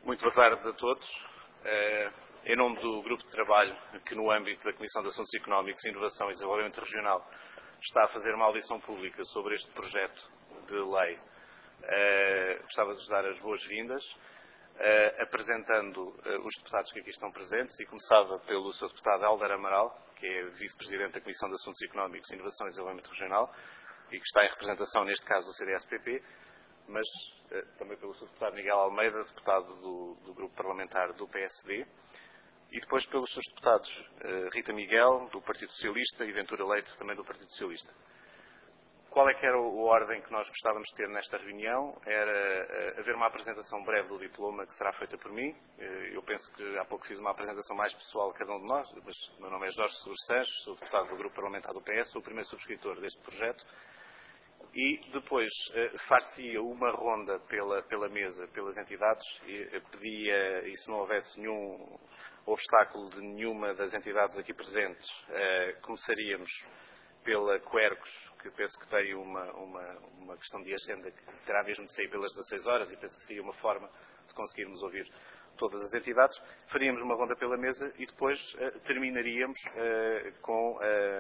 Muito boa tarde a todos. Em nome do Grupo de Trabalho que, no âmbito da Comissão de Assuntos Económicos, Inovação e Desenvolvimento Regional, está a fazer uma audição pública sobre este projeto de lei, gostava de vos dar as boas-vindas, apresentando os deputados que aqui estão presentes, e começava pelo Sr. Deputado Hélder Amaral, que é Vice-Presidente da Comissão de Assuntos Económicos, Inovação e Desenvolvimento Regional, e que está em representação, neste caso, do CDS-PP, mas também pelo Sr. Deputado Miguel Almeida, deputado do Grupo Parlamentar do PSD, e depois pelos Srs. Deputados Rita Miguel, do Partido Socialista, e Ventura Leite, também do Partido Socialista. Qual é que era a ordem que nós gostávamos de ter nesta reunião? Era haver uma apresentação breve do diploma que será feita por mim. Eu penso que há pouco fiz uma apresentação mais pessoal a cada um de nós, mas o meu nome é Jorge Seguro Sanches, sou deputado do Grupo Parlamentar do PS, sou o primeiro subscritor deste projeto. E depois far-se-ia uma ronda pela mesa, pelas entidades, e pedia, e se não houvesse nenhum obstáculo de nenhuma das entidades aqui presentes, começaríamos pela Quercus, que penso que tem uma questão de agenda que terá mesmo de sair pelas 16 horas, e penso que seria uma forma de conseguirmos ouvir todas as entidades. Faríamos uma ronda pela mesa e depois terminaríamos com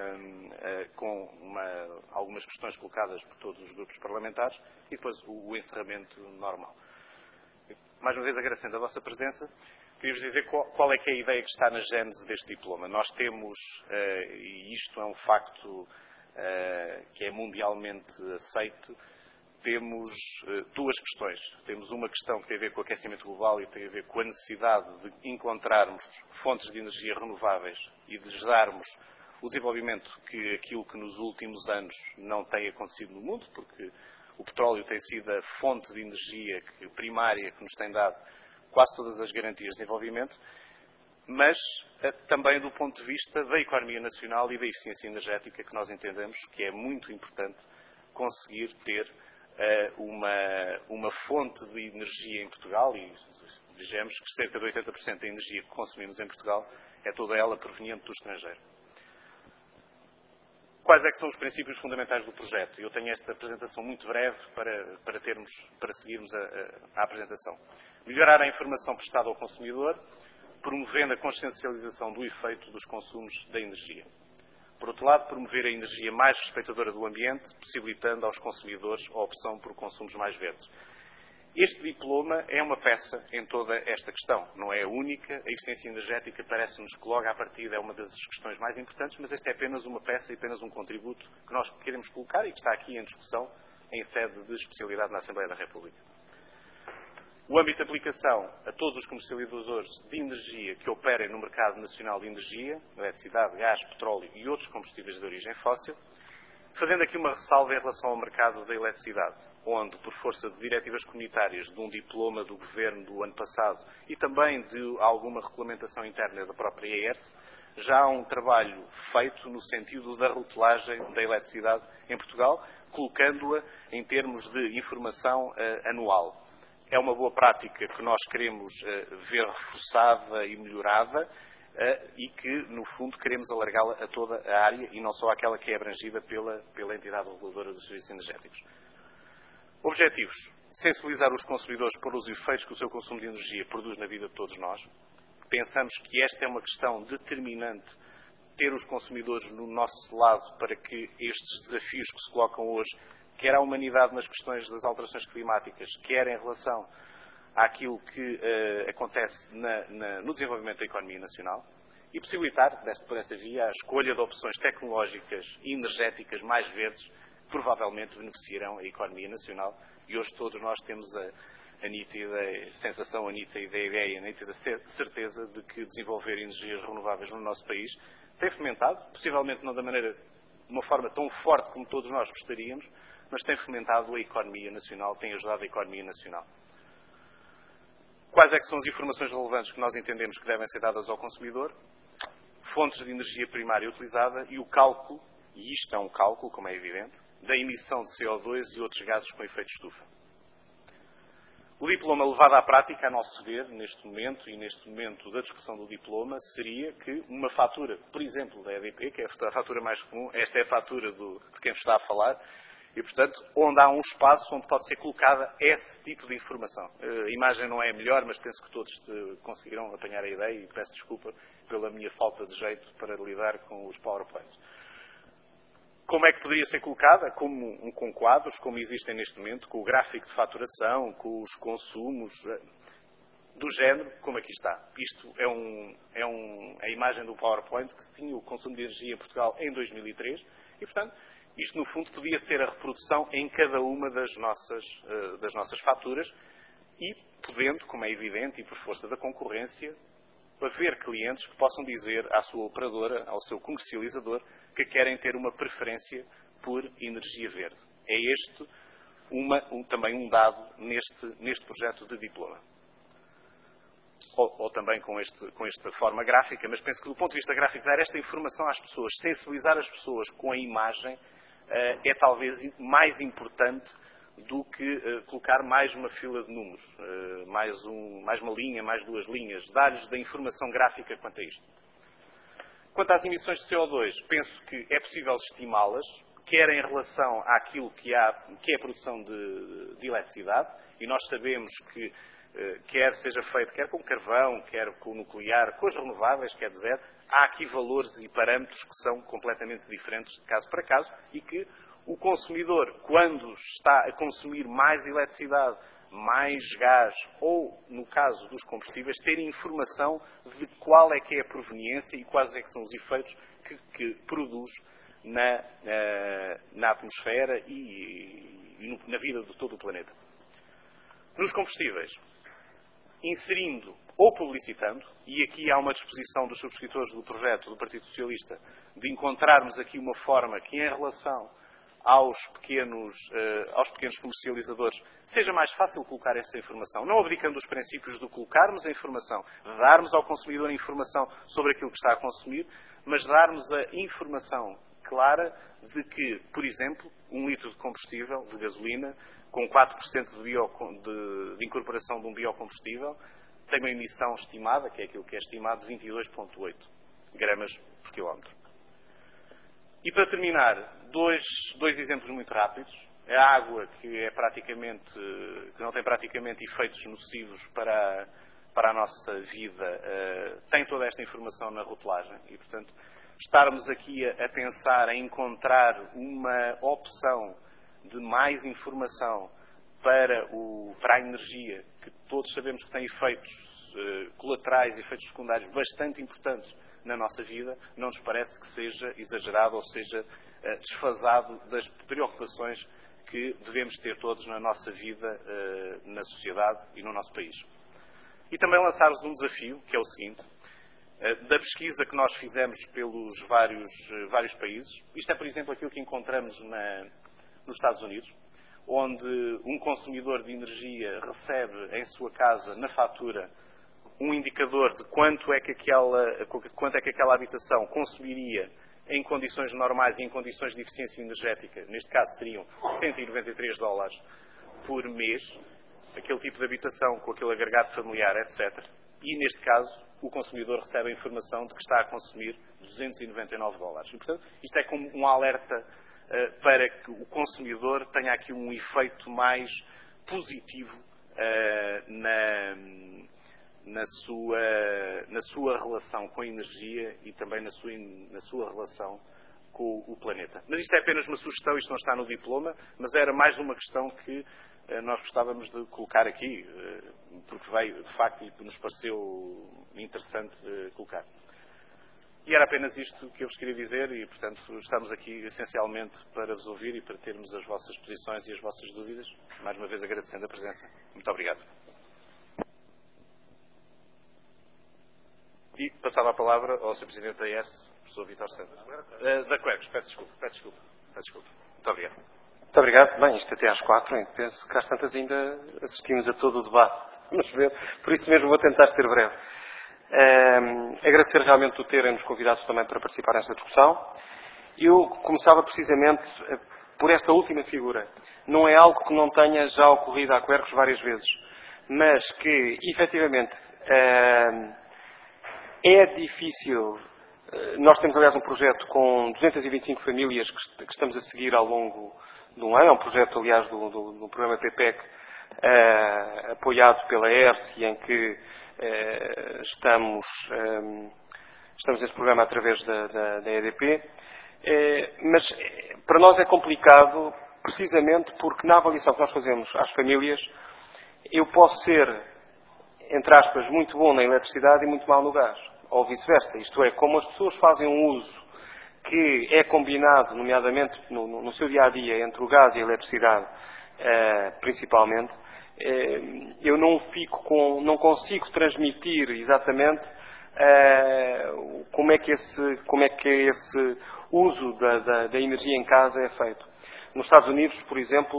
algumas questões colocadas por todos os grupos parlamentares e depois o encerramento normal. Mais uma vez agradecendo a vossa presença, queria-vos dizer qual é que é a ideia que está na gênese deste diploma. Nós temos, e isto é um facto que é mundialmente aceito, temos duas questões. Temos uma questão que tem a ver com o aquecimento global e tem a ver com a necessidade de encontrarmos fontes de energia renováveis e de darmos o desenvolvimento que aquilo que nos últimos anos não tem acontecido no mundo, porque o petróleo tem sido a fonte de energia primária que nos tem dado quase todas as garantias de desenvolvimento, mas também do ponto de vista da economia nacional e da eficiência energética, que nós entendemos que é muito importante conseguir ter uma fonte de energia em Portugal, e vejamos que cerca de 80% da energia que consumimos em Portugal é toda ela proveniente do estrangeiro. Quais é que são os princípios fundamentais do projeto? Eu tenho esta apresentação muito breve para seguirmos a apresentação. Melhorar a informação prestada ao consumidor, promovendo a consciencialização do efeito dos consumos da energia. Por outro lado, promover a energia mais respeitadora do ambiente, possibilitando aos consumidores a opção por consumos mais verdes. Este diploma é uma peça em toda esta questão. Não é a única. A eficiência energética parece-nos que logo à partida é uma das questões mais importantes, mas esta é apenas uma peça e apenas um contributo que nós queremos colocar e que está aqui em discussão em sede de especialidade na Assembleia da República. O âmbito de aplicação a todos os comercializadores de energia que operem no mercado nacional de energia, eletricidade, gás, petróleo e outros combustíveis de origem fóssil, fazendo aqui uma ressalva em relação ao mercado da eletricidade, onde, por força de diretivas comunitárias, de um diploma do Governo do ano passado e também de alguma regulamentação interna da própria ERS, já há um trabalho feito no sentido da rotulagem da eletricidade em Portugal, colocando-a em termos de informação anual. É uma boa prática que nós queremos ver reforçada e melhorada e que, no fundo, queremos alargá-la a toda a área e não só àquela que é abrangida pela entidade reguladora dos serviços energéticos. Objetivos. Sensibilizar os consumidores para os efeitos que o seu consumo de energia produz na vida de todos nós. Pensamos que esta é uma questão determinante, ter os consumidores no nosso lado para que estes desafios que se colocam hoje, quer à humanidade nas questões das alterações climáticas, quer em relação àquilo que acontece no desenvolvimento da economia nacional, e possibilitar, por essa via, a escolha de opções tecnológicas e energéticas mais verdes, que provavelmente beneficiarão a economia nacional. E hoje todos nós temos a nítida sensação, a nítida ideia, a nítida certeza de que desenvolver energias renováveis no nosso país tem fomentado, possivelmente não de uma forma tão forte como todos nós gostaríamos, mas tem fomentado a economia nacional, tem ajudado a economia nacional. Quais é que são as informações relevantes que nós entendemos que devem ser dadas ao consumidor? Fontes de energia primária utilizada e o cálculo, e isto é um cálculo, como é evidente, da emissão de CO2 e outros gases com efeito de estufa. O diploma levado à prática, a nosso ver, neste momento da discussão do diploma, seria que uma fatura, por exemplo, da EDP, que é a fatura mais comum, esta é a fatura de quem está a falar, E, portanto, onde há um espaço onde pode ser colocada esse tipo de informação. A imagem não é a melhor, mas penso que todos conseguirão apanhar a ideia e peço desculpa pela minha falta de jeito para lidar com os PowerPoints. Como é que poderia ser colocada? Com quadros, como existem neste momento, com o gráfico de faturação, com os consumos, do género, como aqui está. Isto é a imagem do PowerPoint que tinha o consumo de energia em Portugal em 2003 e, portanto, isto, no fundo, podia ser a reprodução em cada uma das nossas faturas e podendo, como é evidente, e por força da concorrência, haver clientes que possam dizer à sua operadora, ao seu comercializador, que querem ter uma preferência por energia verde. É este também um dado neste projeto de diploma. Ou também com esta forma gráfica, mas penso que do ponto de vista gráfico, dar esta informação às pessoas, sensibilizar as pessoas com a imagem, é talvez mais importante do que colocar mais uma fila de números, mais uma linha, mais duas linhas, dar-lhes da informação gráfica quanto a isto. Quanto às emissões de CO2, penso que é possível estimá-las, quer em relação àquilo que é a produção de eletricidade, e nós sabemos que quer seja feito quer com carvão, quer com o nuclear, com as renováveis, quer dizer, há aqui valores e parâmetros que são completamente diferentes de caso para caso e que o consumidor, quando está a consumir mais eletricidade, mais gás ou, no caso dos combustíveis, ter informação de qual é que é a proveniência e quais é que são os efeitos que produz na atmosfera e na vida de todo o planeta. Nos combustíveis, inserindo ou publicitando, e aqui há uma disposição dos subscritores do projeto do Partido Socialista de encontrarmos aqui uma forma que, em relação aos pequenos comercializadores, seja mais fácil colocar essa informação, não abdicando dos princípios de colocarmos a informação, de darmos ao consumidor a informação sobre aquilo que está a consumir, mas darmos a informação clara de que, por exemplo, 1 litro de combustível, de gasolina, com 4% de incorporação de um biocombustível, tem uma emissão estimada, que é aquilo que é estimado, de 22,8 gramas por quilómetro. E para terminar, dois exemplos muito rápidos. A água, que não tem praticamente efeitos nocivos para a nossa vida, tem toda esta informação na rotulagem e, portanto, estarmos aqui a pensar em encontrar uma opção de mais informação para a energia, que todos sabemos que tem efeitos colaterais, efeitos secundários bastante importantes na nossa vida, não nos parece que seja exagerado ou seja desfasado das preocupações que devemos ter todos na nossa vida, na sociedade e no nosso país. E também lançar-vos um desafio, que é o seguinte: da pesquisa que nós fizemos pelos vários países. Isto é, por exemplo, aquilo que encontramos nos Estados Unidos, onde um consumidor de energia recebe em sua casa, na fatura, um indicador de quanto é que aquela habitação consumiria em condições normais e em condições de eficiência energética. Neste caso seriam $193 por mês, aquele tipo de habitação com aquele agregado familiar, etc. E, neste caso, o consumidor recebe a informação de que está a consumir $299. E, portanto, isto é como um alerta para que o consumidor tenha aqui um efeito mais positivo na sua relação com a energia e também na sua relação com o planeta. Mas isto é apenas uma sugestão, isto não está no diploma, mas era mais uma questão que nós gostávamos de colocar aqui, porque veio, de facto, e nos pareceu interessante colocar. E era apenas isto que eu vos queria dizer e, portanto, estamos aqui essencialmente para vos ouvir e para termos as vossas posições e as vossas dúvidas. Mais uma vez agradecendo a presença. Muito obrigado. E passava a palavra ao Sr. Presidente da ES, professor Vítor Santos. Da Quebs, peço desculpa. Muito obrigado. Muito obrigado. Bem, isto até às 4, hein? Penso que às tantas ainda assistimos a todo o debate. Vamos ver. Por isso mesmo vou tentar ser breve. Agradecer realmente o terem-nos convidados também para participar nesta discussão. Eu começava precisamente por esta última figura. Não é algo que não tenha já ocorrido à Quercus várias vezes, mas que, efetivamente, é difícil. Nós temos, aliás, um projeto com 225 famílias que estamos a seguir ao longo um ano. É um projeto, aliás, do programa PPEC, apoiado pela ERSE, em que estamos nesse programa através da EDP. Mas para nós é complicado, precisamente porque na avaliação que nós fazemos às famílias, eu posso ser, entre aspas, muito bom na eletricidade e muito mal no gás. Ou vice-versa. Isto é, como as pessoas fazem um uso que é combinado, nomeadamente no seu dia-a-dia, entre o gás e a eletricidade, principalmente, eu não consigo transmitir exatamente como é que esse uso da energia em casa é feito. Nos Estados Unidos, por exemplo,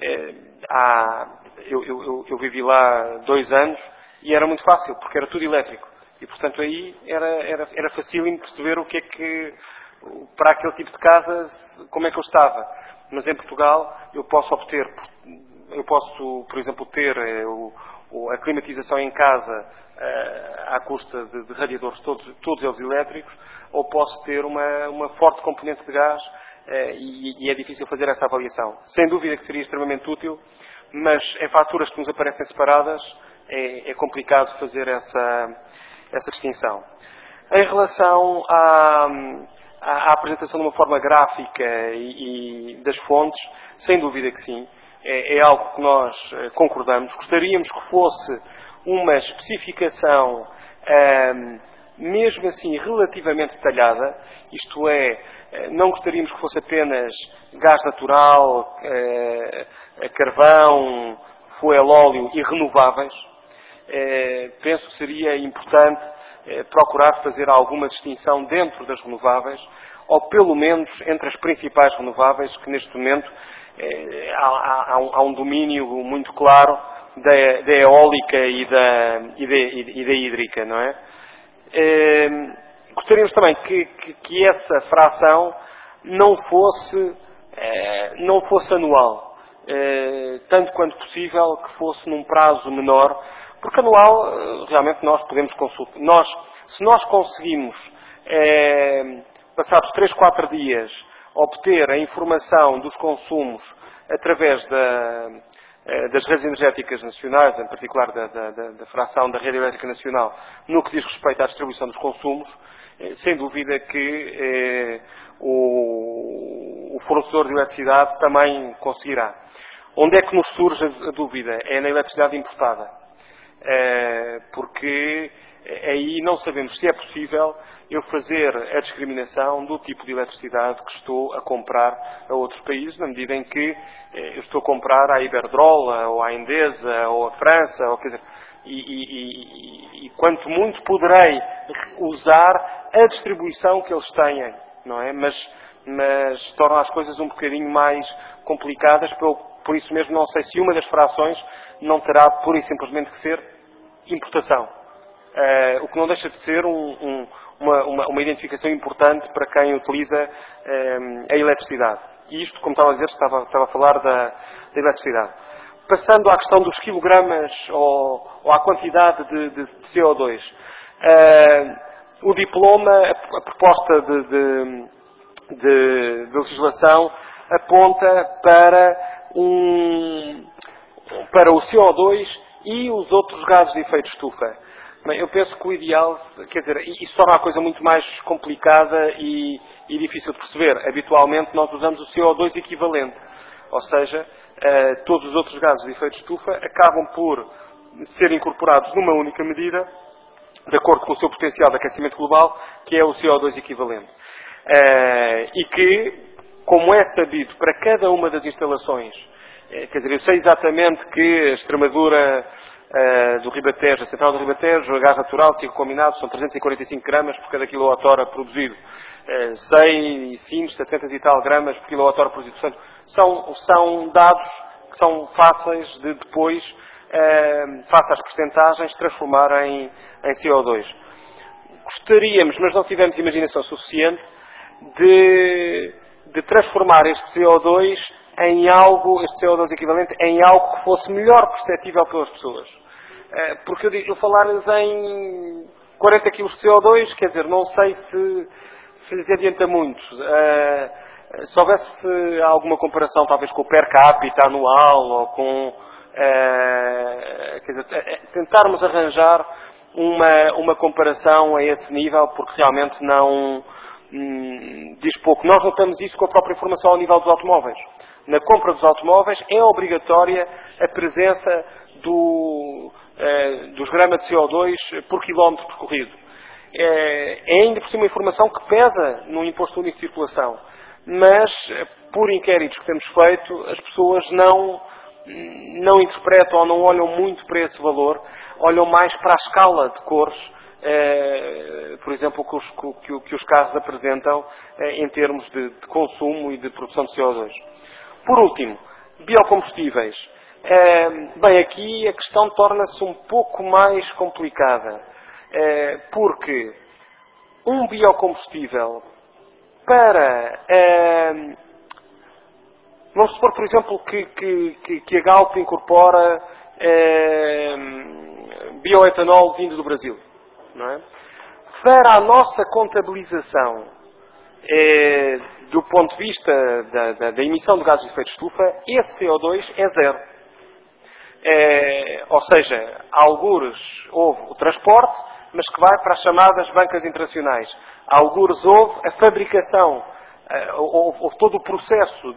eu vivi lá 2 anos e era muito fácil, porque era tudo elétrico. E, portanto, aí era facílimo perceber o que é que, para aquele tipo de casa, como é que eu estava. Mas em Portugal, eu posso, por exemplo, ter a climatização em casa à custa de radiadores todos eles elétricos, ou posso ter uma forte componente de gás, e é difícil fazer essa avaliação. Sem dúvida que seria extremamente útil, mas em faturas que nos aparecem separadas é complicado fazer essa distinção. Em relação à apresentação de uma forma gráfica e das fontes, sem dúvida que sim, é algo que nós concordamos. Gostaríamos que fosse uma especificação, mesmo assim, relativamente detalhada, isto é, não gostaríamos que fosse apenas gás natural, carvão, fuel óleo e renováveis. Penso que seria importante procurar fazer alguma distinção dentro das renováveis, ou pelo menos entre as principais renováveis, que neste momento há um domínio muito claro da eólica e da hídrica, não é? Gostaríamos também que essa fração não fosse anual, tanto quanto possível que fosse num prazo menor, porque anual realmente nós podemos consultar. Se nós conseguimos, passados 3, 4 dias, obter a informação dos consumos através das redes energéticas nacionais, em particular da fração da rede elétrica nacional, no que diz respeito à distribuição dos consumos, sem dúvida que o fornecedor de eletricidade também conseguirá. Onde é que nos surge a dúvida? É na eletricidade importada. Porque aí não sabemos se é possível eu fazer a discriminação do tipo de eletricidade que estou a comprar a outros países, na medida em que eu estou a comprar à Iberdrola, ou à Endesa, ou à França, ou, quer dizer, e quanto muito poderei usar a distribuição que eles têm, não é? Mas torna as coisas um bocadinho mais complicadas, por isso mesmo não sei se uma das frações não terá pura e simplesmente que ser importação. O que não deixa de ser uma identificação importante para quem utiliza a eletricidade. E isto, como estava a dizer, estava a falar da eletricidade. Passando à questão dos quilogramas ou à quantidade de CO2. O diploma, a proposta de legislação aponta para o CO2 e os outros gases de efeito estufa. Bem, eu penso que o ideal, quer dizer, isso torna a coisa muito mais complicada e difícil de perceber. Habitualmente nós usamos o CO2 equivalente, ou seja, todos os outros gases de efeito estufa acabam por ser incorporados numa única medida, de acordo com o seu potencial de aquecimento global, que é o CO2 equivalente. E que, como é sabido para cada uma das instalações, quer dizer, eu sei exatamente que a Extremadura do Ribatejo, a central do Ribatejo, a gás natural, ciclo combinado, são 345 gramas por cada quilowatt-hora produzido. 700 e tal gramas por quilowatt-hora produzido. Portanto, são dados que são fáceis de depois, face às percentagens, transformar em CO2. Gostaríamos, mas não tivemos imaginação suficiente, de transformar este CO2 em algo, este CO2 equivalente, em algo que fosse melhor perceptível pelas pessoas. Porque eu falar-lhes em 40 kg de CO2, quer dizer, não sei se lhes adianta muito. Se houvesse alguma comparação, talvez com o per capita anual, ou com... quer dizer, tentarmos arranjar uma comparação a esse nível, porque realmente não diz pouco. Nós notamos isso com a própria informação ao nível dos automóveis. Na compra dos automóveis é obrigatória a presença dos gramas de CO2 por quilómetro percorrido. É ainda por cima uma informação que pesa no Imposto Único de Circulação. Mas, por inquéritos que temos feito, as pessoas não interpretam ou não olham muito para esse valor, olham mais para a escala de cores, por exemplo, que os carros apresentam em termos de consumo e de produção de CO2. Por último, biocombustíveis. Bem, aqui a questão torna-se um pouco mais complicada, porque um biocombustível vamos supor, por exemplo, que a Galp incorpora bioetanol vindo do Brasil, não é? Para a nossa contabilização, do ponto de vista da emissão de gases de efeito de estufa, esse CO2 é zero. Ou seja, algures houve o transporte, mas que vai para as chamadas bancas internacionais. Algures houve a fabricação, houve todo o processo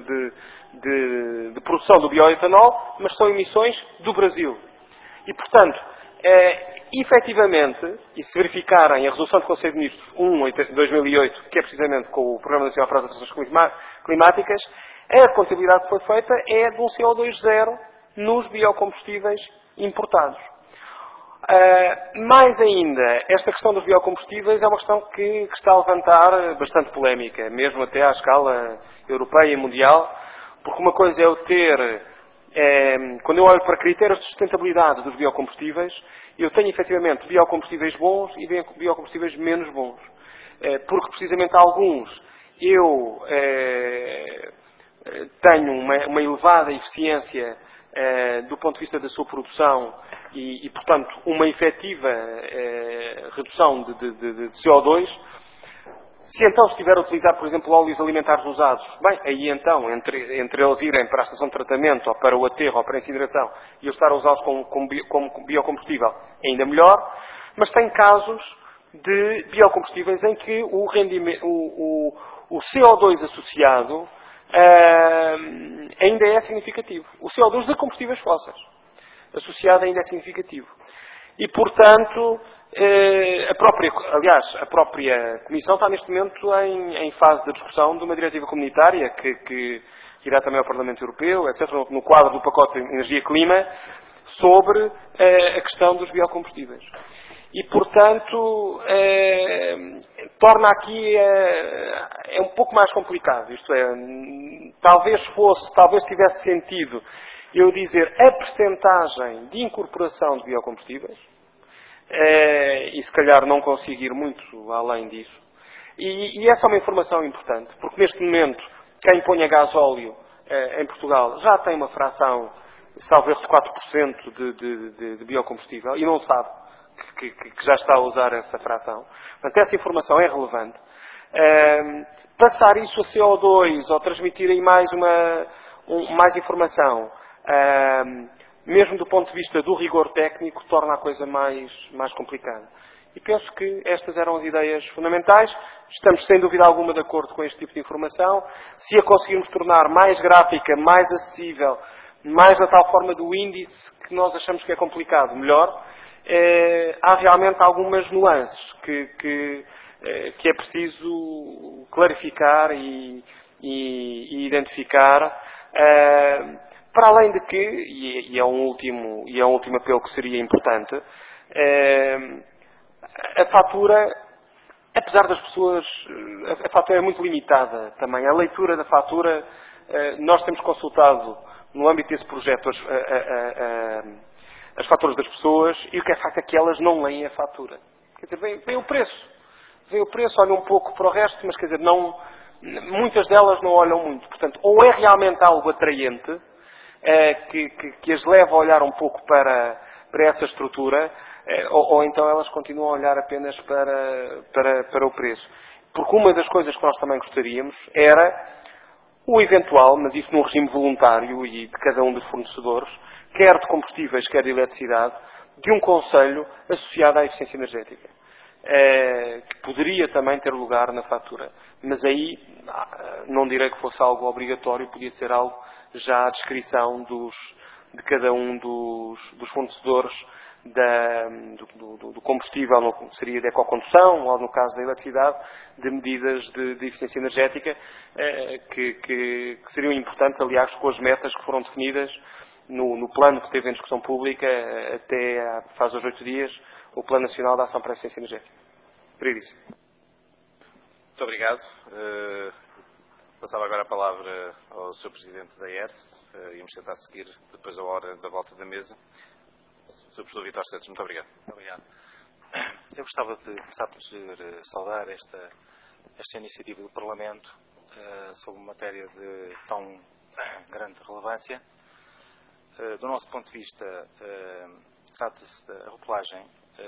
de produção do bioetanol, mas são emissões do Brasil. E, portanto, efetivamente, e se verificarem a Resolução do Conselho de Ministros 1 de 2008, que é precisamente com o Programa Nacional para as Alterações Climáticas, a contabilidade que foi feita é de um CO2 zero nos biocombustíveis importados. Mais ainda, esta questão dos biocombustíveis é uma questão que está a levantar bastante polémica, mesmo até à escala europeia e mundial, porque uma coisa é eu ter, quando eu olho para critérios de sustentabilidade dos biocombustíveis, eu tenho efetivamente biocombustíveis bons e biocombustíveis menos bons. Porque precisamente alguns eu tenho uma elevada eficiência do ponto de vista da sua produção e portanto, uma efetiva redução de CO2. Se então estiver a utilizar, por exemplo, óleos alimentares usados, bem, aí então, entre eles irem para a estação de tratamento, ou para o aterro, ou para a incineração, e eu estar a usá-los como biocombustível, ainda melhor. Mas tem casos de biocombustíveis em que o CO2 associado ainda é significativo. O CO2 de combustíveis fósseis associado ainda é significativo. E, portanto, a própria Comissão está neste momento em fase de discussão de uma diretiva comunitária que irá também ao Parlamento Europeu, etc., no quadro do pacote de Energia e Clima, sobre a questão dos biocombustíveis. E, portanto, torna aqui é um pouco mais complicado. Isto é, talvez tivesse sentido eu dizer a percentagem de incorporação de biocombustíveis, e se calhar não consigo ir muito além disso. E essa é uma informação importante, porque neste momento quem põe a gasóleo em Portugal já tem uma fração, salvo erro, de 4% de biocombustível e não sabe que já está a usar essa fração. Portanto, essa informação é relevante. Passar isso a CO2 ou transmitir aí mais informação, mesmo do ponto de vista do rigor técnico, torna a coisa mais complicada. E penso que estas eram as ideias fundamentais. Estamos, sem dúvida alguma, de acordo com este tipo de informação. Se a conseguirmos tornar mais gráfica, mais acessível, mais na tal forma do índice que nós achamos que é complicado, melhor. Há realmente algumas nuances que é preciso clarificar e identificar. Para além de que, e é um último apelo que seria importante, a fatura, apesar das pessoas, a fatura é muito limitada também. A leitura da fatura, nós temos consultado, no âmbito desse projeto, as faturas das pessoas, e o que é facto é que elas não leem a fatura. Quer dizer, vem o preço. Vem o preço, olham um pouco para o resto, mas quer dizer, muitas delas não olham muito. Portanto, ou é realmente algo atraente, que as leva a olhar um pouco para essa estrutura, ou então elas continuam a olhar apenas para o preço. Porque uma das coisas que nós também gostaríamos era o eventual, mas isso num regime voluntário e de cada um dos fornecedores, quer de combustíveis, quer de eletricidade, de um conselho associado à eficiência energética, que poderia também ter lugar na fatura. Mas aí não direi que fosse algo obrigatório, podia ser algo já à descrição de cada um dos fornecedores do combustível, seria de ecocondução, ou no caso da eletricidade, de medidas de eficiência energética, que seriam importantes, aliás, com as metas que foram definidas no plano que teve em discussão pública até faz os 8 dias, o Plano Nacional de Ação para a Eficiência Energética. Obrigadíssimo. Muito obrigado. Passava agora a palavra ao Sr. Presidente da ERS. Íamos tentar seguir depois a hora da volta da mesa. Sr. Professor Vítor Santos, muito obrigado. Muito obrigado. Eu gostava de começar por saudar esta iniciativa do Parlamento sobre uma matéria de tão grande relevância. Do nosso ponto de vista, trata-se da rotulagem,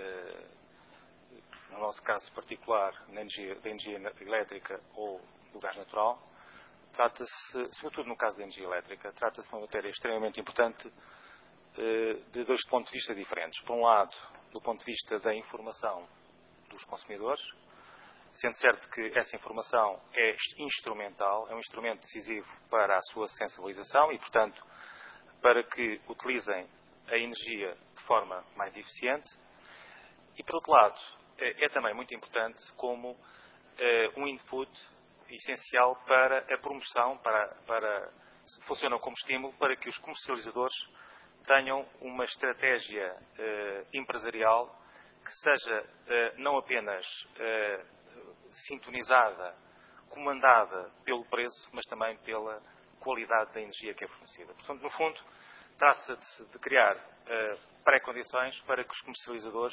no nosso caso particular, da energia elétrica ou do gás natural. Trata-se, sobretudo no caso da energia elétrica, trata-se de uma matéria extremamente importante de dois pontos de vista diferentes. Por um lado, do ponto de vista da informação dos consumidores, sendo certo que essa informação é instrumental, é um instrumento decisivo para a sua sensibilização e, portanto, para que utilizem a energia de forma mais eficiente. E, por outro lado, é também muito importante como um input essencial para a promoção, funciona como estímulo para que os comercializadores tenham uma estratégia empresarial que seja não apenas sintonizada, comandada pelo preço, mas também pela qualidade da energia que é fornecida. Portanto, no fundo, trata-se de criar pré-condições para que os comercializadores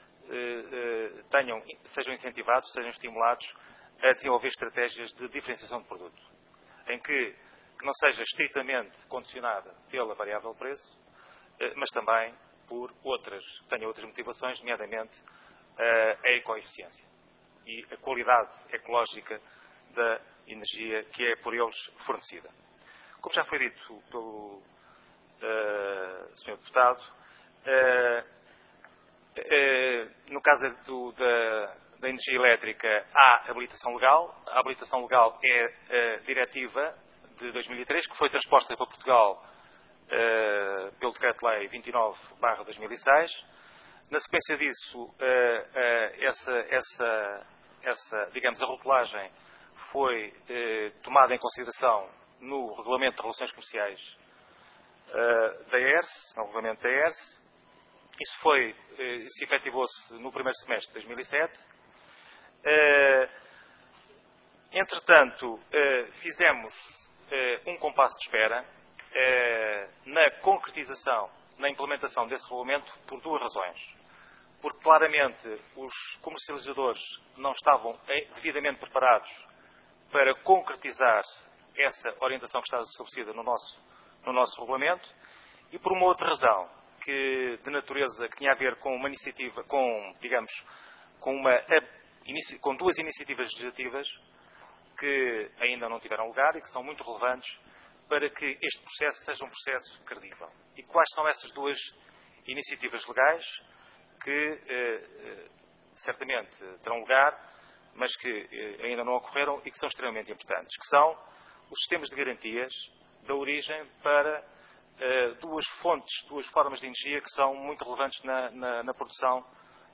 sejam incentivados, sejam estimulados a desenvolver estratégias de diferenciação de produto, em que não seja estritamente condicionada pela variável preço, mas também tenha outras motivações, nomeadamente a ecoeficiência e a qualidade ecológica da energia que é por eles fornecida. Como já foi dito pelo Sr. Deputado, no caso da energia elétrica há habilitação legal. A habilitação legal é a Diretiva de 2003, que foi transposta para Portugal pelo Decreto-Lei 29/2006. Na sequência disso, a rotulagem foi tomada em consideração no Regulamento de Relações Comerciais da ERS, no Regulamento da ERS. Isso efetivou-se no primeiro semestre de 2007. Entretanto, fizemos um compasso de espera na concretização, na implementação desse regulamento por duas razões. Porque claramente os comercializadores não estavam devidamente preparados para concretizar essa orientação que está estabelecida no nosso regulamento, e por uma outra razão, que tinha a ver com uma iniciativa, com duas iniciativas legislativas que ainda não tiveram lugar e que são muito relevantes para que este processo seja um processo credível. E quais são essas duas iniciativas legais que certamente terão lugar, mas que ainda não ocorreram e que são extremamente importantes, que são os sistemas de garantias da origem para duas formas de energia que são muito relevantes na produção,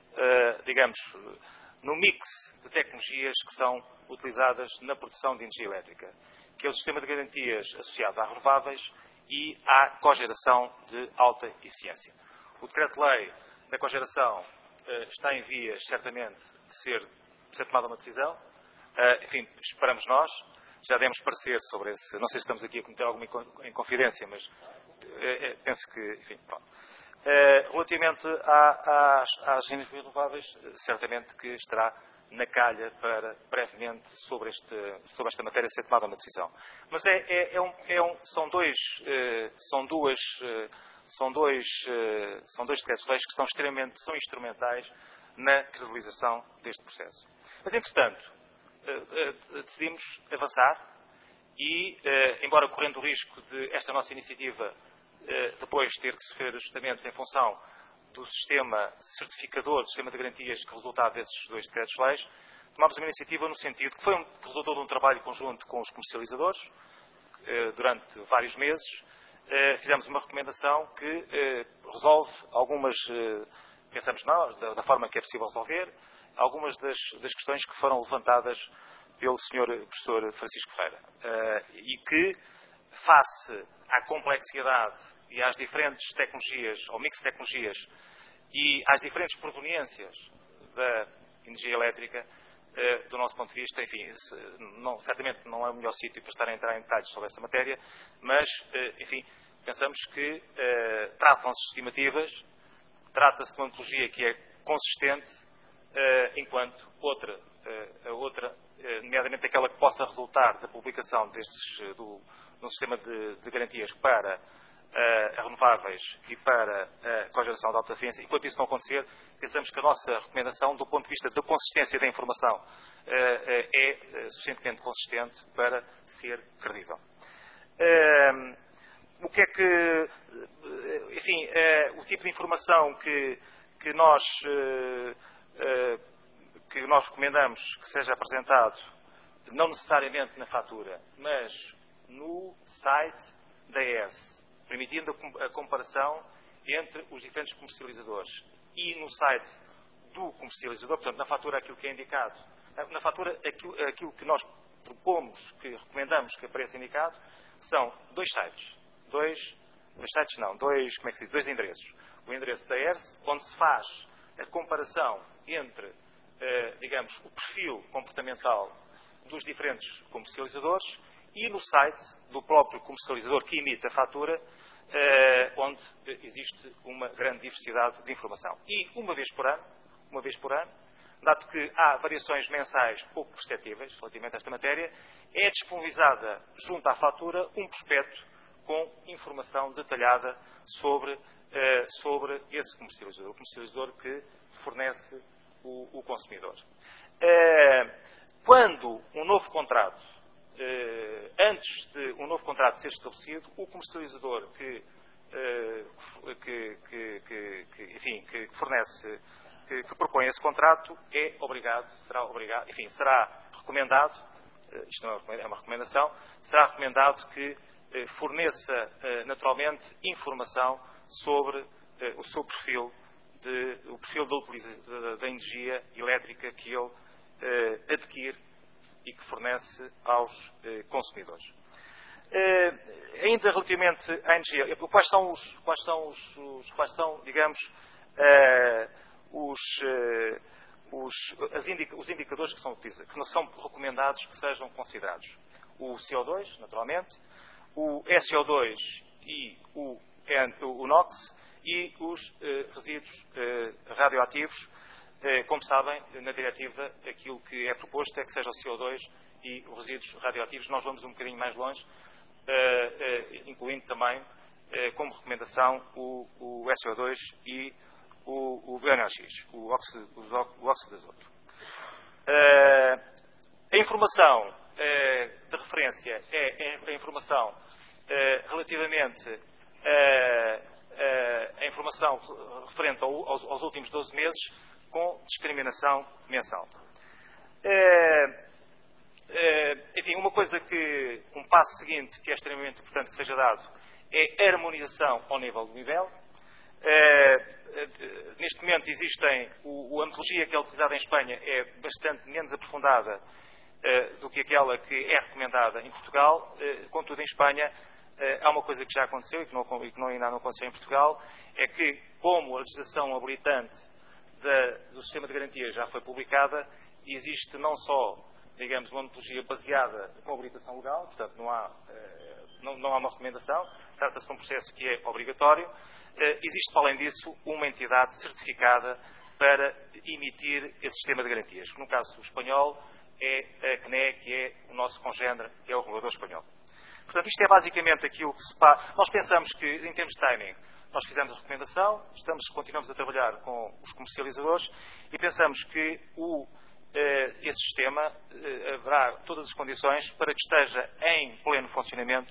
no mix de tecnologias que são utilizadas na produção de energia elétrica, que é o sistema de garantias associado às renováveis e à cogeração de alta eficiência. O decreto-lei da cogeração está em vias, certamente, de ser tomada uma decisão. Enfim, esperamos nós. Já demos parecer sobre esse. Não sei se estamos aqui a cometer alguma inconfidência, mas penso que, enfim, pronto. Relativamente às energias renováveis, certamente que estará na calha para brevemente sobre esta matéria ser tomada uma decisão. Mas são dois decretos-leis que são instrumentais na credibilização deste processo. Mas, entretanto, decidimos avançar e, embora correndo o risco de esta nossa iniciativa depois ter que sofrer ajustamentos em função do sistema certificador, do sistema de garantias que resultava desses 2 decretos-leis, tomámos uma iniciativa no sentido que resultou de um trabalho conjunto com os comercializadores durante vários meses. Fizemos uma recomendação que resolve algumas, pensamos nós, da forma que é possível resolver, algumas das questões que foram levantadas pelo Sr. Professor Francisco Ferreira. E que, face à complexidade e às diferentes tecnologias, ou mix de tecnologias, e às diferentes proveniências da energia elétrica, do nosso ponto de vista, enfim, certamente não é o melhor sítio para estar a entrar em detalhes sobre essa matéria, mas, enfim, pensamos que tratam-se de estimativas, trata-se de uma metodologia que é consistente, enquanto outra, nomeadamente aquela que possa resultar da publicação no sistema de garantias para renováveis e para a cogeração de alta eficiência. Enquanto isso não acontecer, pensamos que a nossa recomendação, do ponto de vista da consistência da informação, é suficientemente consistente para ser credível. O que é que, enfim, o tipo de informação que nós recomendamos que seja apresentado, não necessariamente na fatura, mas no site da ES, permitindo a comparação entre os diferentes comercializadores, e no site do comercializador, portanto, na fatura aquilo que é indicado, na fatura aquilo que nós propomos, que recomendamos que apareça indicado, são dois endereços. O endereço da ERS, onde se faz a comparação entre, digamos, o perfil comportamental dos diferentes comercializadores, e no site do próprio comercializador que emite a fatura, onde existe uma grande diversidade de informação. E uma vez por ano, dado que há variações mensais pouco perceptíveis relativamente a esta matéria, é disponibilizada junto à fatura um prospecto com informação detalhada sobre esse comercializador, o comercializador que fornece o consumidor. Quando um novo contrato, antes de um novo contrato ser estabelecido, o comercializador que propõe esse contrato será recomendado, isto não é uma recomendação, será recomendado que forneça naturalmente informação sobre o seu perfil, da energia elétrica que ele adquire e que fornece aos consumidores. Ainda relativamente à energia, quais são, digamos, os indicadores que não são recomendados que sejam considerados? O CO2, naturalmente, o SO2 e o NOx, e os resíduos radioativos. Como sabem, na diretiva, aquilo que é proposto é que seja o CO2 e os resíduos radioativos. Nós vamos um bocadinho mais longe, incluindo também, como recomendação, o SO2 e o BNOx, o óxido de azoto. A informação de referência é a informação relativamente a informação referente aos últimos 12 meses, com discriminação mensal. Enfim, um passo seguinte que é extremamente importante que seja dado é a harmonização ao nível do nível. Neste momento a metodologia que é utilizada em Espanha é bastante menos aprofundada do que aquela que é recomendada em Portugal. Contudo, em Espanha há uma coisa que já aconteceu e que ainda não aconteceu em Portugal, é que, como a legislação habilitante do sistema de garantia já foi publicada, existe não só, digamos, uma metodologia baseada com habilitação legal, portanto não há uma recomendação, trata-se de um processo que é obrigatório. Existe, para além disso, uma entidade certificada para emitir esse sistema de garantias, que no caso espanhol é a CNE, que é o nosso congénere, que é o regulador espanhol. Portanto, isto é basicamente aquilo que se passa. Nós pensamos que, em termos de timing, nós fizemos a recomendação, continuamos a trabalhar com os comercializadores e pensamos que esse sistema haverá todas as condições para que esteja em pleno funcionamento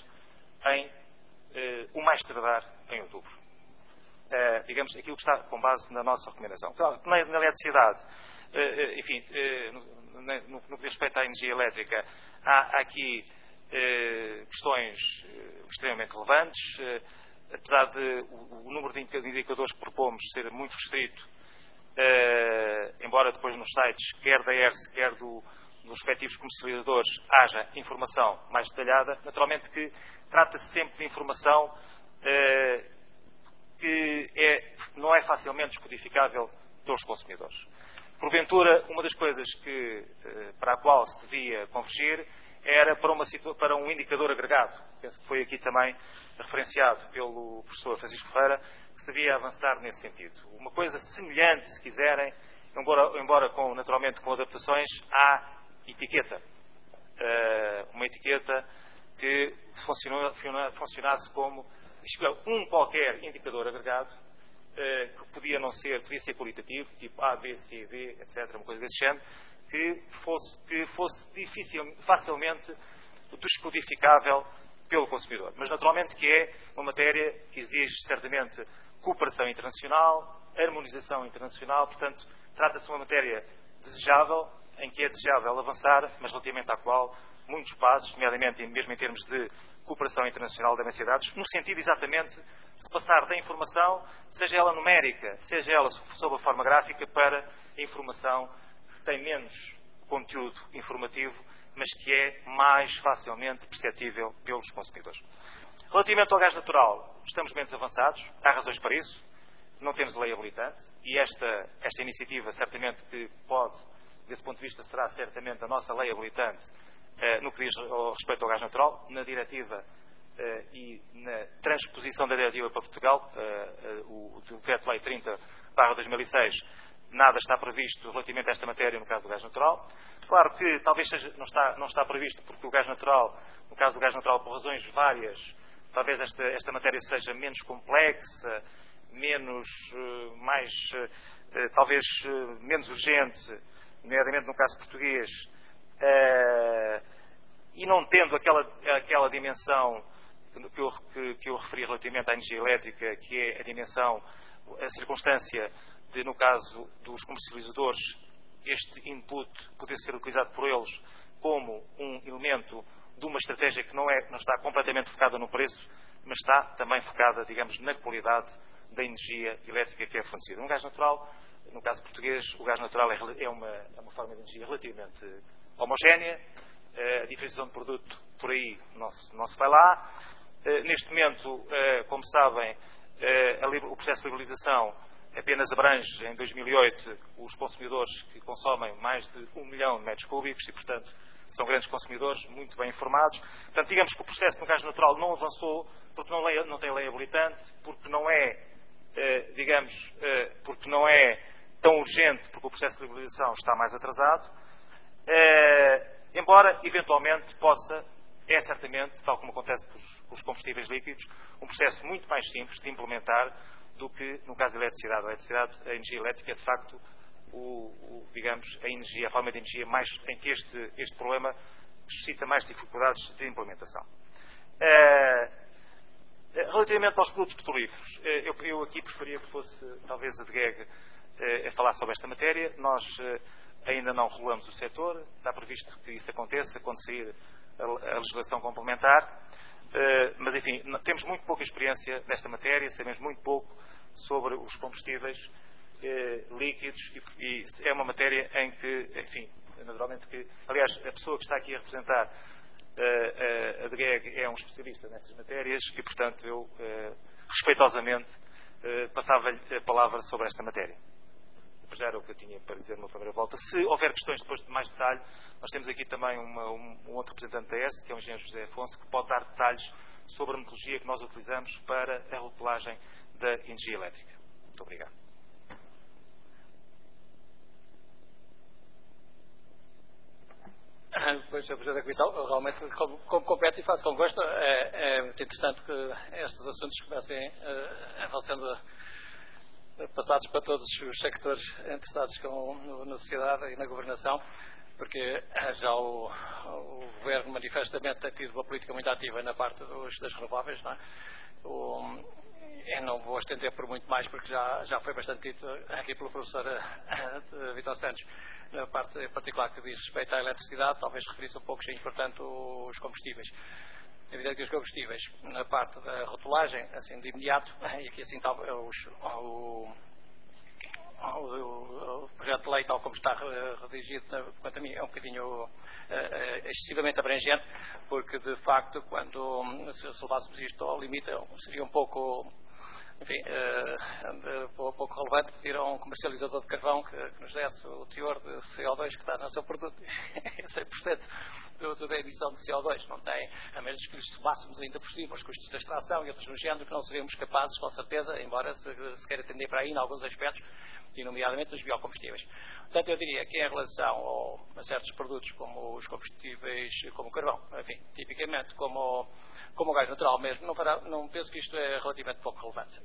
o mais tardar em outubro. Digamos, aquilo que está com base na nossa recomendação. Então, na eletricidade, enfim, no que diz respeito à energia elétrica, há aqui questões extremamente relevantes, apesar de o número de indicadores que propomos ser muito restrito, embora depois nos sites, quer da ERSE, quer dos respectivos comercializadores, haja informação mais detalhada, naturalmente que trata-se sempre de informação que não é facilmente descodificável pelos consumidores. Porventura, uma das coisas para a qual se devia convergir era para um indicador agregado. Penso que foi aqui também referenciado pelo professor Francisco Ferreira, que se devia avançar nesse sentido. Uma coisa semelhante, se quiserem, embora naturalmente com adaptações, à etiqueta. Uma etiqueta que funcionasse como um qualquer indicador agregado, que podia ser qualitativo, tipo A, B, C, D, etc., uma coisa desse género, que fosse facilmente descodificável pelo consumidor. Mas, naturalmente, que é uma matéria que exige, certamente, cooperação internacional, harmonização internacional, portanto, trata-se de uma matéria desejável, em que é desejável avançar, mas relativamente à qual muitos passos, nomeadamente mesmo em termos de cooperação internacional devem ser dados, no sentido exatamente de se passar da informação, seja ela numérica, seja ela sob a forma gráfica, para a informação que tem menos conteúdo informativo, mas que é mais facilmente perceptível pelos consumidores. Relativamente ao gás natural, estamos menos avançados, há razões para isso, não temos lei habilitante, e esta iniciativa certamente que pode, desse ponto de vista, será certamente a nossa lei habilitante no que diz respeito ao gás natural, na diretiva e na transposição da diretiva para Portugal, o Decreto-Lei 30/2006, nada está previsto relativamente a esta matéria no caso do gás natural. Claro que talvez não está previsto porque o gás natural, no caso do gás natural, por razões várias, talvez esta matéria seja menos complexa, talvez menos urgente, nomeadamente no caso português, e não tendo aquela dimensão que eu referi relativamente à energia elétrica, que é a circunstância de, no caso dos comercializadores, este input poder ser utilizado por eles como um elemento de uma estratégia que não está completamente focada no preço, mas está também focada, digamos, na qualidade da energia elétrica que é fornecida. Um gás natural, no caso português, o gás natural é uma forma de energia relativamente homogénea, a diferenciação de produto por aí não se vai lá. Neste momento, como sabem, o processo de liberalização apenas abrange, em 2008, os consumidores que consomem mais de 1 milhão de metros cúbicos e, portanto, são grandes consumidores, muito bem informados. Portanto, digamos que o processo no gás natural não avançou porque não tem lei habilitante, porque não é tão urgente, porque o processo de liberalização está mais atrasado, embora, eventualmente, é certamente, tal como acontece com os combustíveis líquidos, um processo muito mais simples de implementar do que no caso da eletricidade. A energia elétrica é, de facto, a forma de energia em que este problema suscita mais dificuldades de implementação. Relativamente aos produtos petrolíferos, eu aqui preferia que fosse, talvez, a DGEG a falar sobre esta matéria. Nós ainda não regulamos o setor, está previsto que isso aconteça quando sair a legislação complementar, mas, enfim, temos muito pouca experiência nesta matéria, sabemos muito pouco sobre os combustíveis líquidos e é uma matéria em que, enfim, naturalmente que, aliás, a pessoa que está aqui a representar a DGEG é um especialista nessas matérias e, portanto, eu respeitosamente passava-lhe a palavra sobre esta matéria. Já era o que eu tinha para dizer numa primeira volta. Se houver questões depois de mais detalhe, nós temos aqui também um outro representante da ERSE, que é o engenheiro José Afonso, que pode dar detalhes sobre a metodologia que nós utilizamos para a rotulagem da energia elétrica. Muito obrigado. Pois, Sr. Presidente da Comissão, realmente, como compete e faço com gosto, é muito interessante que estes assuntos comecem a ser passados para todos os sectores interessados na sociedade e na governação, porque já o Governo manifestamente tem tido uma política muito ativa na parte das renováveis, não é? Eu não vou estender por muito mais, porque já foi bastante dito aqui pelo professor Vítor Santos, na parte em particular que diz respeito à eletricidade, talvez referisse um pouco, sim, portanto, os combustíveis. É evidente que os combustíveis, na parte da rotulagem, assim, de imediato, e aqui assim, o projeto de lei, tal como está redigido, quanto a mim, é um bocadinho excessivamente abrangente, porque, de facto, se levássemos isto ao limite, seria um pouco, enfim, pouco relevante pedir a um comercializador de carvão que nos desse o teor de CO2 que está no seu produto. 100% da emissão de CO2 não tem, a menos que lhes somássemos ainda por cima os custos de extração e outros no género, que não seríamos capazes, com certeza, embora se queira atender para aí em alguns aspectos, e nomeadamente nos biocombustíveis. Portanto, eu diria que em relação a certos produtos como os combustíveis, como o carvão, enfim, tipicamente como o gás natural mesmo, não penso que isto é relativamente pouco relevante.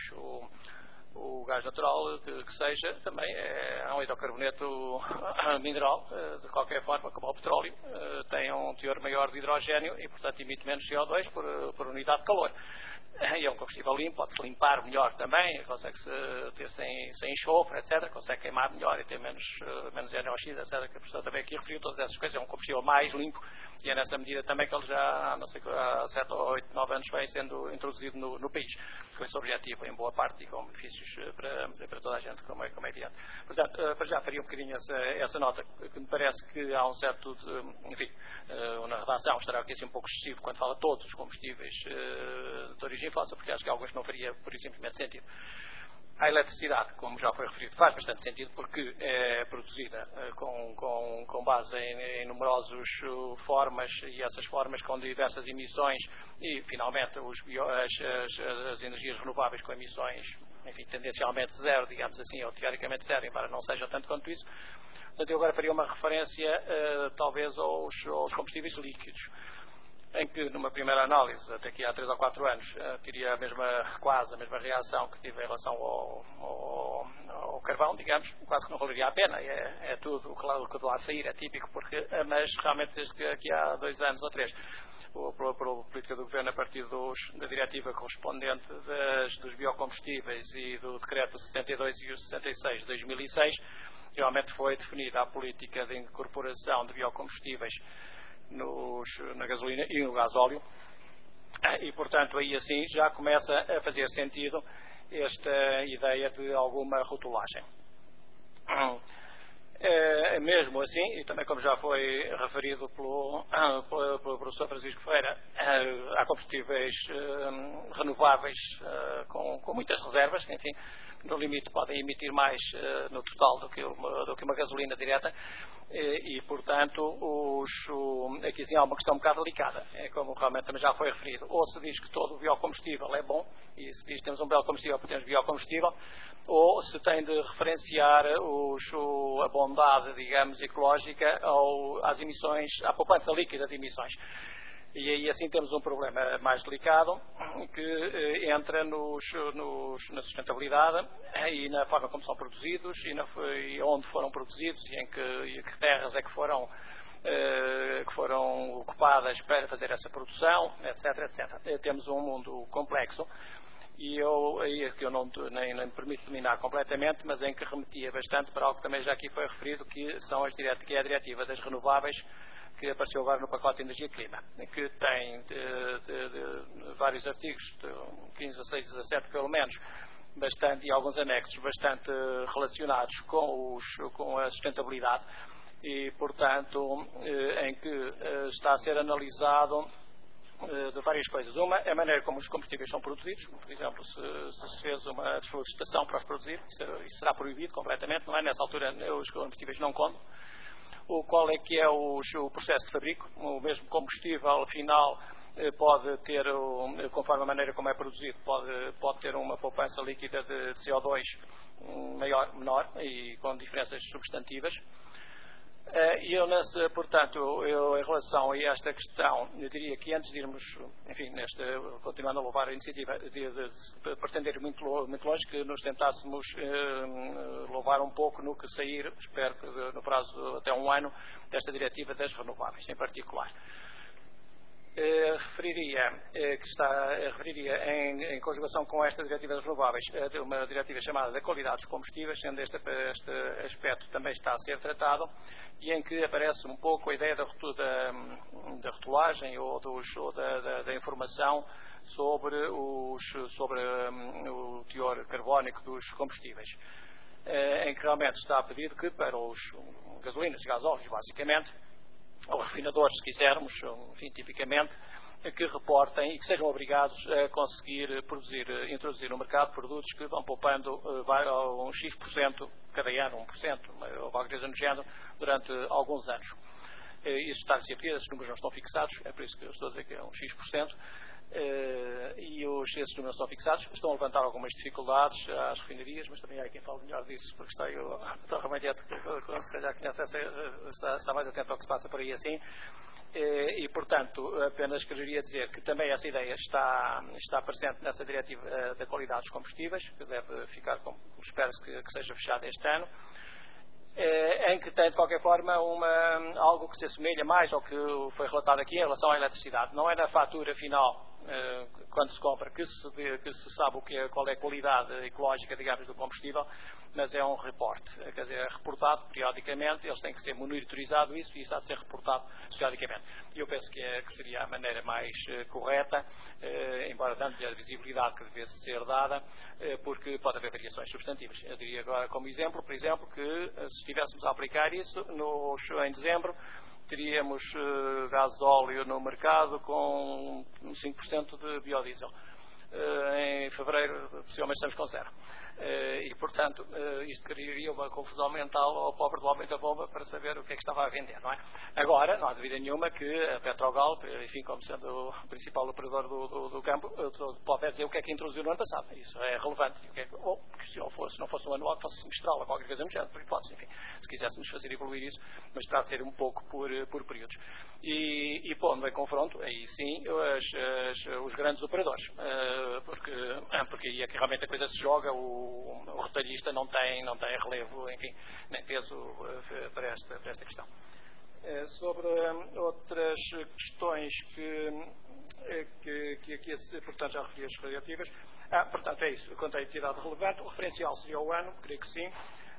O gás natural, que seja, também é um hidrocarboneto mineral, de qualquer forma, como o petróleo, tem um teor maior de hidrogénio e, portanto, emite menos CO2 por unidade de calor. E é um combustível limpo, pode-se limpar melhor também, consegue-se ter sem enxofre, etc., consegue queimar melhor e ter menos NOx, etc., que a professora também aqui referiu todas essas coisas, é um combustível mais limpo e é nessa medida também que ele já, não sei, há 7 ou 8, 9 anos vem sendo introduzido no país, com esse objetivo em boa parte e com benefícios para toda a gente, como é evidente. Portanto, para já faria um bocadinho essa nota, que me parece que há um certo, enfim, na redação estará aqui assim um pouco excessivo quando fala todos os combustíveis de origem fóssil, porque acho que alguns não faria por simplesmente sentido. A eletricidade, como já foi referido, faz bastante sentido porque é produzida com base em numerosas formas e essas formas com diversas emissões e, finalmente, as energias renováveis com emissões, enfim, tendencialmente zero, digamos assim, ou teoricamente zero, embora não seja tanto quanto isso. Portanto, eu agora faria uma referência, talvez, aos combustíveis líquidos, em que, numa primeira análise, até aqui há 3 ou 4 anos, teria quase a mesma reação que tive em relação ao carvão, digamos, quase que não valeria a pena. É tudo o que de lá sair, é típico, mas realmente desde que aqui há 2 anos ou 3, pela política do Governo, a partir da diretiva correspondente dos biocombustíveis e do decreto 62 e o 66 de 2006, realmente foi definida a política de incorporação de biocombustíveis na gasolina e no gasóleo e, portanto, aí assim já começa a fazer sentido esta ideia de alguma rotulagem. Mesmo assim, e também como já foi referido pelo professor Francisco Ferreira, há combustíveis renováveis com muitas reservas, que, enfim, no limite podem emitir mais no total do que uma gasolina direta. E, portanto, aqui sim há uma questão um bocado delicada, como realmente também já foi referido. Ou se diz que todo o biocombustível é bom, e se diz que temos um biocombustível porque temos biocombustível, ou se tem de referenciar a bondade, digamos, ecológica às emissões, à poupança líquida de emissões. E aí assim temos um problema mais delicado que entra na sustentabilidade e na forma como são produzidos e onde foram produzidos e em que terras é que foram ocupadas para fazer essa produção, etc, etc. Temos um mundo complexo e eu nem me permito dominar completamente, mas em que remetia bastante para algo que também já aqui foi referido, que é a diretiva das renováveis, que apareceu agora no pacote de energia e clima, que tem vários artigos, 15, 16, 17 pelo menos, e alguns anexos bastante relacionados com a sustentabilidade e, portanto, em que está a ser analisado de várias coisas. Uma é a maneira como os combustíveis são produzidos, por exemplo, se fez uma desflorestação para os produzir, isso será proibido completamente, não é? Nessa altura os combustíveis não contam. Qual é que é o processo de fabrico? O mesmo combustível final pode ter, conforme a maneira como é produzido, pode ter uma poupança líquida de CO2 menor e com diferenças substantivas. Portanto, em relação a esta questão, eu diria que antes de irmos, enfim, continuando a louvar a iniciativa de pretender ir muito longe, que nos tentássemos louvar um pouco no que sair, espero que no prazo até um ano, desta diretiva das renováveis, em particular. Referiria em conjugação com esta diretiva das renováveis uma diretiva chamada da qualidade dos combustíveis, sendo este aspecto também está a ser tratado, e em que aparece um pouco a ideia da rotulagem ou da informação sobre o teor carbónico dos combustíveis, em que realmente está pedido que para os gasolinas e gasóleos, basicamente, ou refinadores, se quisermos, enfim, tipicamente, que reportem e que sejam obrigados a conseguir introduzir no mercado produtos que vão poupando um X% cada ano, 1%, ou qualquer coisa no género, durante alguns anos. Isso está a ser pedido, esses números não estão fixados, é por isso que eu estou a dizer que é um X%. Esses números estão fixados, estão a levantar algumas dificuldades às refinarias, mas também há quem fale melhor disso, porque está o Dr. Ramalhete, que se calhar conhece está mais atento ao que se passa por aí assim, e portanto apenas queria dizer que também essa ideia está presente nessa diretiva da qualidade dos combustíveis, que deve ficar, espera-se que seja fechada este ano, em que tem de qualquer forma algo que se assemelha mais ao que foi relatado aqui em relação à eletricidade. Não é na fatura final, quando se compra, que se sabe qual é a qualidade ecológica, digamos, do combustível, mas é um reporte, quer dizer, é reportado periodicamente, eles têm que ser monitorizado isso, e isso há de ser reportado periodicamente. E eu penso que seria a maneira mais correta, embora dando-lhe a visibilidade que devesse ser dada, porque pode haver variações substantivas. Eu diria agora como exemplo, por exemplo, que se estivéssemos a aplicar isso em dezembro, teríamos gasóleo no mercado com 5% de biodiesel. Em fevereiro, possivelmente estamos com 0. E, portanto, isto criaria uma confusão mental ao pobre do homem da bomba para saber o que é que estava a vender, não é? Agora, não há dúvida nenhuma que a Petrogal, enfim, como sendo o principal operador do campo, pode dizer o que é que introduziu no ano passado. Isso é relevante. Se não fosse um anual, fosse semestral ou qualquer coisa no género, por hipótese, enfim, se quiséssemos fazer evoluir isso, mas terá de ser um pouco por períodos. E pondo em confronto, aí sim, os grandes operadores, porque aí é que realmente a coisa se joga, o retalhista não tem relevo, enfim, nem peso para esta questão. Sobre outras questões que aqui, portanto, já referi as relativas. Portanto, é isso. Quanto à entidade relevante, o referencial seria o ano, creio que sim.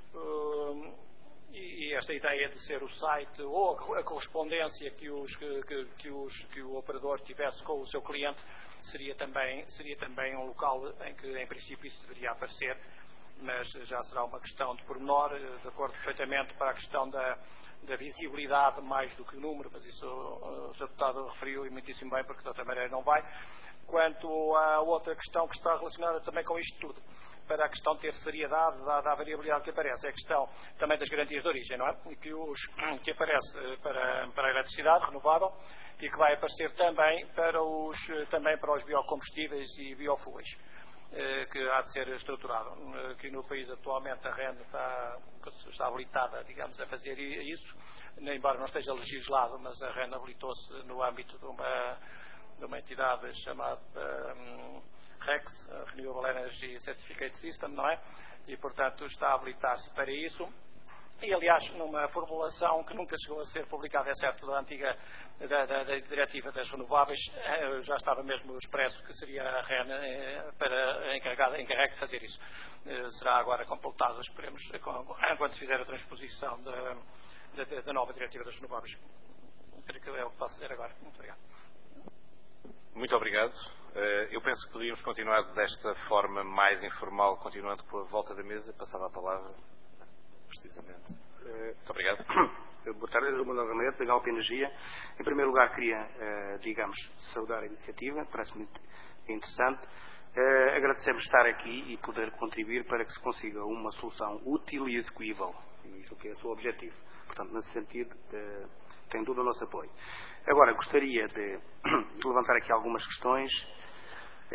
E esta ideia de ser o site ou a correspondência que o operador tivesse com o seu cliente seria também um local em que, em princípio, isso deveria aparecer, mas já será uma questão de pormenor, de acordo perfeitamente para a questão da visibilidade mais do que o número, mas isso o Sr. Deputado referiu e muitíssimo bem, porque de outra maneira não vai. Quanto à outra questão que está relacionada também com isto tudo, para a questão de ter seriedade, dada a variabilidade que aparece, é a questão também das garantias de origem, não é? Que aparece para a eletricidade renovável e que vai aparecer também para os biocombustíveis e biofuéis, que há de ser estruturado. Aqui no país atualmente a REN está habilitada, digamos, a fazer isso, embora não esteja legislado, mas a REN habilitou-se no âmbito de uma entidade chamada REX, Renewable Energy Certificate System, não é? E, portanto, está a habilitar-se para isso. E, aliás, numa formulação que nunca chegou a ser publicada, é certo, da antiga da diretiva das renováveis, já estava mesmo expresso que seria a REN encarregue de fazer isso. Será agora completado, esperemos, quando se fizer a transposição da nova diretiva das renováveis. Creio que é o que posso dizer agora. Muito obrigado. Muito obrigado. Eu penso que podíamos continuar desta forma mais informal, continuando com a volta da mesa. Passava a palavra, precisamente. Muito obrigado. Boa tarde, Manuel Ramalhete, da Galp Energia. Em primeiro lugar, queria, saudar a iniciativa, parece-me interessante. Agradecemos estar aqui e poder contribuir para que se consiga uma solução útil e execuível, isso que é o seu objetivo. Portanto, nesse sentido, tem todo o nosso apoio. Agora, gostaria de levantar aqui algumas questões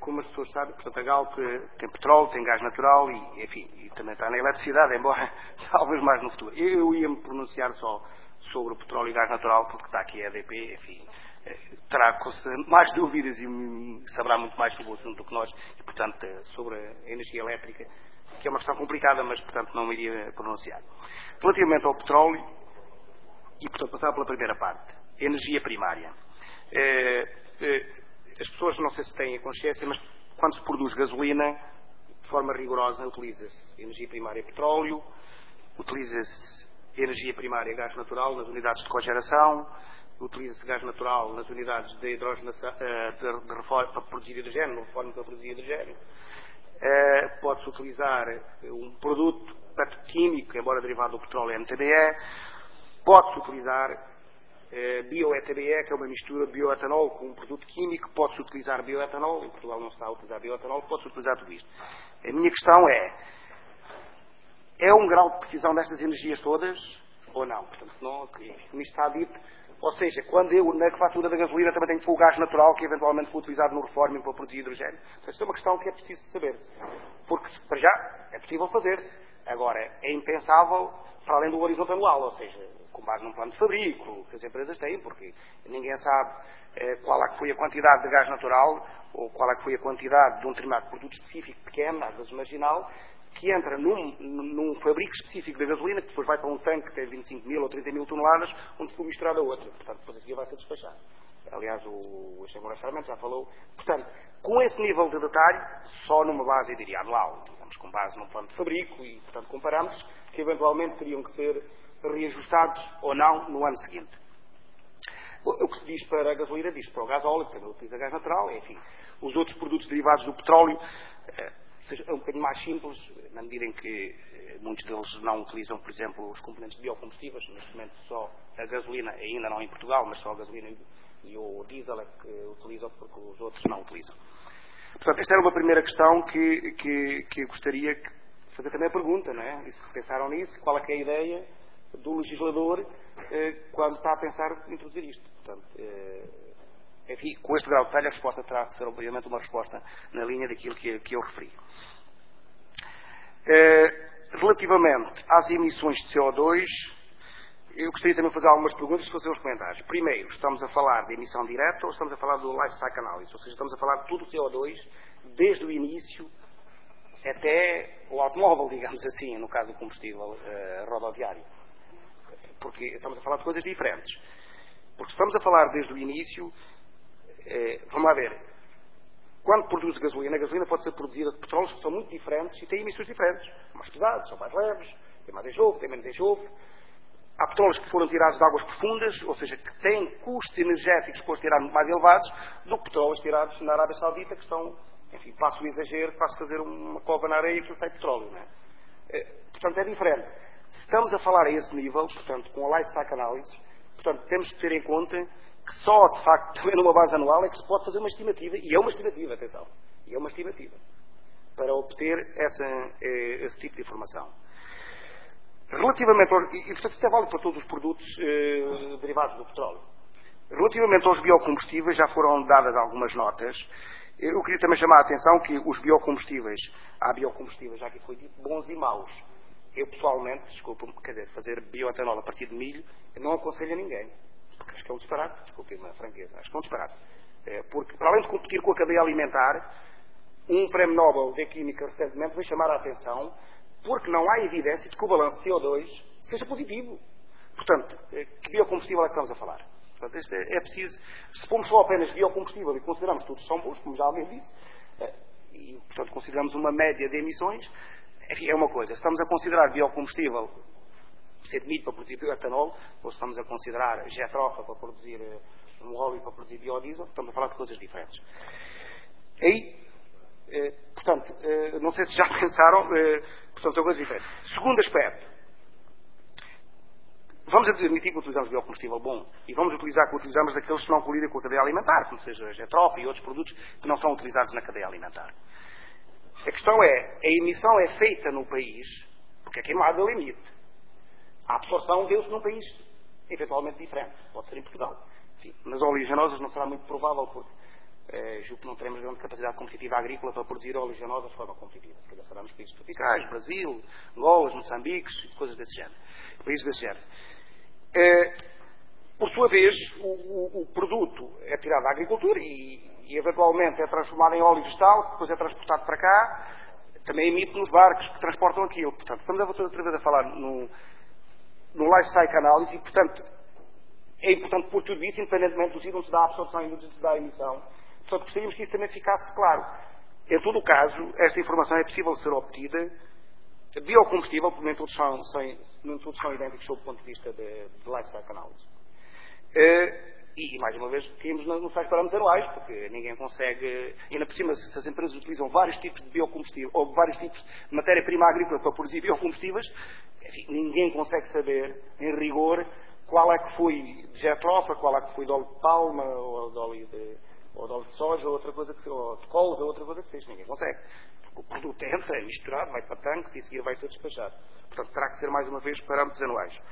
como as pessoas sabem, portanto, a Galp tem petróleo, tem gás natural e, enfim, e também está na eletricidade, embora talvez mais no futuro. Eu ia me pronunciar só sobre o petróleo e gás natural, porque está aqui a EDP, enfim, terá mais dúvidas e saberá muito mais sobre o assunto do que nós, e, portanto, sobre a energia elétrica, que é uma questão complicada, mas, portanto, não me iria pronunciar. Relativamente ao petróleo, e, portanto, passar pela primeira parte, energia primária. As pessoas, não sei se têm a consciência, mas quando se produz gasolina, de forma rigorosa, utiliza-se energia primária petróleo, utiliza-se energia primária gás natural nas unidades de cogeração, utiliza-se gás natural nas unidades de hidrogenação, de reforma para produzir hidrogênio, no reforma para produzir hidrogênio. Pode-se utilizar um produto petroquímico, embora derivado do petróleo MTBE. Pode-se utilizar bioETBE, que é uma mistura de bioetanol com um produto químico. Pode-se utilizar bioetanol, em Portugal não se está a utilizar bioetanol, pode-se utilizar tudo isto. A minha questão é um grau de precisão destas energias todas ou não? Portanto, não, como isto está dito, ou seja, quando eu na fatura da gasolina também tenho que pôr o gás natural que eventualmente foi utilizado no reforming para produzir hidrogênio. Portanto, isto é uma questão que é preciso saber-se. Porque, para já, é possível fazer-se. Agora, é impensável para além do horizonte anual, ou seja, com base num plano de fabrico que as empresas têm, porque ninguém sabe qual é que foi a quantidade de gás natural ou qual é que foi a quantidade de um determinado produto específico pequeno, às vezes marginal, que entra num fabrico específico da gasolina, que depois vai para um tanque que tem 25 mil ou 30 mil toneladas, onde foi misturado a outra. Portanto, depois a seguir vai ser despachado. Aliás, o Engenheiro Sarmento já falou. Portanto, com esse nível de detalhe, só numa base, eu diria, anual, digamos, com base num plano de fabrico, e, portanto, comparamos que eventualmente teriam que ser reajustados ou não no ano seguinte. O que se diz para a gasolina diz para o gás óleo, que também utiliza gás natural, enfim, os outros produtos derivados do petróleo, é um bocadinho mais simples, na medida em que muitos deles não utilizam, por exemplo, os componentes de biocombustíveis. Neste momento só a gasolina, ainda não em Portugal, mas só a gasolina e o diesel é que utilizam, porque os outros não utilizam. Portanto, esta era uma primeira questão que eu gostaria de fazer também a pergunta, não é? E se pensaram nisso, qual é que é a ideia do legislador quando está a pensar em introduzir isto? Portanto, enfim, com este grau de detalhe, a resposta terá que ser, obviamente, uma resposta na linha daquilo que eu referi. Relativamente às emissões de CO2, eu gostaria também de fazer algumas perguntas e fazer uns comentários. Primeiro, estamos a falar de emissão direta ou estamos a falar do life cycle analysis? Ou seja, estamos a falar de tudo o CO2, desde o início até o automóvel, digamos assim, no caso do combustível rodoviário. Porque estamos a falar de coisas diferentes. Porque estamos a falar desde o início, vamos lá ver, quando produz gasolina, a gasolina pode ser produzida de petróleos que são muito diferentes e têm emissões diferentes. São mais pesados, são mais leves, têm mais enxofre, têm menos enxofre. Há petróleos que foram tirados de águas profundas, ou seja, que têm custos energéticos para os tirar muito mais elevados do que petróleos tirados na Arábia Saudita, que estão, enfim, passo o exagero, passo fazer uma cova na areia que sai petróleo, não é? Portanto, é diferente. Se estamos a falar a esse nível, portanto, com a life cycle analysis, portanto, temos que ter em conta que só, de facto, também numa base anual é que se pode fazer uma estimativa, e é uma estimativa, atenção, e é uma estimativa, para obter esse tipo de informação. Relativamente e portanto isto é válido para todos os produtos derivados do petróleo. Relativamente aos biocombustíveis, já foram dadas algumas notas. Eu queria também chamar a atenção que os biocombustíveis, há biocombustíveis, já que foi dito, bons e maus. Eu pessoalmente, desculpa-me, quer dizer, fazer bioetanol a partir de milho, eu não aconselho a ninguém. Porque acho que é um disparate, desculpe-me a franqueza, acho que é um disparate. Porque, para além de competir com a cadeia alimentar, um prémio Nobel de Química recentemente veio chamar a atenção porque não há evidência de que o balanço CO2 seja positivo. Portanto, que biocombustível é que estamos a falar? Portanto, é preciso, se formos só apenas biocombustível e consideramos que todos são bons, como já alguém disse, e, portanto, consideramos uma média de emissões, enfim, é uma coisa. Se estamos a considerar biocombustível ser de milho para produzir bioetanol, ou se estamos a considerar jetrofa para produzir um óleo para produzir biodiesel, estamos a falar de coisas diferentes. Aí, portanto, não sei se já pensaram, portanto, são coisas diferentes. Segundo aspecto, vamos admitir que utilizamos biocombustível bom e vamos utilizar que utilizamos daqueles que não colidem com a cadeia alimentar, como seja a jetrofa e outros produtos que não são utilizados na cadeia alimentar. A questão é, a emissão é feita no país, porque aqui não há de limite. A absorção deu-se num país eventualmente diferente, pode ser em Portugal. Sim, nas oleaginosas não será muito provável, porque julgo que não teremos grande capacidade competitiva agrícola para produzir oleaginosa de forma competitiva. Se calhar será nos países tropicais, Brasil, Angola, Moçambiques, coisas desse género. Países desse género. Por sua vez, o produto é tirado da agricultura e eventualmente é transformado em óleo vegetal, que depois é transportado para cá, também emite nos barcos que transportam aquilo. Portanto, estamos outra vez a falar no life cycle analysis e, portanto, é importante pôr tudo isso, independentemente do sítio onde se dá a absorção e onde se dá a emissão. Portanto, gostaríamos que isso também ficasse claro. Em todo o caso, esta informação é possível ser obtida. Biocombustível, porque nem todos são idênticos sob o ponto de vista de life cycle analysis. E, mais uma vez, caímos nos tais parâmetros anuais, porque ninguém consegue, ainda por cima, se as empresas utilizam vários tipos de biocombustível, ou vários tipos de matéria-prima agrícola para produzir biocombustíveis, enfim, ninguém consegue saber, em rigor, qual é que foi de jetrofa, qual é que foi de óleo de palma, ou de óleo de soja, ou outra coisa que seja, ou de colza, ou outra coisa que seja. Ninguém consegue. Porque o produto entra, é misturado, vai para tanques e a seguir vai ser despachado. Portanto, terá que ser, mais uma vez, parâmetros anuais.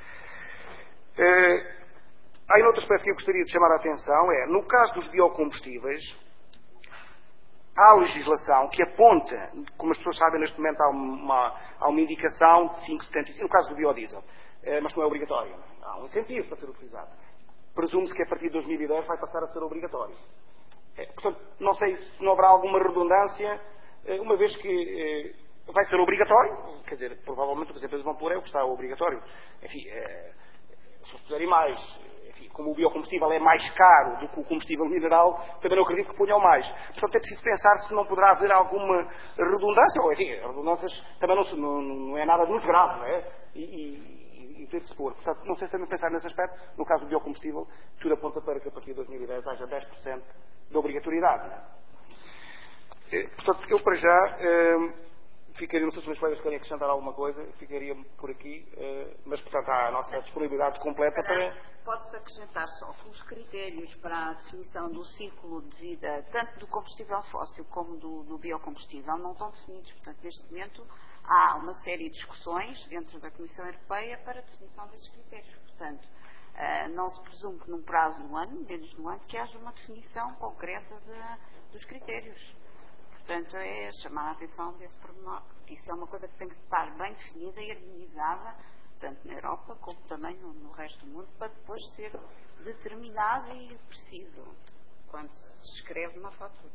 Há ainda outro aspecto que eu gostaria de chamar a atenção, no caso dos biocombustíveis, há legislação que aponta, como as pessoas sabem, neste momento há uma indicação de 5,75, no caso do biodiesel, mas não é obrigatório. Há um incentivo para ser utilizado. Presume-se que a partir de 2010 vai passar a ser obrigatório. Portanto, não sei se não haverá alguma redundância, uma vez que vai ser obrigatório, quer dizer, provavelmente o que as empresas vão pôr é o que está obrigatório. Enfim, se os puserem mais, enfim, como o biocombustível é mais caro do que o combustível mineral, também não acredito que ponham mais. Portanto, é preciso pensar se não poderá haver alguma redundância, ou enfim, redundâncias também não é nada muito grave, não é? E ter de se pôr. Portanto, não sei se também pensar nesse aspecto, no caso do biocombustível, tudo aponta para que a partir de 2010 haja 10% de obrigatoriedade. Não é? Portanto, eu para já ficaria, não sei se os meus colegas querem acrescentar alguma coisa, ficaria por aqui, mas portanto há a nossa disponibilidade completa para... Pode-se acrescentar só que os critérios para a definição do ciclo de vida, tanto do combustível fóssil como do biocombustível, não estão definidos. Portanto, neste momento há uma série de discussões dentro da Comissão Europeia para a definição desses critérios. Portanto, não se presume que num prazo de um ano, menos de um ano, que haja uma definição concreta dos critérios. Portanto, é chamar a atenção desse pormenor, porque isso é uma coisa que tem que estar bem definida e harmonizada, tanto na Europa como também no resto do mundo, para depois ser determinado e preciso quando se escreve uma fatura.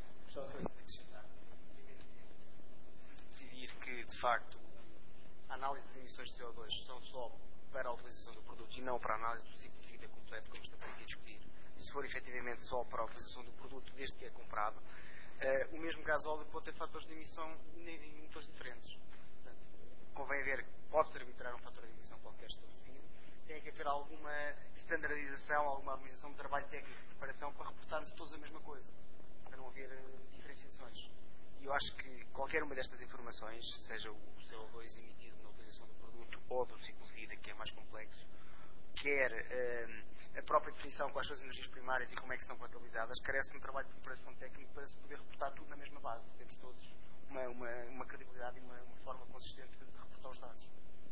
Se decidir que, de facto, a análise das emissões de CO2 são só para a utilização do produto e não para a análise do ciclo de vida completo, como estamos aqui a discutir, se for efetivamente só para a utilização do produto desde que é comprado, o mesmo gasóleo pode ter fatores de emissão em motores diferentes. Portanto, convém ver, pode-se arbitrar um fator de emissão qualquer estabelecido, tem que haver alguma standardização, alguma harmonização de trabalho técnico de preparação para reportarmos todos a mesma coisa, para não haver diferenciações. E eu acho que qualquer uma destas informações, seja o CO2 emitido na utilização do produto ou do ciclo de vida, que é mais complexo, quer a própria definição quais são as energias primárias e como é que são contabilizadas, carece de um trabalho de preparação técnica para se poder reportar tudo na mesma base. Temos todos uma credibilidade e uma forma consistente de reportar os dados.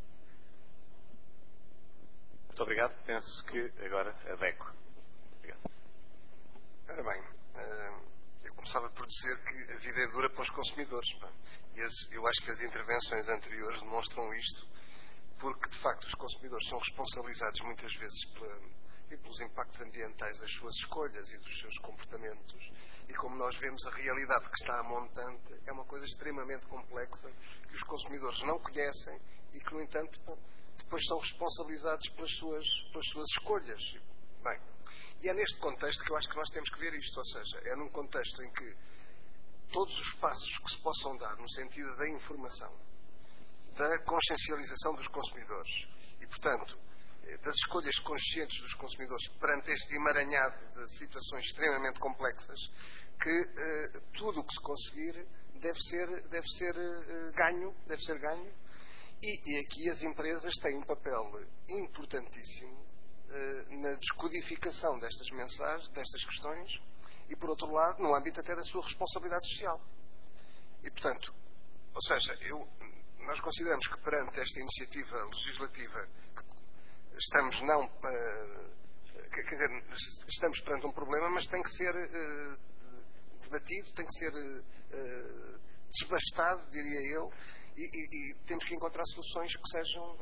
Muito obrigado. Penso que agora a DECO. Obrigado. Ora bem, eu começava por dizer que a vida é dura para os consumidores. E eu acho que as intervenções anteriores demonstram isto, porque de facto os consumidores são responsabilizados muitas vezes pelos impactos ambientais das suas escolhas e dos seus comportamentos. E como nós vemos, a realidade que está a montante é uma coisa extremamente complexa que os consumidores não conhecem e que, no entanto, depois são responsabilizados pelas suas escolhas. Bem, e é neste contexto que eu acho que nós temos que ver isto, ou seja, é num contexto em que todos os passos que se possam dar no sentido da informação, da consciencialização dos consumidores e, portanto, das escolhas conscientes dos consumidores perante este emaranhado de situações extremamente complexas, que tudo o que se conseguir deve ser ganho, e aqui as empresas têm um papel importantíssimo na descodificação destas mensagens, destas questões, e por outro lado, no âmbito até da sua responsabilidade social. E portanto, ou seja, nós consideramos que perante esta iniciativa legislativa estamos estamos perante um problema, mas tem que ser debatido, tem que ser desbastado, diria eu, e temos que encontrar soluções que sejam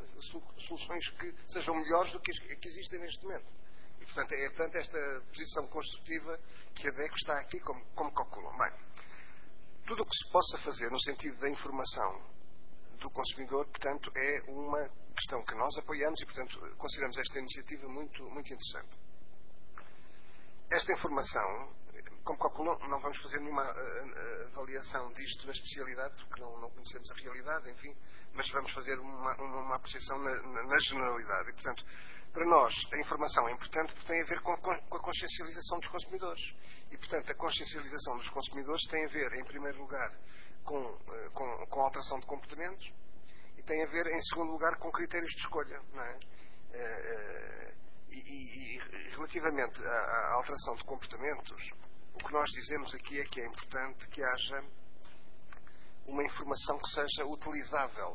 melhores do que existem neste momento. E, portanto, é perante esta posição construtiva que a DECO está aqui como calculam. Bem, tudo o que se possa fazer no sentido da informação do consumidor, portanto, é uma questão que nós apoiamos e, portanto, consideramos esta iniciativa muito, muito interessante. Esta informação, como calculam, não vamos fazer nenhuma avaliação disto na especialidade, porque não conhecemos a realidade, enfim, mas vamos fazer uma apreciação na generalidade. E, portanto, para nós, a informação é importante porque tem a ver com a consciencialização dos consumidores. E, portanto, a consciencialização dos consumidores tem a ver, em primeiro lugar, com a alteração de comportamentos e tem a ver, em segundo lugar, com critérios de escolha. Não é? E relativamente à alteração de comportamentos, o que nós dizemos aqui é que é importante que haja uma informação que seja utilizável.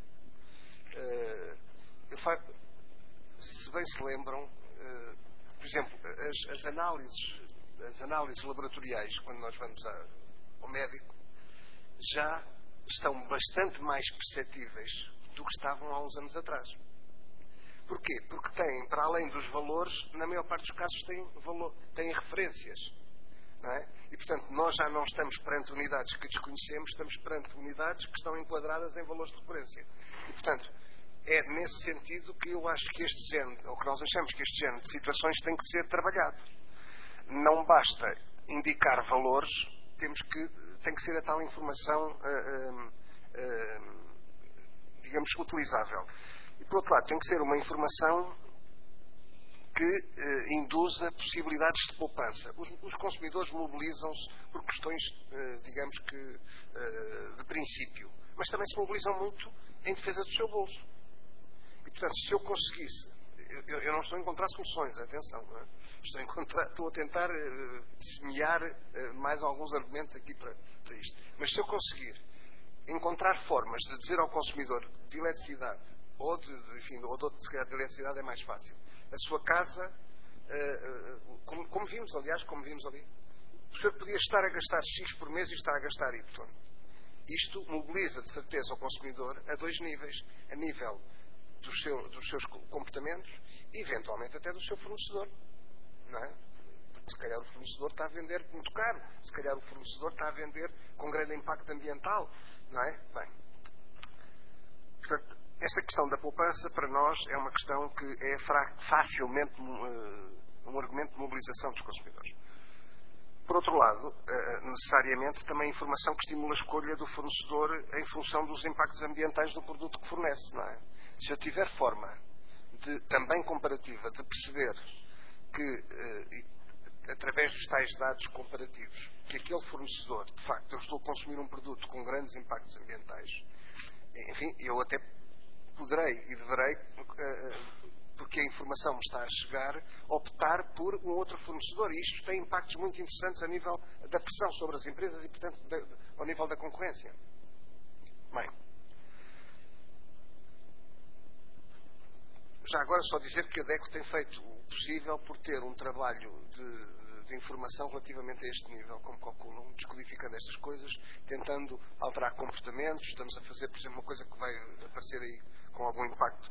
Se bem se lembram, por exemplo, as análises laboratoriais, quando nós vamos ao médico, já estão bastante mais perceptíveis do que estavam há uns anos atrás. Porquê? Porque têm, para além dos valores, na maior parte dos casos têm referências. Não é? E, portanto, nós já não estamos perante unidades que desconhecemos, estamos perante unidades que estão enquadradas em valores de referência. E, portanto, é nesse sentido que eu acho que este género, ou que nós achamos que este género de situações tem que ser trabalhado. Não basta indicar valores, tem que ser a tal informação, digamos, utilizável. E, por outro lado, tem que ser uma informação que induza possibilidades de poupança. Os consumidores mobilizam-se por questões, digamos que, de princípio, mas também se mobilizam muito em defesa do seu bolso. E, portanto, se eu conseguisse, eu não estou a encontrar soluções, atenção, não é? Estou a tentar semear mais alguns argumentos aqui para isto. Mas se eu conseguir encontrar formas de dizer ao consumidor de eletricidade, se calhar de eletricidade é mais fácil, a sua casa, como vimos ali, o senhor podia estar a gastar X por mês e está a gastar Y. Isto mobiliza, de certeza, o consumidor a dois níveis. A nível dos seus comportamentos e, eventualmente, até do seu fornecedor. Não é? Porque, se calhar, o fornecedor está a vender muito caro. Se calhar, o fornecedor está a vender com grande impacto ambiental. Não é? Bem, portanto, esta questão da poupança, para nós, é uma questão que é facilmente um argumento de mobilização dos consumidores. Por outro lado, necessariamente, também informação que estimula a escolha do fornecedor em função dos impactos ambientais do produto que fornece, não é? Se eu tiver forma também comparativa de perceber que, através dos tais dados comparativos, que aquele fornecedor, de facto, eu estou a consumir um produto com grandes impactos ambientais, enfim, eu até poderei e deverei, porque a informação me está a chegar, optar por um outro fornecedor. E isto tem impactos muito interessantes a nível da pressão sobre as empresas e, portanto, ao nível da concorrência. Bem, já agora só dizer que a DECO tem feito o possível por ter um trabalho de informação relativamente a este nível, como calculam, descodificando estas coisas, tentando alterar comportamentos. Estamos a fazer, por exemplo, uma coisa que vai aparecer aí com algum impacto,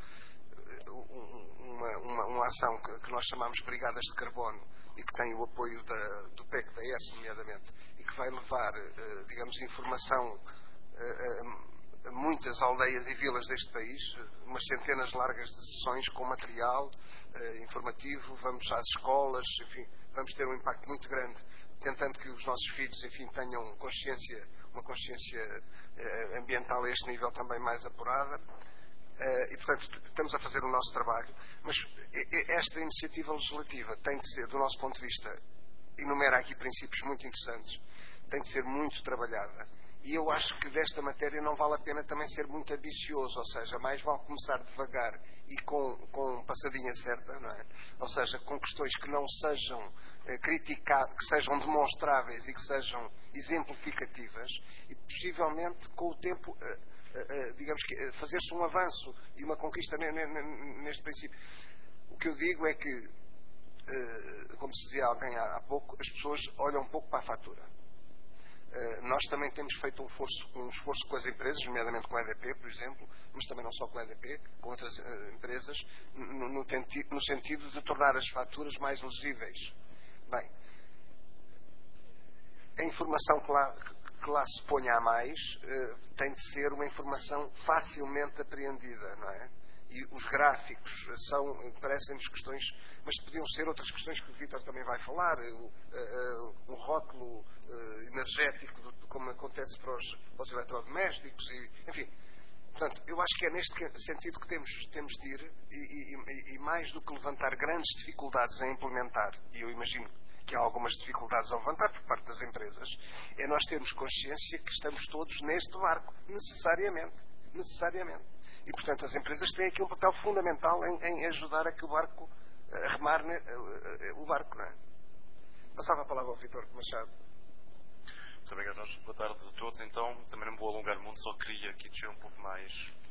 uma ação que nós chamamos de Brigadas de Carbono e que tem o apoio do PEC-DS, nomeadamente, e que vai levar, digamos, informação a muitas aldeias e vilas deste país, umas centenas largas de sessões com material informativo, vamos às escolas, enfim, vamos ter um impacto muito grande, tentando que os nossos filhos, enfim, tenham uma consciência ambiental a este nível também mais apurada. E, portanto, estamos a fazer o nosso trabalho, mas esta iniciativa legislativa tem de ser, do nosso ponto de vista, enumera aqui princípios muito interessantes, tem de ser muito trabalhada. E eu acho que desta matéria não vale a pena também ser muito ambicioso, ou seja, mais vale começar devagar e com passadinha certa, não é? Ou seja, com questões que não sejam criticadas, que sejam demonstráveis e que sejam exemplificativas, e possivelmente com o tempo, digamos que fazer-se um avanço e uma conquista neste princípio. O que eu digo é que como se dizia alguém há pouco, as pessoas olham um pouco para a fatura. Nós também temos feito um esforço com as empresas, nomeadamente com a EDP, por exemplo, mas também não só com a EDP, com outras empresas, no sentido de tornar as faturas mais legíveis. Bem, a informação que lá se ponha a mais tem de ser uma informação facilmente apreendida, não é? E os gráficos parecem-nos questões, mas podiam ser outras questões que o Vítor também vai falar, um rótulo energético, como acontece para os eletrodomésticos, enfim. Portanto, eu acho que é neste sentido que temos de ir, e mais do que levantar grandes dificuldades a implementar, e eu imagino que há algumas dificuldades a levantar por parte das empresas, é nós termos consciência que estamos todos neste barco, necessariamente. E, portanto, as empresas têm aqui um papel fundamental em ajudar a que o barco, a remar o barco, não é? Passava a palavra ao Vítor Machado. Muito obrigado, Jorge. Boa tarde a todos. Então, também não vou alongar muito, só queria aqui descer um pouco mais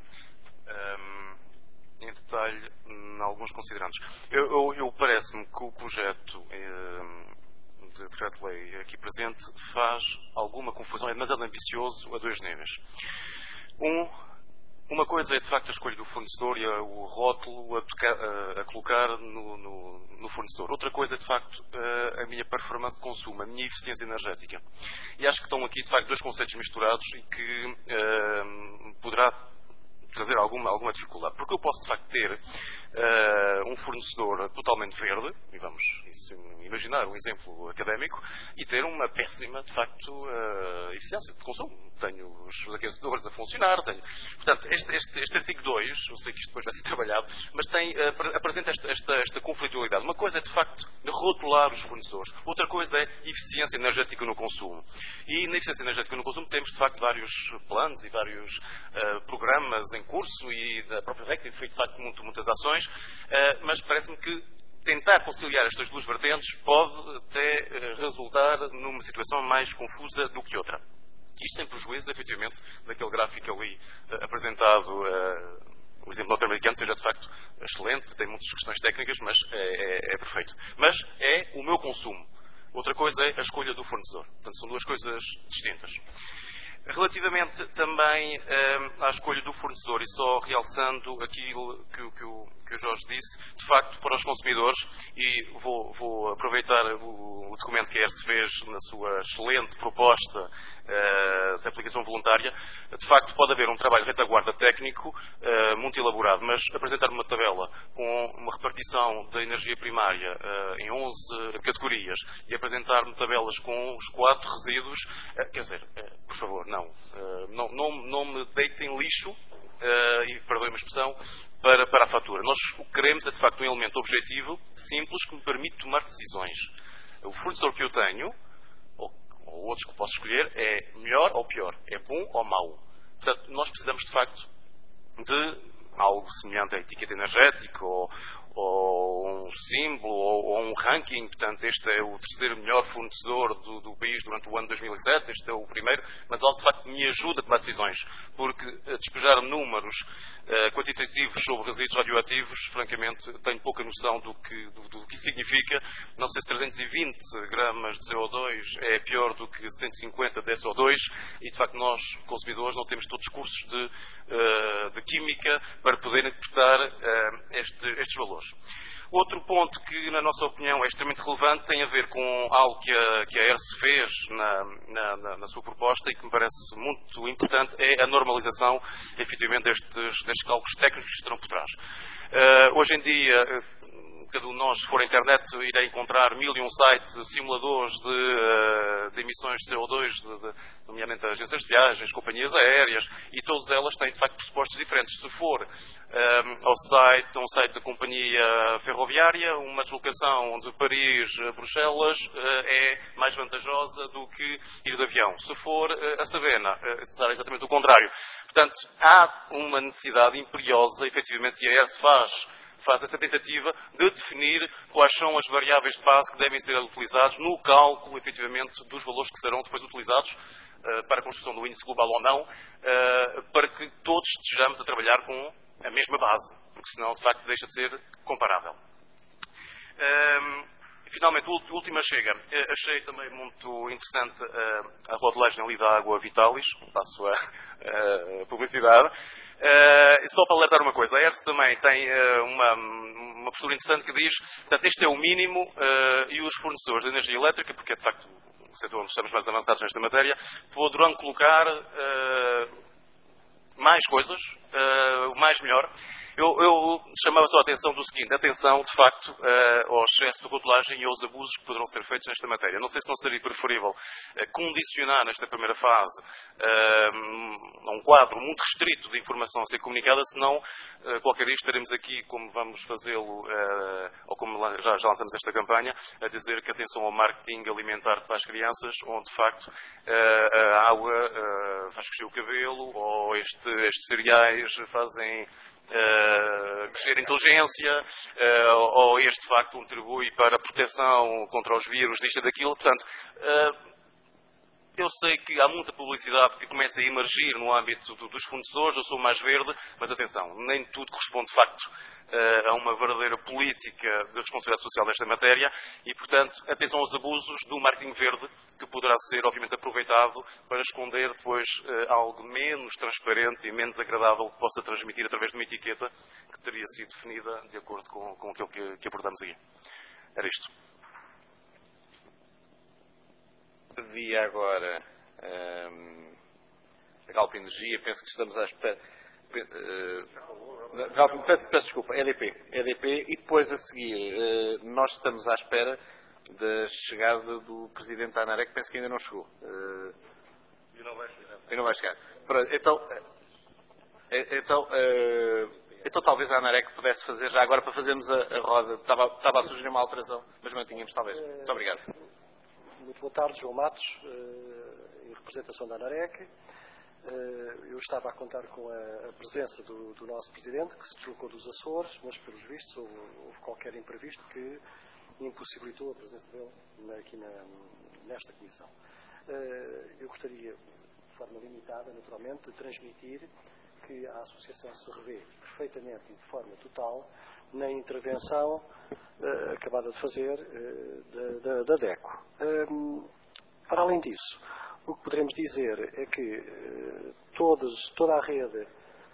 em detalhe em alguns considerandos. Eu parece-me que o projeto de decreto-lei aqui presente faz alguma confusão, é demasiado ambicioso a dois níveis. Uma coisa é, de facto, a escolha do fornecedor e o rótulo a colocar no fornecedor. Outra coisa é, de facto, a minha performance de consumo, a minha eficiência energética. E acho que estão aqui, de facto, dois conceitos misturados e que poderá trazer alguma dificuldade. Porque eu posso, de facto, ter um fornecedor totalmente verde, e vamos imaginar um exemplo académico, e ter uma péssima, de facto, eficiência de consumo. Tenho os aquecedores a funcionar, Portanto, este artigo 2, eu sei que isto depois vai ser trabalhado, mas apresenta esta conflitualidade. Uma coisa é, de facto, rotular os fornecedores. Outra coisa é eficiência energética no consumo. E na eficiência energética no consumo temos, de facto, vários planos e vários programas em curso, e da própria REC tem feito, de facto, muitas ações, mas parece-me que tentar conciliar estas duas vertentes pode até resultar numa situação mais confusa do que outra. Isto sem prejuízo, efetivamente, daquele gráfico ali apresentado, o exemplo norte-americano seja, de facto, excelente, tem muitas questões técnicas, mas é perfeito. Mas é o meu consumo. Outra coisa é a escolha do fornecedor. Portanto, são duas coisas distintas. Relativamente também à escolha do fornecedor, e só realçando aquilo que o Jorge disse, de facto, para os consumidores, e vou aproveitar o documento que a ERSE fez na sua excelente proposta de aplicação voluntária, de facto pode haver um trabalho de retaguarda técnico muito elaborado, mas apresentar uma tabela com uma repartição da energia primária em 11 categorias e apresentar-me tabelas com os 4 resíduos, quer dizer, por favor, não me deitem lixo, e perdoem-me a expressão, para a fatura. Nós o que queremos é, de facto, um elemento objetivo, simples, que me permite tomar decisões. O fornecedor que eu tenho, ou outros que posso escolher, é melhor ou pior, é bom ou mau. Portanto, nós precisamos, de facto, de algo semelhante à etiqueta energética, ou um símbolo, ou um ranking. Portanto, este é o terceiro melhor fornecedor do país durante o ano 2007, este é o primeiro, mas algo, de facto, me ajuda a tomar decisões, porque despejar números quantitativos sobre resíduos radioativos, francamente, tenho pouca noção do que isso significa. Não sei se 320 gramas de CO2 é pior do que 150 de SO2, e, de facto, nós, consumidores, não temos todos os cursos de química para poder interpretar estes valores. Outro ponto que, na nossa opinião, é extremamente relevante tem a ver com algo que a ERSE fez na sua proposta e que me parece muito importante, é a normalização, efetivamente, destes cálculos técnicos que estarão por trás. Hoje em dia, cada um de nós, se for à internet, irá encontrar 1001 sites simuladores de emissões de CO2, nomeadamente agências de viagens, companhias aéreas, e todas elas têm, de facto, pressupostos diferentes. Se for a um site da companhia ferroviária, uma deslocação de Paris a Bruxelas é mais vantajosa do que ir de avião. Se for a Savena, será exatamente o contrário. Portanto, há uma necessidade imperiosa, efetivamente, e a ERSE faz essa tentativa de definir quais são as variáveis de base que devem ser utilizadas no cálculo, efetivamente, dos valores que serão depois utilizados para a construção do índice global ou não, para que todos estejamos a trabalhar com a mesma base, porque senão, de facto, deixa de ser comparável. Finalmente, última chega. Achei também muito interessante a rodelagem ali da Água Vitalis, passo a publicidade. Só para alertar uma coisa, a ERSE também tem uma postura interessante que diz, portanto, este é o mínimo e os fornecedores de energia elétrica, porque é de facto o setor onde estamos mais avançados nesta matéria, poderão colocar mais coisas, o mais melhor. Eu chamava só a atenção do seguinte, atenção, de facto, ao excesso de rotulagem e aos abusos que poderão ser feitos nesta matéria. Não sei se não seria preferível condicionar nesta primeira fase a um quadro muito restrito de informação a ser comunicada, senão qualquer dia estaremos aqui, como vamos fazê-lo, ou como já lançamos esta campanha, a dizer que atenção ao marketing alimentar para as crianças, onde de facto a água faz crescer o cabelo, ou estes cereais fazem crescer a inteligência, ou este de facto contribui para a proteção contra os vírus, disto e daquilo. Portanto, eu sei que há muita publicidade que começa a emergir no âmbito dos fornecedores, eu sou mais verde, mas atenção, nem tudo corresponde de facto a uma verdadeira política de responsabilidade social desta matéria e, portanto, atenção aos abusos do marketing verde, que poderá ser, obviamente, aproveitado para esconder depois algo menos transparente e menos agradável que possa transmitir através de uma etiqueta que teria sido definida de acordo com aquilo que abordamos aqui. Era isto. Via agora a Galp Energia, penso que estamos à espera. Peço desculpa, EDP, e depois a seguir nós estamos à espera da chegada do Presidente da ANAREC, penso que ainda não chegou. E não vai chegar. Então talvez a ANAREC pudesse fazer, já agora para fazermos a roda, estava a sugerir uma alteração, mas mantínhamos talvez. Muito obrigado. Muito boa tarde, João Matos, em representação da ANAREC. Eu estava a contar com a presença do nosso Presidente, que se deslocou dos Açores, mas, pelos vistos, houve qualquer imprevisto que impossibilitou a presença dele aqui nesta comissão. Eu gostaria, de forma limitada, naturalmente, de transmitir que a Associação se revê perfeitamente e de forma total na intervenção acabada de fazer da DECO. Para além disso, o que poderemos dizer é que toda a rede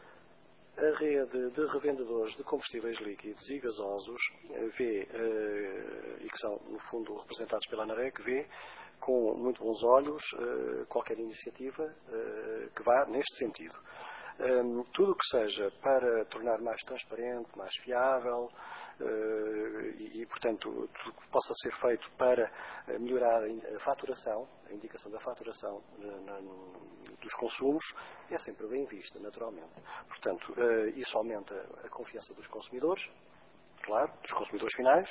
de revendedores de combustíveis líquidos e gasosos vê, e que são, no fundo, representados pela ANAREC, vê com muito bons olhos qualquer iniciativa que vá neste sentido. Tudo o que seja para tornar mais transparente, mais fiável e, portanto, tudo que possa ser feito para melhorar a faturação, a indicação da faturação dos consumos, é sempre bem vista, naturalmente. Portanto, isso aumenta a confiança dos consumidores, claro, dos consumidores finais,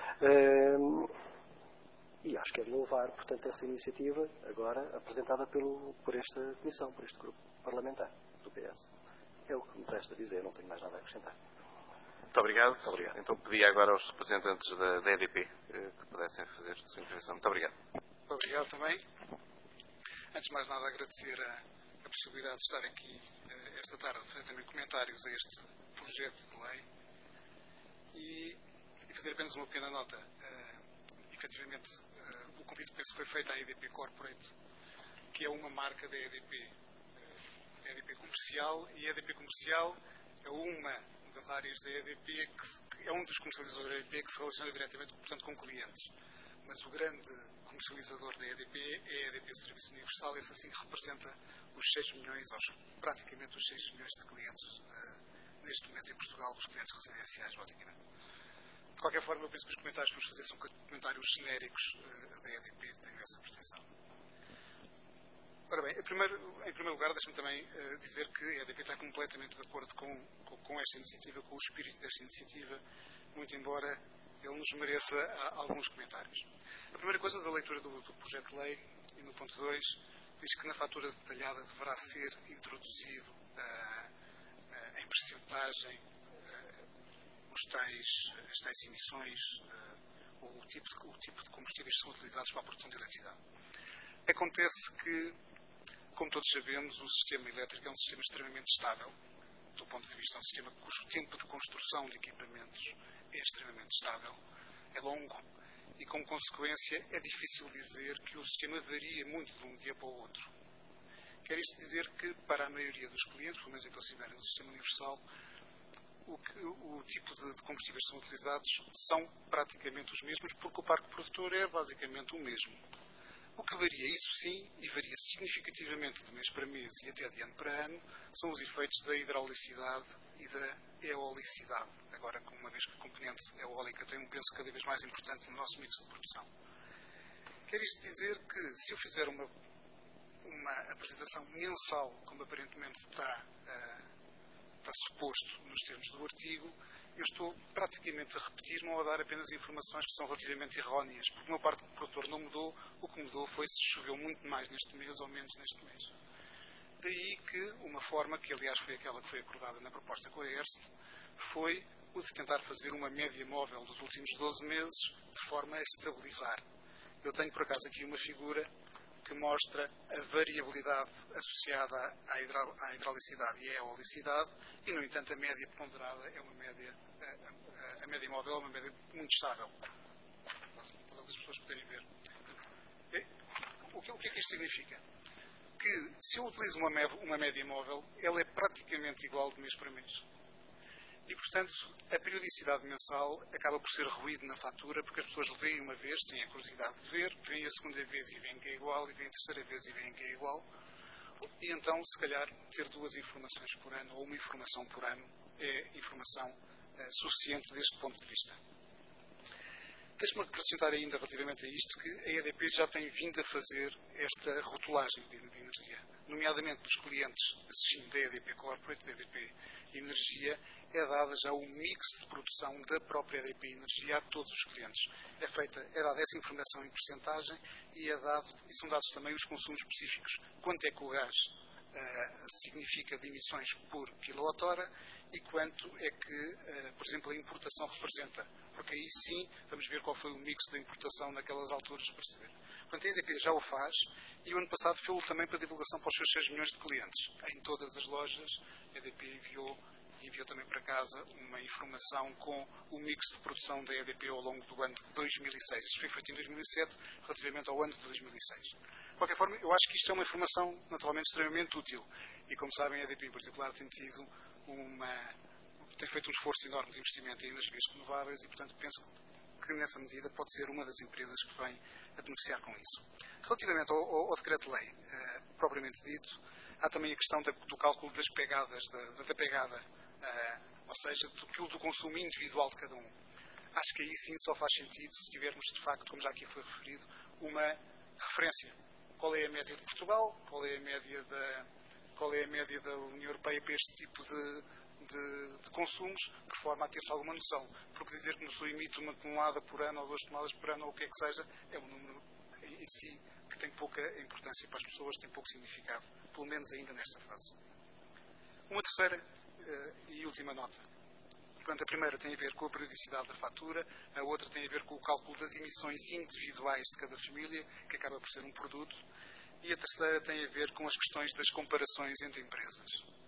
e acho que é de louvar, portanto, essa iniciativa agora apresentada por esta comissão, por este grupo parlamentar do PS. É o que me resta dizer, não tenho mais nada a acrescentar. Muito obrigado. Muito obrigado. Então pedia agora aos representantes da EDP que pudessem fazer a sua intervenção. Muito obrigado. Muito obrigado também. Antes de mais nada, agradecer a possibilidade de estar aqui esta tarde a fazer também comentários a este projeto de lei e fazer apenas uma pequena nota. Efetivamente, o convite penso que foi feito à EDP Corporate, que é uma marca da EDP. A EDP Comercial, e a EDP Comercial é uma das áreas da EDP, que é um dos comercializadores da EDP que se relaciona diretamente, portanto, com clientes. Mas o grande comercializador da EDP é a EDP Serviço Universal, esse assim que representa os 6 milhões, praticamente os 6 milhões de clientes neste momento em Portugal, os clientes residenciais, basicamente. De qualquer forma, eu penso que os comentários que vamos fazer são comentários genéricos da EDP, que tem essa proteção. Ora bem, em primeiro lugar, deixe-me também dizer que a EDP está completamente de acordo com esta iniciativa, com o espírito desta iniciativa, muito embora ele nos mereça alguns comentários. A primeira coisa, da leitura do projeto de lei, e no ponto 2, diz que na fatura detalhada deverá ser introduzido em percentagem as tais emissões ou o tipo de combustíveis que são utilizados para a produção de eletricidade. Acontece que, como todos sabemos, o sistema elétrico é um sistema extremamente estável, do ponto de vista de um sistema cujo tempo de construção de equipamentos é extremamente estável, é longo e, como consequência, é difícil dizer que o sistema varia muito de um dia para o outro. Quer isto dizer que, para a maioria dos clientes, pelo menos aqueles que estiverem no sistema universal, o tipo de combustíveis que são utilizados são praticamente os mesmos, porque o parque produtor é basicamente o mesmo. O que varia, isso sim, e varia significativamente de mês para mês e até de ano para ano, são os efeitos da hidraulicidade e da eolicidade. Agora, uma vez que a componente eólica tem um peso cada vez mais importante no nosso mix de produção. Quer isto dizer que, se eu fizer uma apresentação mensal, como aparentemente está suposto nos termos do artigo, eu estou praticamente a repetir, não a dar apenas informações que são relativamente erróneas, porque o meu parque produtor não mudou, o que mudou foi se choveu muito mais neste mês ou menos neste mês. Daí que uma forma, que aliás foi aquela que foi acordada na proposta com a ERST, foi o de tentar fazer uma média móvel dos últimos 12 meses, de forma a estabilizar. Eu tenho por acaso aqui uma figura que mostra a variabilidade associada à hidraulicidade e à eolicidade, e, no entanto, a média ponderada é uma média, a média móvel é uma média muito estável. Para as pessoas poderem ver. O que é que isto significa? Que, se eu utilizo uma média móvel, ela é praticamente igual de mês para mês. E, portanto, a periodicidade mensal acaba por ser ruído na fatura, porque as pessoas veem uma vez, têm a curiosidade de ver, veem a segunda vez e veem que é igual, e veem a terceira vez e veem que é igual. E então, se calhar, ter 2 informações por ano, ou uma informação por ano, é informação suficiente deste ponto de vista. Deixe-me acrescentar ainda, relativamente a isto, que a EDP já tem vindo a fazer esta rotulagem de energia, nomeadamente dos clientes assistindo da EDP Corporate, da EDP Energia, é dada já o mix de produção da própria EDP Energia a todos os clientes. É dada essa informação em percentagem e são dados também os consumos específicos. Quanto é que o gás significa de emissões por quilowatt-hora e quanto é que, por exemplo, a importação representa. Porque aí sim vamos ver qual foi o mix da importação naquelas alturas para perceber. Portanto, a EDP já o faz e o ano passado fez-o também para divulgação para os seus 6 milhões de clientes. Em todas as lojas, a EDP enviou também para casa uma informação com o mix de produção da EDP ao longo do ano de 2006. Isto foi feito em 2007, relativamente ao ano de 2006. De qualquer forma, eu acho que isto é uma informação naturalmente extremamente útil. E, como sabem, a EDP em particular tem feito um esforço enorme de investimento em energias renováveis e, portanto, penso que nessa medida pode ser uma das empresas que vem a beneficiar com isso. Relativamente ao decreto-lei propriamente dito, há também a questão do cálculo das pegadas, da pegada, ou seja, do consumo individual de cada um. Acho que aí sim só faz sentido se tivermos, de facto, como já aqui foi referido, uma referência. Qual é a média de Portugal? Qual é a média da União Europeia para este tipo de consumos, de forma a ter-se alguma noção. Porque dizer que uma pessoa emite uma tonelada por ano ou 2 toneladas por ano ou o que é que seja, é um número em si que tem pouca importância para as pessoas, tem pouco significado, pelo menos ainda nesta fase. Uma terceira e última nota. Portanto, a primeira tem a ver com a periodicidade da fatura, a outra tem a ver com o cálculo das emissões individuais de cada família, que acaba por ser um produto, e a terceira tem a ver com as questões das comparações entre empresas.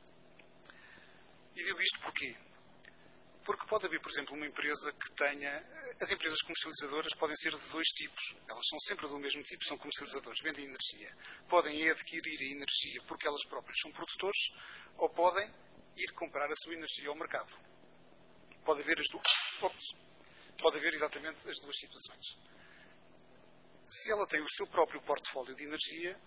E digo isto porquê? Porque pode haver, por exemplo, uma empresa que tenha... As empresas comercializadoras podem ser de 2 tipos. Elas são sempre do mesmo tipo, são comercializadores, vendem energia. Podem adquirir a energia porque elas próprias são produtores, ou podem ir comprar a sua energia ao mercado. Pode haver pode haver exatamente as 2 situações. Se ela tem o seu próprio portfólio de energia,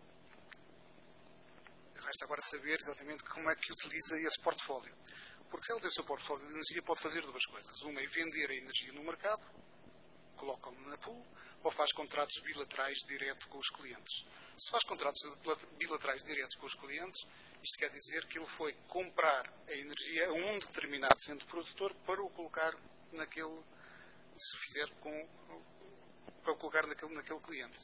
resta agora saber exatamente como é que utiliza esse portfólio. Porque se ela tem o seu portfólio de energia, pode fazer 2 coisas. Uma é vender a energia no mercado, coloca-o na pool, ou faz contratos bilaterais direto com os clientes. Se faz contratos bilaterais diretos com os clientes, isto quer dizer que ele foi comprar a energia a um determinado centro produtor para o colocar naquele, se fizer para o colocar naquele cliente.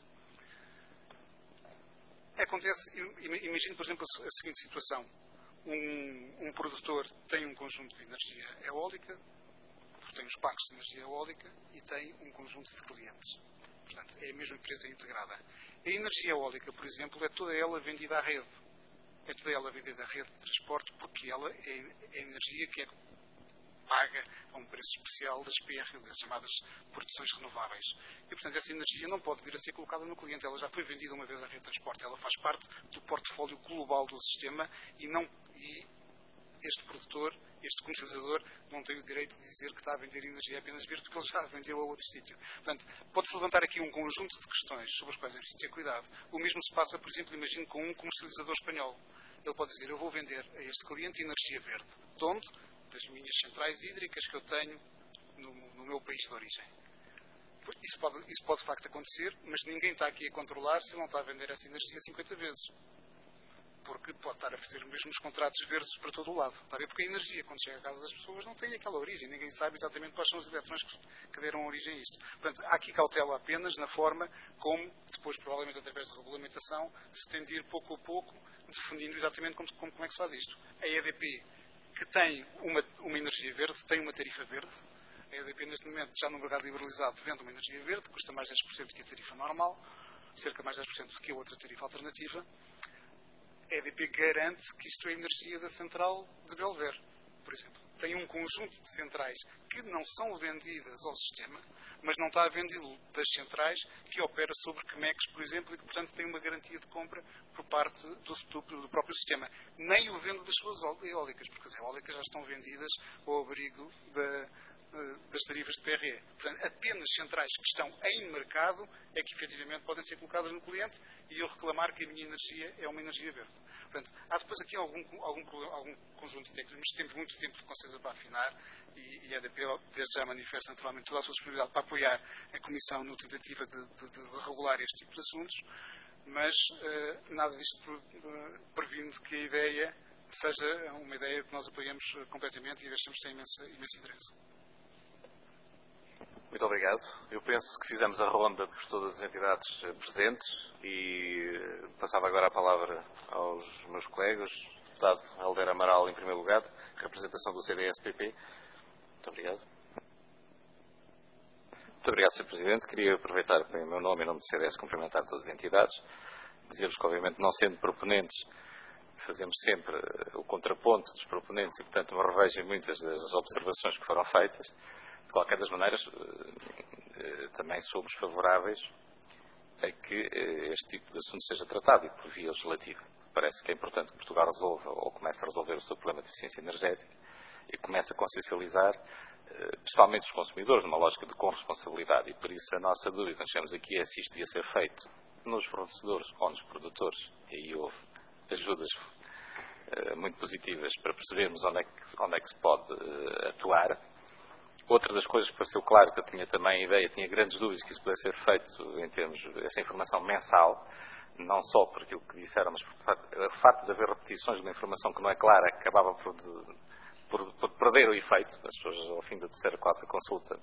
Acontece, imagine, por exemplo, a seguinte situação. Um produtor tem um conjunto de energia eólica, tem os parques de energia eólica e tem um conjunto de clientes. Portanto, é a mesma empresa integrada. A energia eólica, por exemplo, é toda ela vendida à rede. É toda ela vendida à rede de transporte porque ela é a energia que é paga a um preço especial das PR, das chamadas produções renováveis. E, portanto, essa energia não pode vir a ser colocada no cliente. Ela já foi vendida uma vez à rede de transporte. Ela faz parte do portfólio global do sistema e este produtor, este comercializador, não tem o direito de dizer que está a vender energia apenas verde, porque ele já a vendeu a outro sítio. Portanto, pode-se levantar aqui um conjunto de questões sobre as quais é preciso ter cuidado. O mesmo se passa, por exemplo, imagino com um comercializador espanhol. Ele pode dizer, eu vou vender a este cliente energia verde. De onde? Das minhas centrais hídricas que eu tenho no meu país de origem. Isso pode de facto acontecer, mas ninguém está aqui a controlar se ele não está a vender essa energia 50 vezes. Porque pode estar a fazer os mesmos contratos verdes para todo o lado. Está a ver? Porque a energia, quando chega à casa das pessoas, não tem aquela origem. Ninguém sabe exatamente quais são os eletrões que deram origem a isto. Portanto, há aqui cautela apenas na forma como, depois, provavelmente através de regulamentação, se tem de ir pouco a pouco, definindo exatamente como é que se faz isto. A EDP, que tem uma energia verde, tem uma tarifa verde. A EDP, neste momento, já no mercado liberalizado, vende uma energia verde, custa mais 10% que a tarifa normal, cerca mais 10% do que a outra tarifa alternativa. A EDP garante que isto é energia da central de Belver, por exemplo. Tem um conjunto de centrais que não são vendidas ao sistema, mas não está a vendê-lo das centrais que opera sobre CAMEX, por exemplo, e que, portanto, tem uma garantia de compra por parte do próprio sistema. Nem o vende das suas eólicas, porque as eólicas já estão vendidas ao abrigo das tarifas de PRE. Portanto, apenas centrais que estão em mercado é que efetivamente podem ser colocadas no cliente e eu reclamar que a minha energia é uma energia verde. Portanto, há depois aqui algum conjunto de técnicos, mas temos muito tempo com certeza para afinar e a EDP desde já manifesta naturalmente toda a sua disponibilidade para apoiar a Comissão na tentativa de regular este tipo de assuntos, mas nada disto previne que a ideia seja uma ideia que nós apoiamos completamente e deixamos ter imenso interesse. Muito obrigado. Eu penso que fizemos a ronda de todas as entidades presentes e passava agora a palavra aos meus colegas. Deputado Helder Amaral, em primeiro lugar, representação do CDS-PP. Muito obrigado. Muito obrigado, Sr. Presidente. Queria aproveitar em meu nome e em nome do CDS cumprimentar todas as entidades. Dizer-vos que, obviamente, não sendo proponentes, fazemos sempre o contraponto dos proponentes e, portanto, me revejo em muitas das observações que foram feitas. De qualquer das maneiras, também somos favoráveis a que este tipo de assunto seja tratado e por via legislativa. Parece que é importante que Portugal resolva ou comece a resolver o seu problema de eficiência energética e comece a consciencializar, principalmente os consumidores, numa lógica de corresponsabilidade. E por isso a nossa dúvida, quando chegamos aqui, é se isto devia ser feito nos fornecedores ou nos produtores. E aí houve ajudas muito positivas para percebermos onde é que se pode atuar. Outra das coisas que pareceu claro, que eu tinha também a ideia, tinha grandes dúvidas que isso pudesse ser feito em termos dessa informação mensal, não só por aquilo que disseram, mas por o facto de haver repetições de uma informação que não é clara, acabava por perder o efeito. As pessoas, ao fim da terceira, quarta consulta,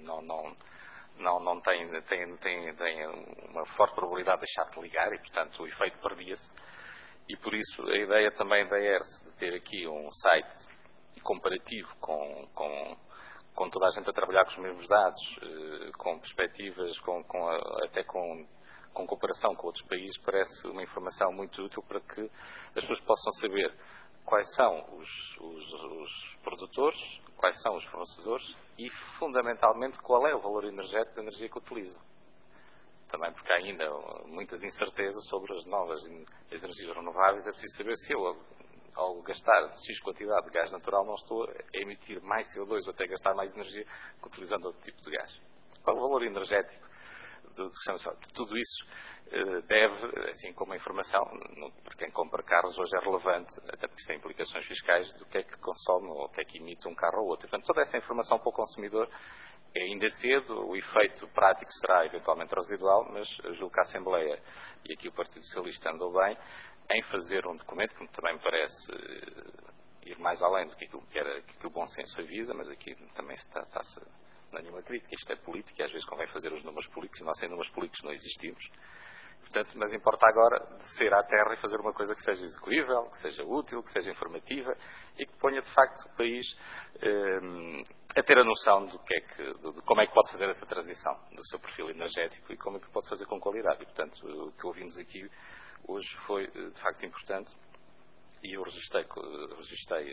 não têm uma forte probabilidade de deixar de ligar e, portanto, o efeito perdia-se. E por isso a ideia também da ERSE de ter aqui um site comparativo com toda a gente a trabalhar com os mesmos dados, com perspectivas, até com comparação com outros países, parece uma informação muito útil para que as pessoas possam saber quais são os produtores, quais são os fornecedores e, fundamentalmente, qual é o valor energético da energia que utilizam. Também porque há ainda muitas incertezas sobre as novas energias renováveis, é preciso saber se eu, ao gastar X quantidade de gás natural, não estou a emitir mais CO2 ou até gastar mais energia que utilizando outro tipo de gás. Qual o valor energético de tudo isso deve, assim como a informação, para quem compra carros hoje é relevante, até porque isso tem implicações fiscais do que é que consome ou o que é que emite um carro ou outro. Portanto, toda essa informação para o consumidor é ainda cedo, o efeito prático será eventualmente residual, mas julgo que a Assembleia e aqui o Partido Socialista andou bem em fazer um documento que também me parece ir mais além do que aquilo que o bom senso avisa, mas aqui também está-se não há nenhuma crítica, isto é política e às vezes convém fazer os números políticos e nós sem números políticos não existimos. Portanto, mas importa agora descer à terra e fazer uma coisa que seja execuível, que seja útil, que seja informativa e que ponha de facto o país a ter a noção de como é que pode fazer essa transição do seu perfil energético e como é que pode fazer com qualidade. E, portanto, o que ouvimos aqui hoje foi de facto importante e eu registrei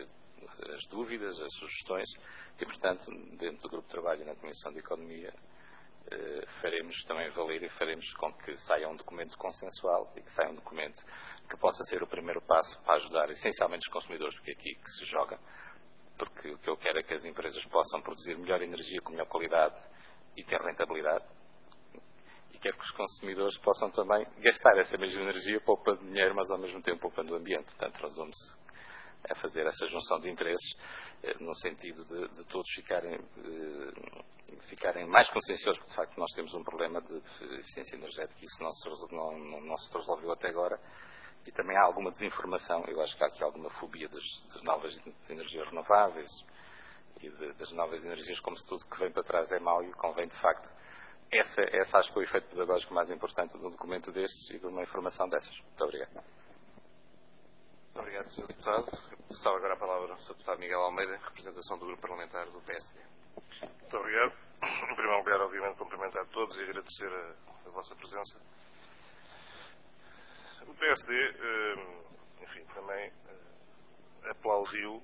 as dúvidas, as sugestões e, portanto, dentro do grupo de trabalho e na Comissão de Economia, faremos também valer e faremos com que saia um documento consensual e que saia um documento que possa ser o primeiro passo para ajudar essencialmente os consumidores, porque é aqui que se joga, porque o que eu quero é que as empresas possam produzir melhor energia com melhor qualidade e ter rentabilidade, e quero que os consumidores possam também gastar essa mesma energia poupando dinheiro, mas ao mesmo tempo poupando o ambiente. Portanto, resume-se a fazer essa junção de interesses no sentido de todos ficarem mais conscienciosos, porque de facto nós temos um problema de eficiência energética e isso não se resolveu até agora, e também há alguma desinformação. Eu acho que há aqui alguma fobia das novas energias renováveis e das novas energias, como se tudo que vem para trás é mau, e convém de facto essa acho que é o efeito pedagógico mais importante de um documento destes e de uma informação dessas. Muito obrigado. Muito obrigado, Sr. Deputado. Passava agora a palavra ao Sr. Deputado Miguel Almeida, em representação do Grupo Parlamentar do PSD. Muito obrigado. Em primeiro lugar, obviamente, cumprimentar a todos e agradecer a vossa presença. O PSD, enfim, também aplaudiu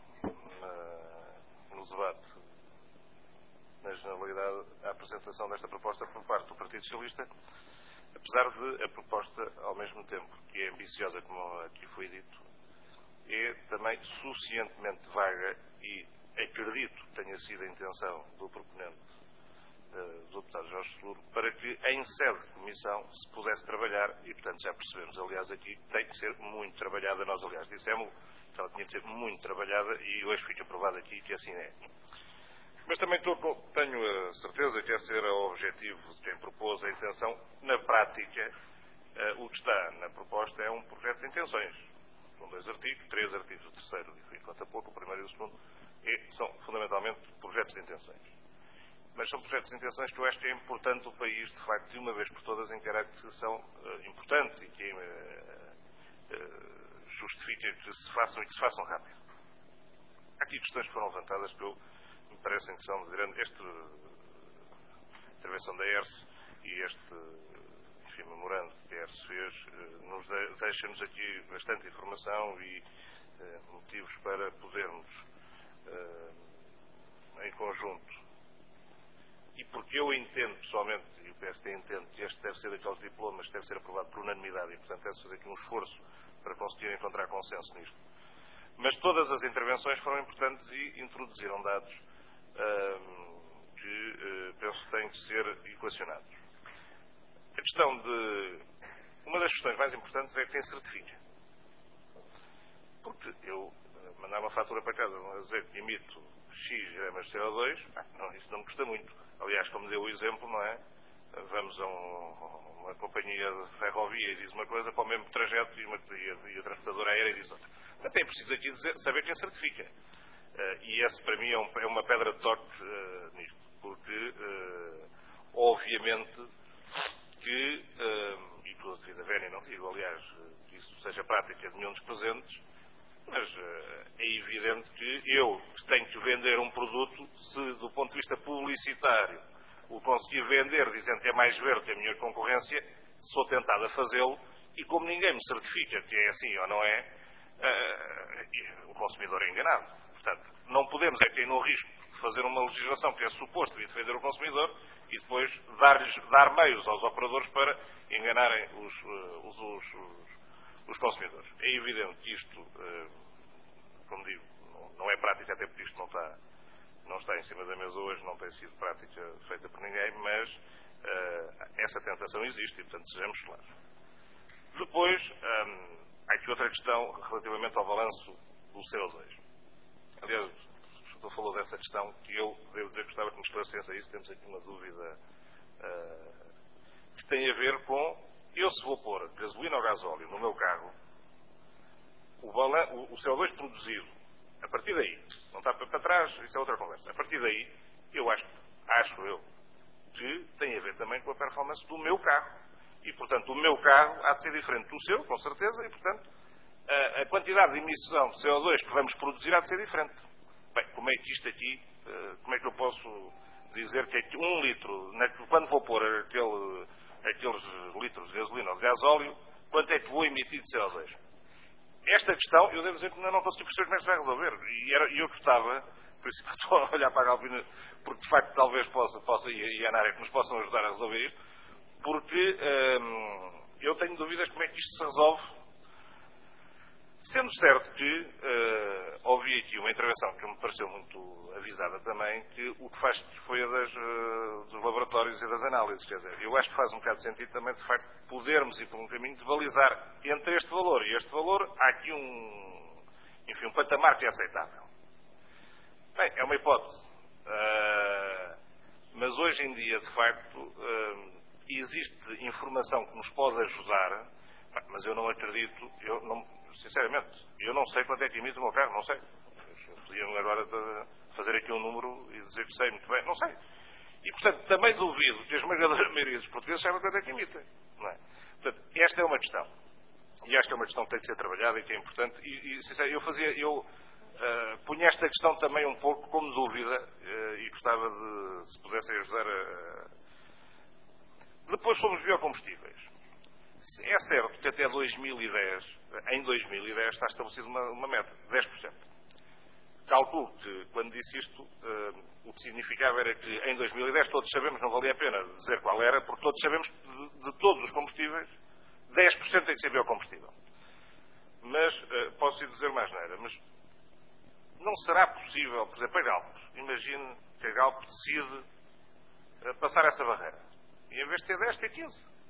no debate, na generalidade, a apresentação desta proposta por parte do Partido Socialista, apesar de a proposta, ao mesmo tempo que é ambiciosa, como aqui foi dito, é também suficientemente vaga e acredito que tenha sido a intenção do proponente, do deputado Jorge Seguro, para que em sede de comissão se pudesse trabalhar, e portanto já percebemos, aliás, aqui que tem que ser muito trabalhada. Nós, aliás, dissemos que ela tinha de ser muito trabalhada e hoje fica provado aqui que assim é. Mas também tenho a certeza que esse era o objetivo de quem propôs a intenção. Na prática, o que está na proposta é um projeto de intenções. São 2 artigos, 3 artigos, o terceiro, e conta pouco, o primeiro e o segundo, e são fundamentalmente projetos de intenções. Mas são projetos de intenções que eu acho que é importante o país, de facto, de uma vez por todas, encarar que são importantes e que justifica que se façam e que se façam rápido. Há aqui questões que foram levantadas que me parecem que são de grande. Esta intervenção da ERSE e este memorando que a ERSE fez deixa-nos aqui bastante informação e motivos para podermos, em conjunto, e porque eu entendo pessoalmente, e o PSD entende, que este deve ser daqueles diplomas que deve ser aprovado por unanimidade e, portanto, deve-se fazer aqui um esforço para conseguir encontrar consenso nisto. Mas todas as intervenções foram importantes e introduziram dados que penso que têm que ser equacionados. Uma das questões mais importantes é quem certifica. Porque eu mandar uma fatura para casa a dizer que emito X gramas de CO2, isso não me custa muito. Aliás, como deu o exemplo, não é? Vamos a uma companhia de ferrovia e diz uma coisa para o mesmo trajeto e a transportadora aérea diz outra. Portanto, é preciso aqui saber quem certifica. E esse, para mim, é uma pedra de toque nisto. Porque, obviamente, que, e com a devida vénia, não digo, aliás, que isso seja prática de nenhum dos presentes, mas é evidente que eu tenho que vender um produto, se do ponto de vista publicitário o conseguir vender dizendo que é mais verde que a minha concorrência, sou tentado a fazê-lo, e como ninguém me certifica que é assim ou não é, o consumidor é enganado. Portanto, não podemos cair no risco de fazer uma legislação que é suposto defender o consumidor e depois dar meios aos operadores para enganarem os consumidores. É evidente que isto, como digo, não é prática, até porque isto não está em cima da mesa hoje, não tem sido prática feita por ninguém, mas essa tentação existe e, portanto, sejamos claros. Depois, há aqui outra questão relativamente ao balanço do CO2. Aliás, o senhor falou dessa questão que eu devo dizer que gostava que me esclarecesse a isso. Temos aqui uma dúvida que tem a ver com, eu se vou pôr gasolina ou gasóleo no meu carro, o CO2 produzido, a partir daí, não está para trás, isso é outra conversa, a partir daí, eu acho que tem a ver também com a performance do meu carro. E, portanto, o meu carro há de ser diferente do seu, com certeza, e, portanto, a quantidade de emissão de CO2 que vamos produzir há de ser diferente. Bem, como é que isto aqui, como é que eu posso dizer que 1 litro, quando vou pôr aqueles litros de gasolina ou de gasóleo, quanto é que vou emitir de CO2? esta questão, eu devo dizer que ainda não consegui perceber como é que se vai resolver. E eu gostava, por isso estou a olhar para a Galpina, porque de facto talvez possa e a ANAREC nos possam ajudar a resolver isto, porque eu tenho dúvidas como é que isto se resolve. Sendo certo que ouvi aqui uma intervenção que me pareceu muito avisada também, que o que faz foi a dos laboratórios e das análises. Quer dizer, eu acho que faz um bocado de sentido também, de facto, podermos ir por um caminho de balizar entre este valor e este valor, há aqui um patamar que é aceitável. Bem, é uma hipótese. Mas hoje em dia, de facto, existe informação que nos pode ajudar, mas eu não acredito, sinceramente, eu não sei quanto é que emite o meu carro, não sei. Podiam agora fazer aqui um número e dizer que sei muito bem, não sei. E, portanto, também duvido que a esmagadora maioria dos portugueses saiba quanto é que emitem. Não é? Portanto, esta é uma questão. E esta é uma questão que tem de ser trabalhada e que é importante. E sinceramente, eu punha esta questão também um pouco como dúvida e gostava de, se pudessem ajudar Depois sobre os biocombustíveis. É certo que até 2010, em 2010, está estabelecida uma meta, 10%. Calculo que, quando disse isto, o que significava era que em 2010 todos sabemos, não valia a pena dizer qual era, porque todos sabemos que de todos os combustíveis, 10% tem que ser biocombustível. Mas, posso lhe dizer mais nada, mas não será possível, por exemplo, a Galp. Imagine que a Galp decide passar essa barreira. E em vez de ter 10, ter 15.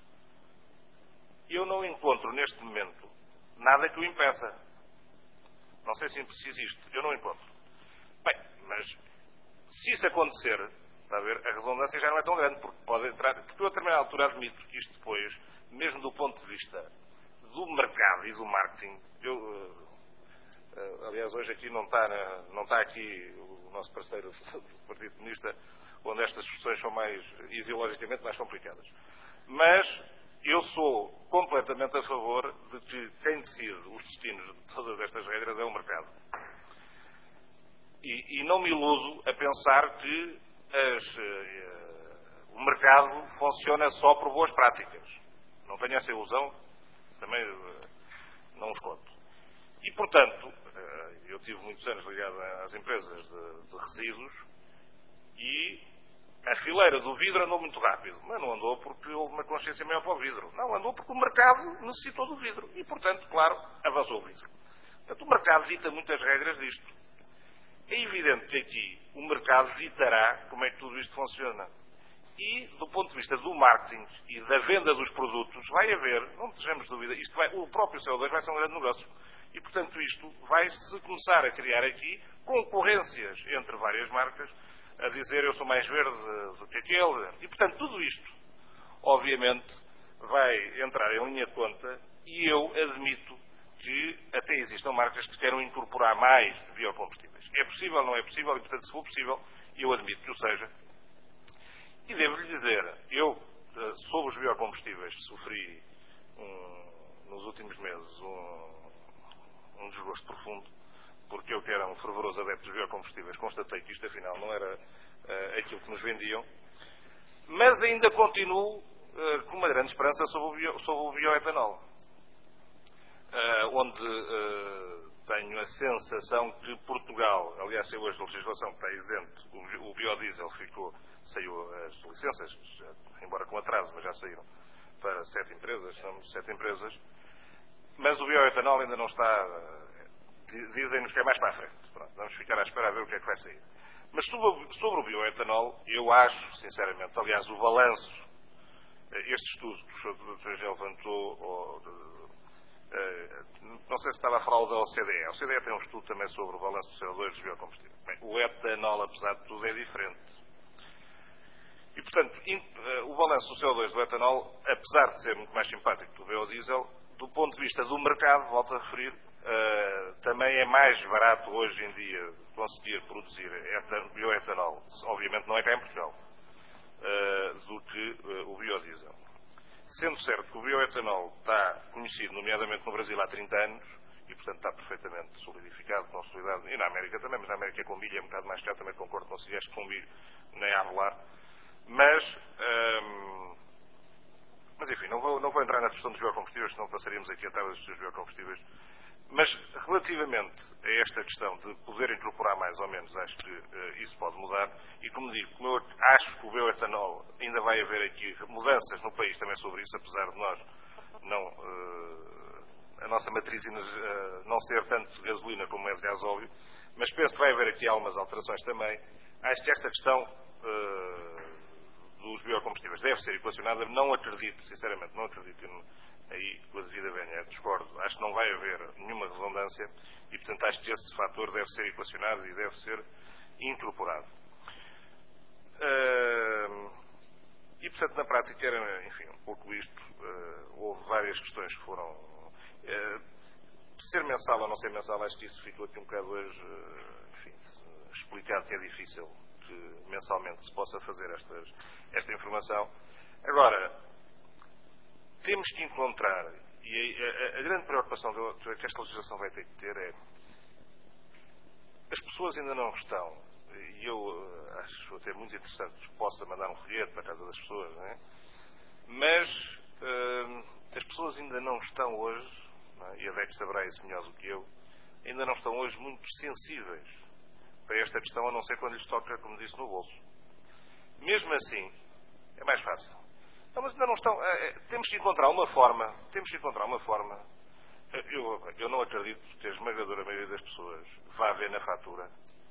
Eu não encontro, neste momento, nada que o impeça. Não sei se existe. Eu não encontro. Bem, mas se isso acontecer, está a ver, a redundância já não é tão grande, porque pode entrar... Porque eu, a determinada altura, admito que isto depois, mesmo do ponto de vista do mercado e do marketing, aliás, hoje aqui não está aqui o nosso parceiro do Partido Comunista, onde estas discussões são mais, ideologicamente, mais complicadas. Mas eu sou completamente a favor de que quem decide os destinos de todas estas regras é o mercado. E não me iludo a pensar que o mercado funciona só por boas práticas. Não tenho essa ilusão, também não os conto. E, portanto, eu tive muitos anos ligado às empresas de resíduos e a fileira do vidro andou muito rápido, mas não andou porque houve uma consciência maior para o vidro. Não, andou porque o mercado necessitou do vidro. E, portanto, claro, avançou o vidro. Portanto, o mercado dita muitas regras disto. É evidente que aqui o mercado ditará como é que tudo isto funciona. E, do ponto de vista do marketing e da venda dos produtos, vai haver, não tejamos dúvida, o próprio CO2 vai ser um grande negócio. E, portanto, isto vai-se começar a criar aqui concorrências entre várias marcas, a dizer eu sou mais verde do que aquele. E, portanto, tudo isto, obviamente, vai entrar em linha de conta e eu admito que até existam marcas que queiram incorporar mais biocombustíveis. É possível, não é possível, e, portanto, se for possível, eu admito que o seja. E devo-lhe dizer, eu, sobre os biocombustíveis, sofri, nos últimos meses, um desgosto profundo, porque eu, que era um fervoroso adepto dos biocombustíveis, constatei que isto, afinal, não era aquilo que nos vendiam, mas ainda continuo com uma grande esperança sobre o bioetanol, onde tenho a sensação que Portugal, aliás, saiu hoje a legislação que está isento, o biodiesel saiu as licenças, embora com atraso, mas já saíram para 7 empresas, somos 7 empresas, mas o bioetanol ainda não está... Dizem-nos que é mais para a frente. Pronto, vamos ficar à espera a ver o que é que vai sair. Mas sobre o bioetanol, eu acho, sinceramente, aliás, o balanço, este estudo que o Dr. Engenheiro levantou, não sei se estava a falar da OCDE. A OCDE tem um estudo também sobre o balanço do CO2 dos biocombustíveis. Bem, o etanol, apesar de tudo, é diferente. E, portanto, o balanço do CO2 do etanol, apesar de ser muito mais simpático que o biodiesel, do ponto de vista do mercado, volto a referir, também é mais barato hoje em dia conseguir produzir bioetanol, obviamente não é cá em Portugal, do que o biodiesel. Sendo certo que o bioetanol está conhecido, nomeadamente no Brasil, há 30 anos, e portanto está perfeitamente solidificado, consolidado, e na América também, mas na América com milho é um bocado mais caro, também concordo com vocês, que com milho nem a rolar. Mas enfim, não vou entrar na questão dos biocombustíveis, senão passaríamos aqui a tarde dos biocombustíveis. Mas, relativamente a esta questão de poder incorporar mais ou menos, acho que isso pode mudar. E, como digo, como eu acho que o bioetanol ainda vai haver aqui mudanças no país também sobre isso, apesar de nós a nossa matriz não ser tanto de gasolina como é de gasóleo, mas penso que vai haver aqui algumas alterações também. Acho que esta questão dos biocombustíveis deve ser equacionada. Não acredito, sinceramente, não acredito aí com a devida venha, discordo. Acho que não vai haver nenhuma redundância e, portanto, acho que esse fator deve ser equacionado e deve ser incorporado. E, portanto, na prática era, enfim, um pouco isto. Houve várias questões que foram... ser mensal ou não ser mensal, acho que isso ficou aqui um bocado hoje, enfim, explicado que é difícil que mensalmente se possa fazer esta informação. Agora, temos que encontrar, e a grande preocupação que esta legislação vai ter que ter é, as pessoas ainda não estão, e eu acho até muito interessante que possa mandar um folheto para a casa das pessoas, não é? Mas as pessoas ainda não estão hoje, não é? E a DEC saberá isso melhor do que eu, ainda não estão hoje muito sensíveis para esta questão, a não ser quando lhes toca, como disse, no bolso. Mesmo assim, é mais fácil. Não, mas ainda não estão. Temos que encontrar uma forma. Eu não acredito que a esmagadora maioria das pessoas vá ver na fatura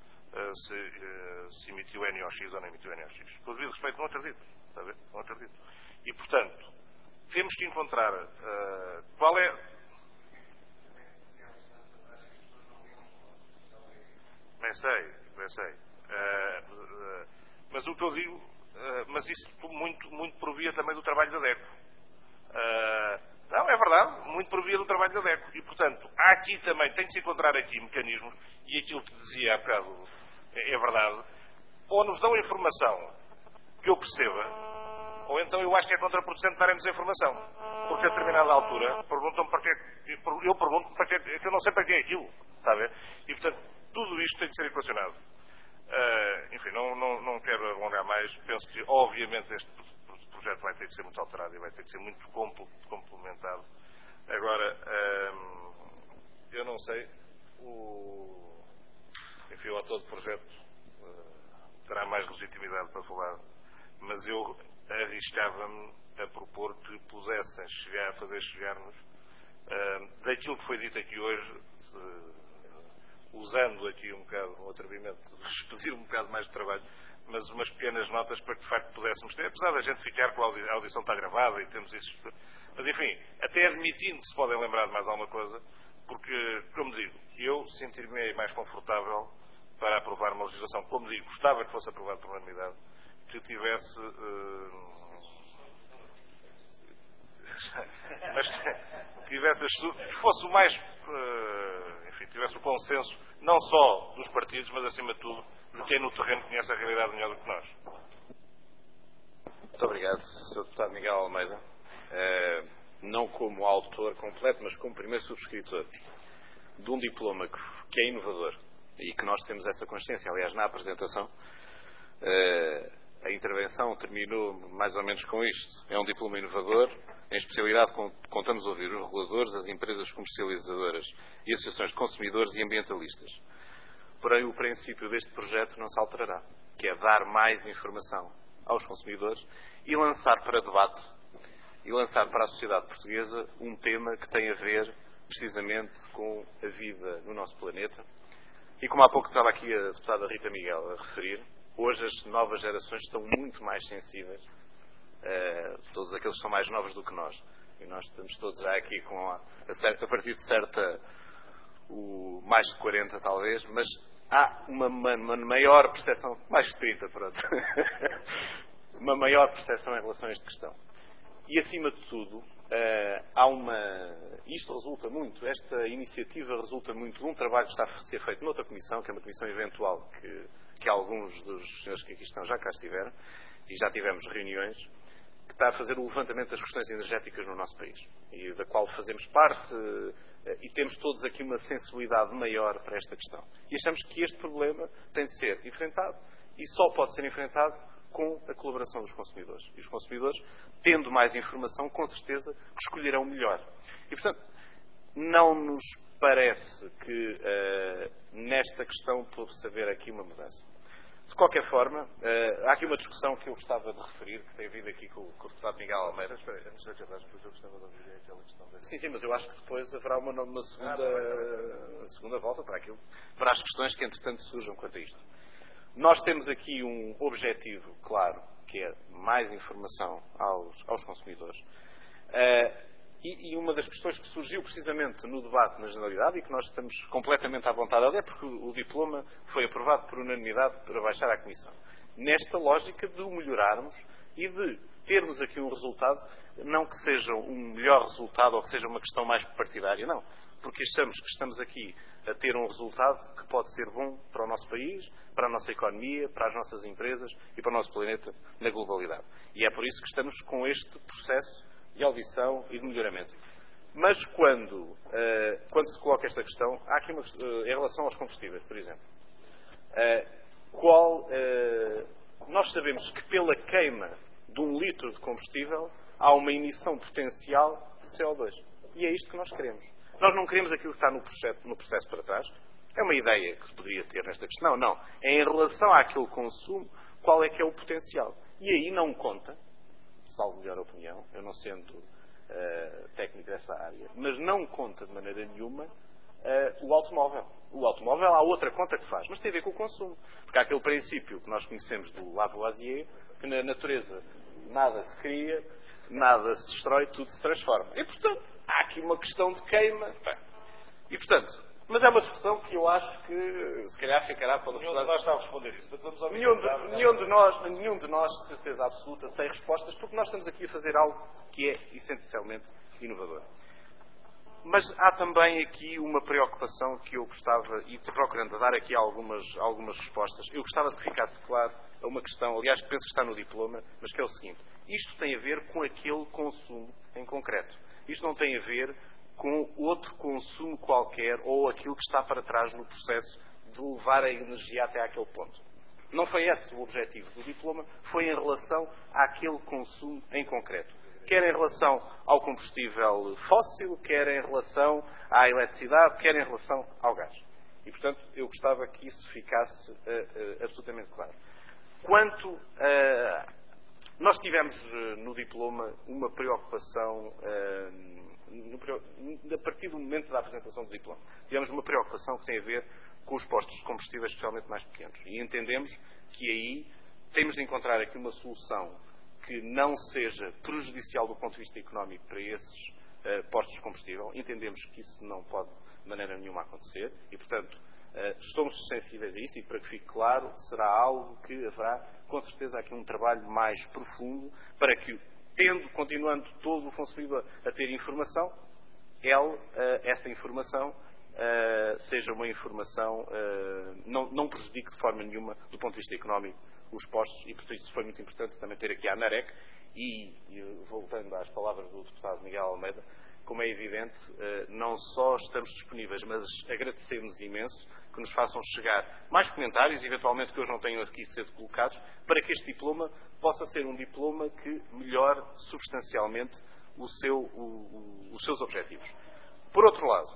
se emitiu NOx ou não emitiu NOx. Com o devido respeito, não acredito. Está a ver? Não acredito. E, portanto, temos que encontrar qual é. Bem sei. Mas o que eu digo. Mas isso muito provia também do trabalho da DECO. Não, é verdade, muito provia do trabalho da DECO. E, portanto, há aqui também, tem que se encontrar aqui mecanismos, e aquilo que dizia há bocado é verdade, ou nos dão informação que eu perceba, ou então eu acho que é contraproducente darem-nos a informação. Porque a determinada altura perguntam-me para que eu pergunto-me para que eu não sei para que é aquilo. Está a ver? E, portanto, tudo isto tem que ser equacionado. Enfim, não quero alongar mais. Penso que, obviamente, este projeto vai ter que ser muito alterado e vai ter que ser muito complementado. Agora, eu não sei, enfim, o autor do projeto terá mais legitimidade para falar, mas eu arriscava-me a propor que pudessem fazer chegar-nos daquilo que foi dito aqui hoje, usando aqui um bocado um atrevimento, pedir um bocado mais de trabalho, mas umas pequenas notas para que de facto pudéssemos ter, apesar da gente ficar com a audição está gravada e temos isso, mas enfim, até admitindo que se podem lembrar de mais alguma coisa, porque, como digo, eu sentir-me mais confortável para aprovar uma legislação, como digo, gostava que fosse aprovada por unanimidade, que tivesse que fosse o mais tivesse o consenso, não só dos partidos, mas acima de tudo de quem no terreno conhece a realidade melhor do que nós. Muito obrigado, Sr. Deputado Miguel Almeida. Não como autor completo, mas como primeiro subscritor de um diploma que é inovador e que nós temos essa consciência. Aliás, na apresentação, a intervenção terminou mais ou menos com isto. É um diploma inovador. Em especialidade, contamos a ouvir os reguladores, as empresas comercializadoras e associações de consumidores e ambientalistas. Porém, o princípio deste projeto não se alterará, que é dar mais informação aos consumidores e lançar para debate e lançar para a sociedade portuguesa um tema que tem a ver precisamente com a vida no nosso planeta. E como há pouco estava aqui a deputada Rita Miguel a referir, hoje as novas gerações estão muito mais sensíveis, todos aqueles que são mais novos do que nós. E nós estamos todos já aqui a partir de certa, mais de 40 talvez, mas há uma maior percepção, mais de 30, pronto, uma maior percepção em relação a esta questão. E acima de tudo, isto resulta muito, esta iniciativa resulta muito de um trabalho que está a ser feito noutra comissão, que é uma comissão eventual, que alguns dos senhores que aqui estão já cá estiveram, e já tivemos reuniões, que está a fazer o levantamento das questões energéticas no nosso país, e da qual fazemos parte, e temos todos aqui uma sensibilidade maior para esta questão. E achamos que este problema tem de ser enfrentado, e só pode ser enfrentado com a colaboração dos consumidores. E os consumidores, tendo mais informação, com certeza, que escolherão melhor. E, portanto, não nos parece que nesta questão pode-se haver aqui uma mudança. De qualquer forma, há aqui uma discussão que eu gostava de referir, que tem havido aqui com o deputado Miguel Almeida. Espera aí, antes de acabar, depois eu gostava de ouvir aquela questão da... Sim, mas eu acho que depois haverá uma segunda volta para as questões que, entretanto, surjam quanto a isto. Nós temos aqui um objetivo claro, que é mais informação aos consumidores. E uma das questões que surgiu precisamente no debate na generalidade e que nós estamos completamente à vontade é porque o diploma foi aprovado por unanimidade para baixar à Comissão. Nesta lógica de o melhorarmos e de termos aqui um resultado, não que seja um melhor resultado ou que seja uma questão mais partidária, não. Porque achamos que estamos aqui a ter um resultado que pode ser bom para o nosso país, para a nossa economia, para as nossas empresas e para o nosso planeta na globalidade. E é por isso que estamos com este processo de audição e de melhoramento. Mas quando se coloca esta questão, há aqui em relação aos combustíveis, por exemplo, nós sabemos que pela queima de 1 litro de combustível há uma emissão potencial de CO2. E é isto que nós queremos. Nós não queremos aquilo que está no processo para trás. É uma ideia que se poderia ter nesta questão. Não. É em relação àquele consumo, qual é que é o potencial. E aí não conta, salvo melhor opinião, eu não sendo técnico dessa área, mas não conta de maneira nenhuma o automóvel. O automóvel há outra conta que faz, mas tem a ver com o consumo. Porque há aquele princípio que nós conhecemos do Lavoisier, que na natureza nada se cria, nada se destrói, tudo se transforma. E, portanto, há aqui uma questão de queima. E, portanto, mas é uma discussão que eu acho que, se calhar, ficará para o Nenhum de nós está a responder isso. Nenhum de nós, de certeza absoluta, tem respostas, porque nós estamos aqui a fazer algo que é essencialmente inovador. Mas há também aqui uma preocupação que eu gostava, e procurando dar aqui algumas respostas, eu gostava que ficasse claro a uma questão, aliás, que penso que está no diploma, mas que é o seguinte: isto tem a ver com aquele consumo em concreto. Isto não tem a ver com outro consumo qualquer ou aquilo que está para trás no processo de levar a energia até àquele ponto. Não foi esse o objetivo do diploma, foi em relação àquele consumo em concreto. Quer em relação ao combustível fóssil, quer em relação à eletricidade, quer em relação ao gás. E, portanto, eu gostava que isso ficasse absolutamente claro. Quanto nós tivemos no diploma uma preocupação, a partir do momento da apresentação do diploma, tivemos uma preocupação que tem a ver com os postos de combustíveis, especialmente mais pequenos. E entendemos que aí temos de encontrar aqui uma solução que não seja prejudicial do ponto de vista económico para esses postos de combustível. Entendemos que isso não pode de maneira nenhuma acontecer e, portanto, estamos sensíveis a isso e, para que fique claro, será algo que haverá, com certeza, aqui um trabalho mais profundo para que, continuando todo o consumidor a ter informação, essa informação seja uma informação, não prejudique de forma nenhuma, do ponto de vista económico, os postos, e por isso foi muito importante também ter aqui a ANAREC e voltando às palavras do deputado Miguel Almeida, como é evidente, não só estamos disponíveis, mas agradecemos imenso que nos façam chegar mais comentários, eventualmente que hoje não tenham aqui sido colocados, para que este diploma possa ser um diploma que melhore substancialmente os seus objetivos. Por outro lado,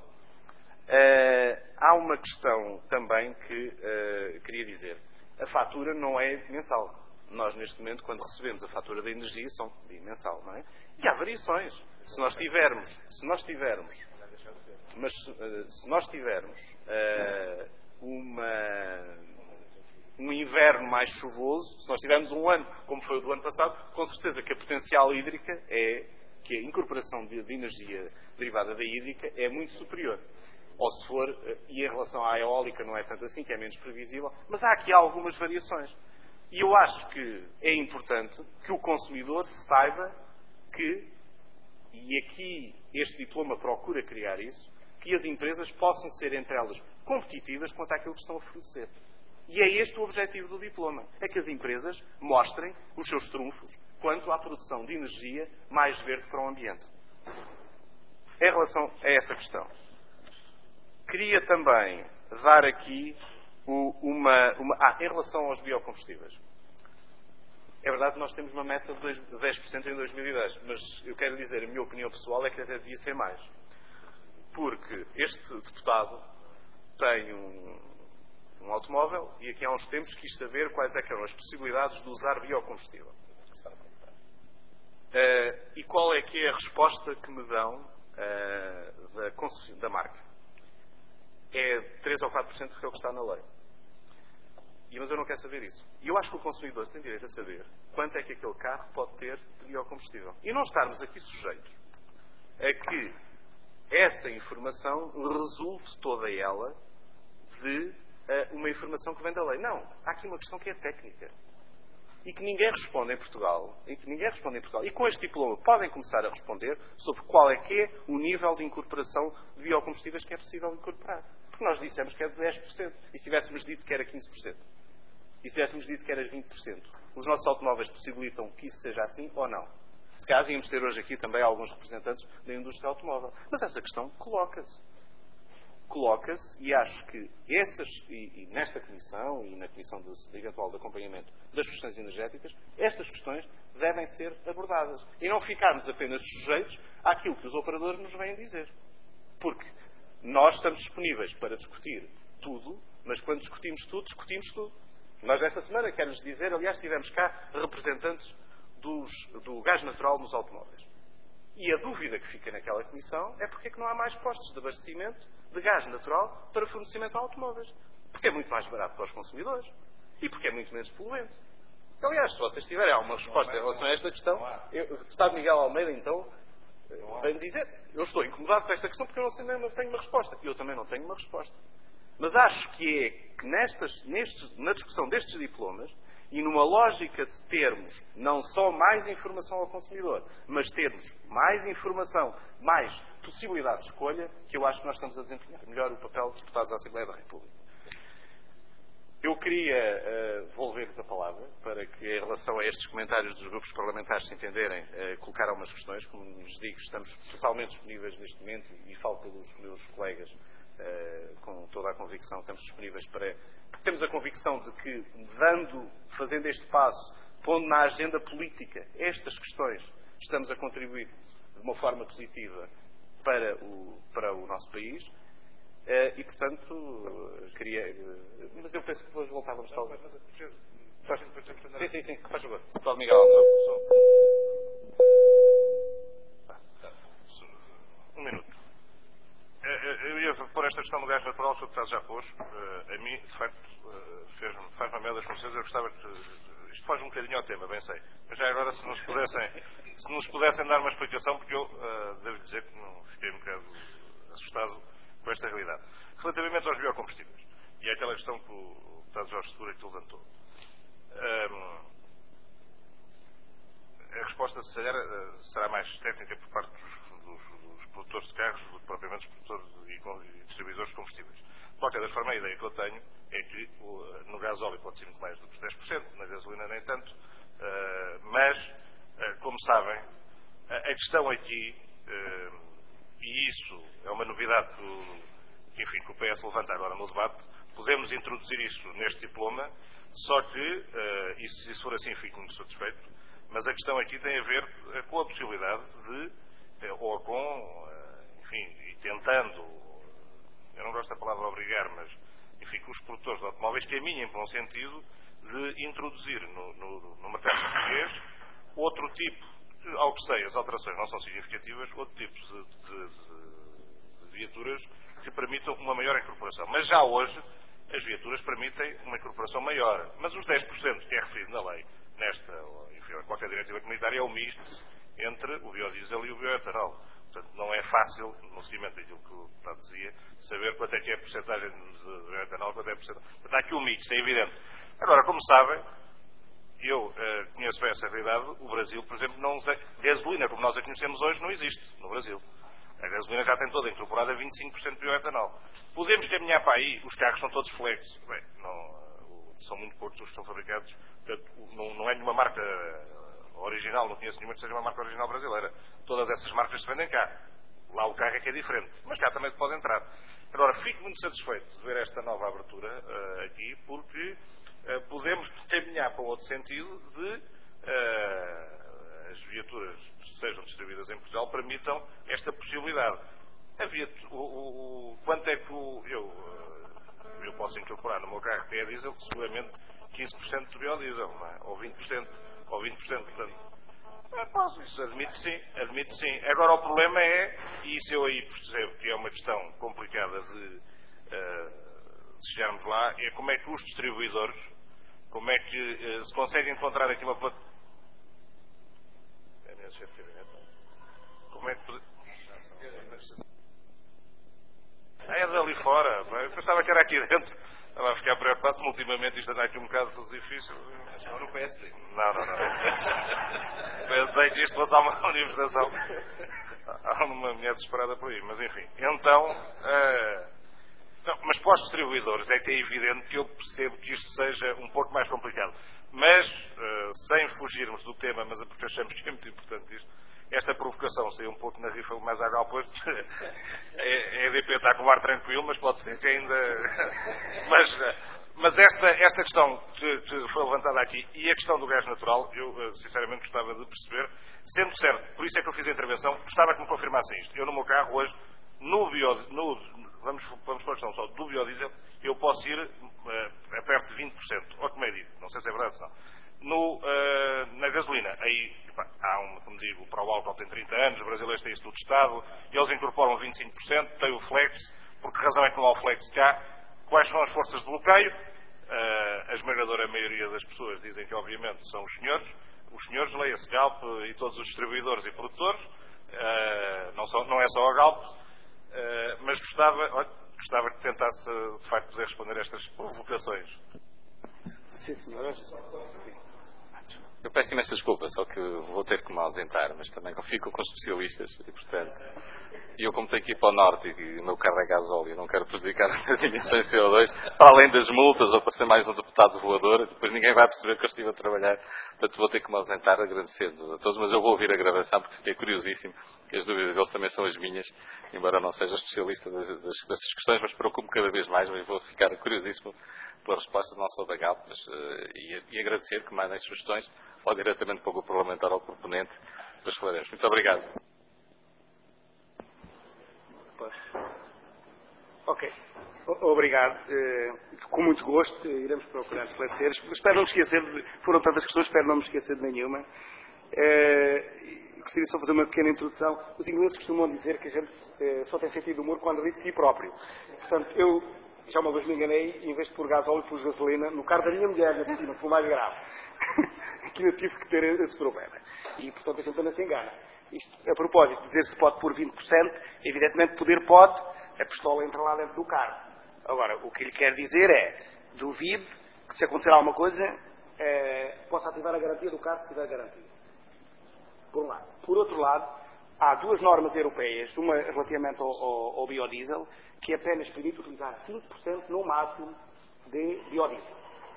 há uma questão também que queria dizer. A fatura não é mensal. Nós, neste momento, quando recebemos a fatura da energia, são mensal, não é? E há variações. Se nós tivermos um inverno mais chuvoso, se nós tivermos um ano como foi o do ano passado, com certeza que a potencial hídrica que a incorporação de energia derivada da hídrica é muito superior. Ou se for, e em relação à eólica não é tanto assim, que é menos previsível, mas há aqui algumas variações. E eu acho que é importante que o consumidor saiba que, e aqui este diploma procura criar isso, que as empresas possam ser entre elas competitivas quanto àquilo que estão a fornecer. E é este o objetivo do diploma, é que as empresas mostrem os seus trunfos quanto à produção de energia mais verde para o ambiente. Em relação a essa questão, queria também dar aqui em relação aos biocombustíveis. É verdade que nós temos uma meta de 10% em 2010, mas eu quero dizer, a minha opinião pessoal é que até devia ser mais. Porque este deputado tem um automóvel e aqui há uns tempos quis saber quais é que eram as possibilidades de usar biocombustível. E qual é que é a resposta que me dão da marca? É 3 ou 4% que é o que está na lei. Mas eu não quero saber isso. E eu acho que o consumidor tem direito a saber quanto é que aquele carro pode ter de biocombustível. E não estarmos aqui sujeitos a que essa informação resulte toda ela de uma informação que vem da lei. Não. Há aqui uma questão que é técnica. E que ninguém responde em Portugal. E com este diploma podem começar a responder sobre qual é que é o nível de incorporação de biocombustíveis que é possível incorporar. Porque nós dissemos que é de 10%. E se tivéssemos dito que era 15%? E se tivéssemos dito que era 20%? Os nossos automóveis possibilitam que isso seja assim ou não? Se calhar íamos ter hoje aqui também alguns representantes da indústria automóvel. Mas essa questão coloca-se. E acho que e nesta comissão e na comissão de eventual de acompanhamento das questões energéticas, estas questões devem ser abordadas. E não ficarmos apenas sujeitos àquilo que os operadores nos vêm dizer. Porque nós estamos disponíveis para discutir tudo, mas quando discutimos tudo. Nós esta semana, quero-lhes dizer, aliás, tivemos cá representantes do gás natural nos automóveis. E a dúvida que fica naquela comissão é porque é que não há mais postos de abastecimento de gás natural para fornecimento a automóveis. Porque é muito mais barato para os consumidores. E porque é muito menos poluente. Aliás, se vocês tiverem alguma resposta em relação a esta questão, o deputado Miguel Almeida, então, vem dizer, eu estou incomodado com esta questão porque eu não tenho uma resposta. E eu também não tenho uma resposta. Mas acho que na discussão destes diplomas, e numa lógica de termos não só mais informação ao consumidor, mas termos mais informação, mais possibilidade de escolha, que eu acho que nós estamos a desempenhar melhor o papel dos deputados da Assembleia da República. Eu queria devolver-vos a palavra para que, em relação a estes comentários dos grupos parlamentares se entenderem, colocar algumas questões. Como nos digo, estamos totalmente disponíveis neste momento e falo pelos meus colegas com toda a convicção, estamos disponíveis para... Porque temos a convicção de que, fazendo este passo, pondo na agenda política estas questões, estamos a contribuir de uma forma positiva para o nosso país. E, portanto, queria... Mas eu penso que depois voltávamos a falar. Sim, faz favor. Deputado Miguel, um minuto. Eu ia pôr esta questão do gás natural, o Sr. Deputado já pôs. A mim, de facto, faz-me a meia das consciências. Eu gostava que... Isto faz um bocadinho ao tema, bem sei. Mas já agora, se nos pudessem dar uma explicação, porque eu devo dizer que não fiquei um bocado assustado com esta realidade. Relativamente aos biocombustíveis, e é aquela questão que o deputado Jorge Segura que levantou. A resposta, se calhar, será mais técnica por parte dos produtores de carros do que propriamente dos produtores e distribuidores de combustíveis. De qualquer das formas, a ideia que eu tenho é que no gás óleo pode ser muito mais do que 10%, na gasolina nem tanto, mas, como sabem, a questão aqui, e isso é uma novidade que o PS levanta agora no debate, podemos introduzir isso neste diploma, só que, e se isso for assim, fico muito satisfeito, mas a questão aqui tem a ver com a possibilidade de, ou com, e tentando, eu não gosto da palavra obrigar, mas, com os produtores de automóveis caminhem para um sentido de introduzir no mercado português outro tipo, ao que sei, as alterações não são significativas, outro tipo de viaturas que permitam uma maior incorporação. Mas já hoje, as viaturas permitem uma incorporação maior. Mas os 10% que é referido na lei, em qualquer diretiva comunitária, é o misto entre o biodiesel e o bioetanol. Portanto, não é fácil, no seguimento daquilo que o deputado dizia, saber quanto é que é a porcentagem de bioetanol, quanto é a porcentagem. Portanto, há aqui um mix, é evidente. Agora, como sabem, eu conheço bem essa realidade, o Brasil, por exemplo, não usa gasolina, como nós a conhecemos hoje, não existe no Brasil. A gasolina já tem toda incorporada 25% de bioetanol. Podemos caminhar para aí, os carros são todos flex. Bem, são muito poucos os que são fabricados, portanto, não é nenhuma marca original, não conheço nenhuma que seja uma marca original brasileira. Todas essas marcas se vendem cá. Lá o carro é que é diferente, mas cá também pode entrar. Agora, fico muito satisfeito de ver esta nova abertura aqui, porque podemos caminhar para um outro sentido de as viaturas que sejam distribuídas em Portugal permitam esta possibilidade. Havia quanto é que eu posso incorporar no meu carro que é diesel, seguramente 15% de biodiesel, não é? Ou 20%, portanto. Posso, isso admito sim. Agora o problema é, e isso eu aí percebo que é uma questão complicada de chegarmos lá, é como é que os distribuidores, como é que se consegue encontrar aqui uma plataforma. Como é que. É dali fora. Eu pensava que era aqui dentro. Estava a ficar preocupado, porque ultimamente isto anda aqui um bocado difícil. Não no PSD. Não. Pensei que isto fosse uma manifestação. Há uma mulher desesperada por aí, mas enfim. Então, não, mas para os distribuidores é que é evidente que eu percebo que isto seja um pouco mais complicado. Mas, sem fugirmos do tema, mas é porque achamos que é muito importante isto, esta provocação saiu um pouco na rifa mais à gal, pois a EDP está com o ar tranquilo, mas pode ser que ainda... Mas esta questão que foi levantada aqui e a questão do gás natural, eu sinceramente gostava de perceber, sendo certo, por isso é que eu fiz a intervenção, gostava que me confirmassem isto. Eu no meu carro hoje, vamos pôr a questão só do biodiesel, eu posso ir a perto de 20%, ou como é dito, não sei se é verdade ou não. Na gasolina, aí há como digo, para o álcool tem 30 anos, os brasileiros têm isso tudo testado, eles incorporam 25%, tem o flex, por que razão é que não há o flex cá? Quais são as forças de bloqueio? A esmagadora maioria das pessoas dizem que obviamente são os senhores, leia-se Galp e todos os distribuidores e produtores, não é só a Galp, mas gostava que tentasse de facto poder responder a estas provocações. Sim, senhoras. Eu peço imensa desculpa, só que vou ter que me ausentar, mas também fico com os especialistas e, portanto, eu como tenho que ir para o norte e o meu carro é gasóleo, não quero prejudicar as emissões de CO2, para além das multas ou para ser mais um deputado voador, depois ninguém vai perceber que eu estive a trabalhar, portanto vou ter que me ausentar agradecendo a todos, mas eu vou ouvir a gravação porque fiquei curiosíssimo, que as dúvidas deles também são as minhas, embora não seja especialista dessas questões, mas preocupo-me cada vez mais, mas vou ficar curiosíssimo pela resposta não só da Galp, mas e agradecer que mandem sugestões ou diretamente para o grupo parlamentar ou proponente, depois falaremos. Muito obrigado. Ok. Obrigado. Com muito gosto, iremos procurar esclarecer. Espero não me esquecer, foram tantas questões, espero não me esquecer de nenhuma. Gostaria só de fazer uma pequena introdução. Os ingleses costumam dizer que a gente só tem sentido de humor quando ri de si próprio. Portanto, eu já uma vez me enganei, em vez de pôr gasóleo, pus gasolina no carro da minha mulher, não foi mais grave. Aqui eu tive que ter esse problema. E, portanto, a gente também se engana. Isto, a propósito, dizer se pode pôr 20%, evidentemente poder pode, a pistola entra lá dentro do carro. Agora, o que ele quer dizer é, duvido que se acontecer alguma coisa, possa ativar a garantia do carro se tiver garantia. Por um lado. Por outro lado, há duas normas europeias, uma relativamente ao biodiesel, que apenas permite utilizar 5% no máximo de biodiesel.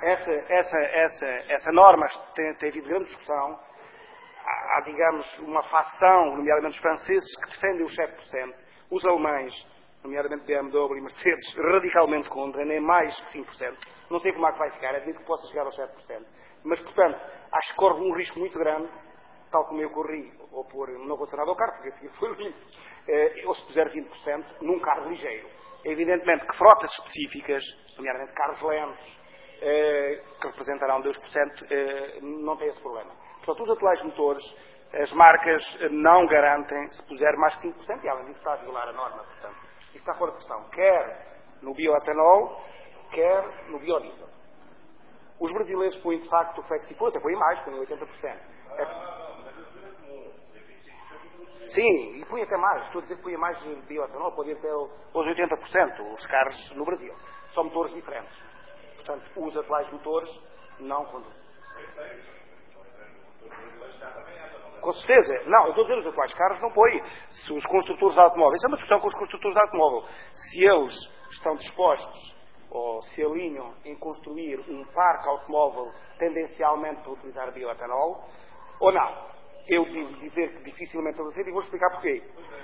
Essa norma tem havido grande discussão. Há, digamos, uma facção, nomeadamente os franceses, que defendem os 7%. Os alemães, nomeadamente BMW e Mercedes, radicalmente contra, nem mais que 5%. Não sei como é que vai ficar, admito que possa chegar aos 7%. Mas, portanto, acho que corre um risco muito grande, tal como eu corri, ou pôr não condicionado ao carro, porque a seguir foi limpo, ou se puser 20% num carro ligeiro. Evidentemente que frotas específicas, nomeadamente carros lentos, que representarão 2%, não tem esse problema. Portanto, os atuais motores, as marcas não garantem se puser mais que 5%, e além disso está a violar a norma. Portanto, isso está fora de questão, quer no bioetanol, quer no biodiesel. Os brasileiros põem, de facto, o flexipol, até põem mais, põem 80%. Sim, e põe até mais. Estou a dizer que põe mais bioetanol, pode ir até aos 80%, os carros no Brasil. São motores diferentes. Portanto, os atuais motores não conduzem. Com certeza. Não, eu estou a dizer os atuais carros não põem. Se os construtores de automóveis, isso é uma discussão com os construtores de automóvel. Se eles estão dispostos ou se alinham em construir um parque automóvel tendencialmente para utilizar bioetanol, ou não. Eu devo dizer que dificilmente vou dizer e vou explicar porquê.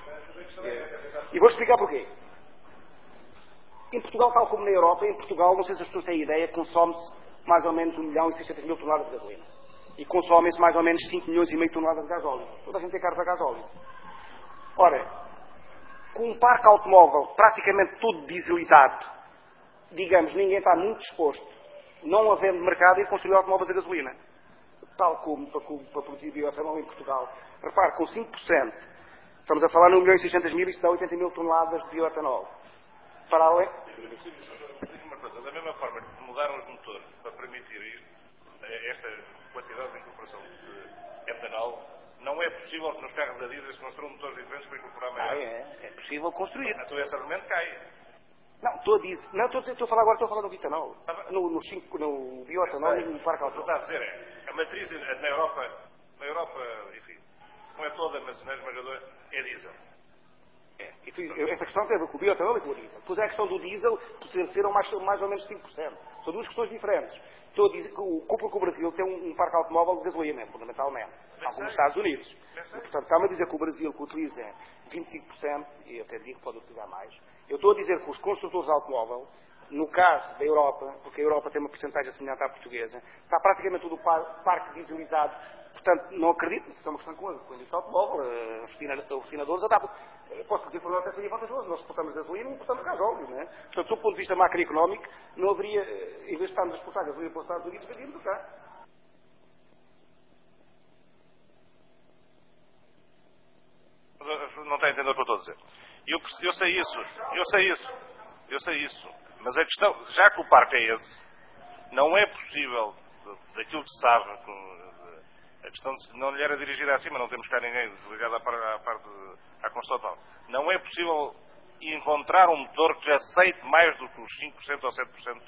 Em Portugal, tal como na Europa, em Portugal, não sei se as pessoas têm ideia, consome-se mais ou menos 1.600.000 toneladas de gasolina. E consomem-se mais ou menos 5,5 milhões de toneladas de gasóleo. Toda a gente tem carros a gasóleo. Ora, com um parque automóvel praticamente todo dieselizado, digamos, ninguém está muito disposto, não havendo mercado, a ir construir automóveis a gasolina. Tal como para produzir bioetanol em Portugal. Repare, com 5%, estamos a falar de 1.600.000, isto dá 80.000 toneladas de bioetanol. Para além... Uma coisa, da mesma forma que mudaram os motores para permitir esta quantidade de incorporação de etanol, não é possível que nos carros a diesel se construam motores diferentes para incorporar maior. É possível construir. Então esse argumento cai. Não, estou a falar agora, estou a falar no bioetanol. No bioetanol e no parque automóvel. O que está a dizer é, a matriz na Europa, enfim, não é toda, mas na esmagadora, é diesel. Essa questão tem a ver com o bioetanol e com o diesel. Depois é a questão do diesel, que serão mais ou menos 5%. São duas questões diferentes. Estou a dizer que o Brasil tem um parque automóvel de gasolina, fundamentalmente, tal como os Estados Unidos. E, portanto, está-me a dizer que o Brasil que utiliza 25%, e eu até digo que pode utilizar mais. Eu estou a dizer que os construtores de automóvel, no caso da Europa, porque a Europa tem uma porcentagem semelhante à portuguesa, está praticamente todo o parque dieselizado. Portanto, não acredito, isso é uma questão com a indústria do automóvel, os refinadores adaptam. Posso dizer que nós até seria vantajoso, nós exportamos gasolina e importamos gasóleo, não é? Portanto, do ponto de vista macroeconómico, não haveria, em vez de estarmos a exportar gasolina para os Estados Unidos, vendíamos cá. Não está a entender o que eu estou a dizer. Eu sei isso. Mas a questão, já que o parque é esse, não é possível, daquilo que se sabe, a questão não lhe era dirigida acima, não temos cá ninguém ligado à construção total. Não é possível encontrar um motor que aceite mais do que os 5% ou 7%?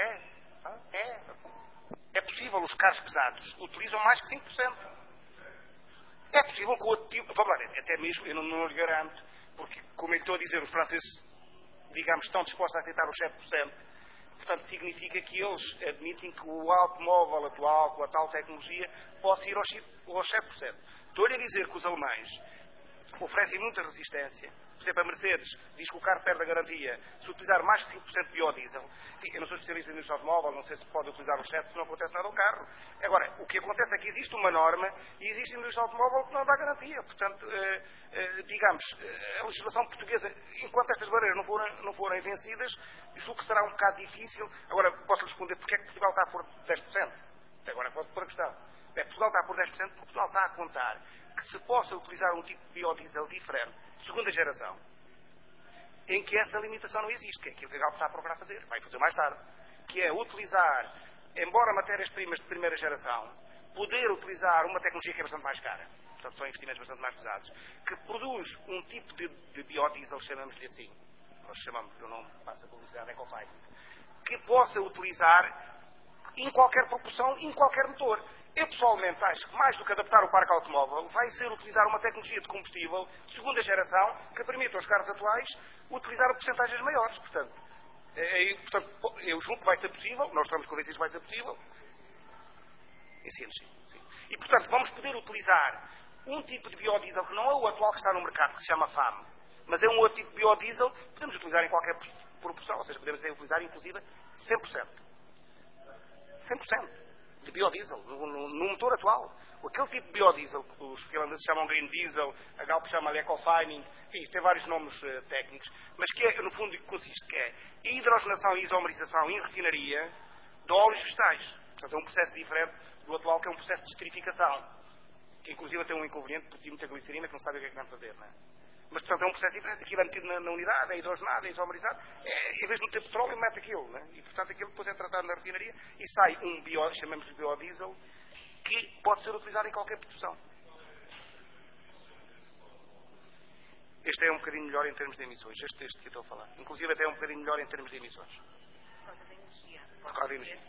É possível, os carros pesados utilizam mais que 5%. É possível que o outro tipo... Vamos lá, até mesmo, eu não lhe garanto, porque, como eu estou a dizer, os franceses, digamos, estão dispostos a aceitar os 7%. Portanto, significa que eles admitem que o automóvel atual, com a tal tecnologia, possa ir aos 7%. Estou-lhe a dizer que os alemães oferecem muita resistência. Por exemplo, a Mercedes diz que o carro perde a garantia se utilizar mais de 5% de biodiesel. Eu não sou especialista em indústria automóvel, não sei se pode utilizar os 7% se não acontece nada ao carro. Agora, o que acontece é que existe uma norma e existe a indústria automóvel que não dá garantia. Portanto, digamos, a legislação portuguesa, enquanto estas barreiras não forem vencidas, julgo que será um bocado difícil. Agora, posso responder porque é que Portugal está a pôr 10%? Até agora pode pôr a questão. Portugal está a pôr 10% porque Portugal está a contar que se possa utilizar um tipo de biodiesel diferente, segunda geração, em que essa limitação não existe, que é aquilo que a Galp está a procurar fazer, vai fazer mais tarde, que é utilizar, embora matérias-primas de primeira geração, poder utilizar uma tecnologia que é bastante mais cara, portanto são investimentos bastante mais pesados, que produz um tipo de biodiesel, chamamos-lhe assim, nós chamamos, eu não passo a publicidade, EcoFight, que possa utilizar em qualquer proporção, em qualquer motor. Eu, pessoalmente, acho que mais do que adaptar o parque automóvel, vai ser utilizar uma tecnologia de combustível de segunda geração que permita aos carros atuais utilizar porcentagens maiores. Portanto, eu julgo que vai ser possível, nós estamos convencidos que vai ser possível. Sim. E, portanto, vamos poder utilizar um tipo de biodiesel que não é o atual que está no mercado, que se chama FAM, mas é um outro tipo de biodiesel que podemos utilizar em qualquer proporção, ou seja, podemos utilizar, inclusive, 100%. 100%. De biodiesel, no motor atual. Aquele tipo de biodiesel que os finlandeses chamam Green Diesel, a Galp chama de Ecofining, enfim, tem vários nomes técnicos, mas que é, no fundo, consiste que é a hidrogenação e isomerização em refinaria de óleos vegetais. Portanto, é um processo diferente do atual, que é um processo de esterificação, que inclusive tem um inconveniente, porque tem muita glicerina que não sabe o que é que vai fazer, não é? Mas, portanto, é um processo diferente. Aquilo é metido na unidade, é hidrogenado, é isomerizado. Em vez de não ter petróleo, mete aquilo, né? E, portanto, aquilo depois é tratado na refinaria e sai chamamos de biodiesel, que pode ser utilizado em qualquer produção. Este é um bocadinho melhor em termos de emissões, este que eu estou a falar. Inclusive, até é um bocadinho melhor em termos de emissões. Por causa da energia.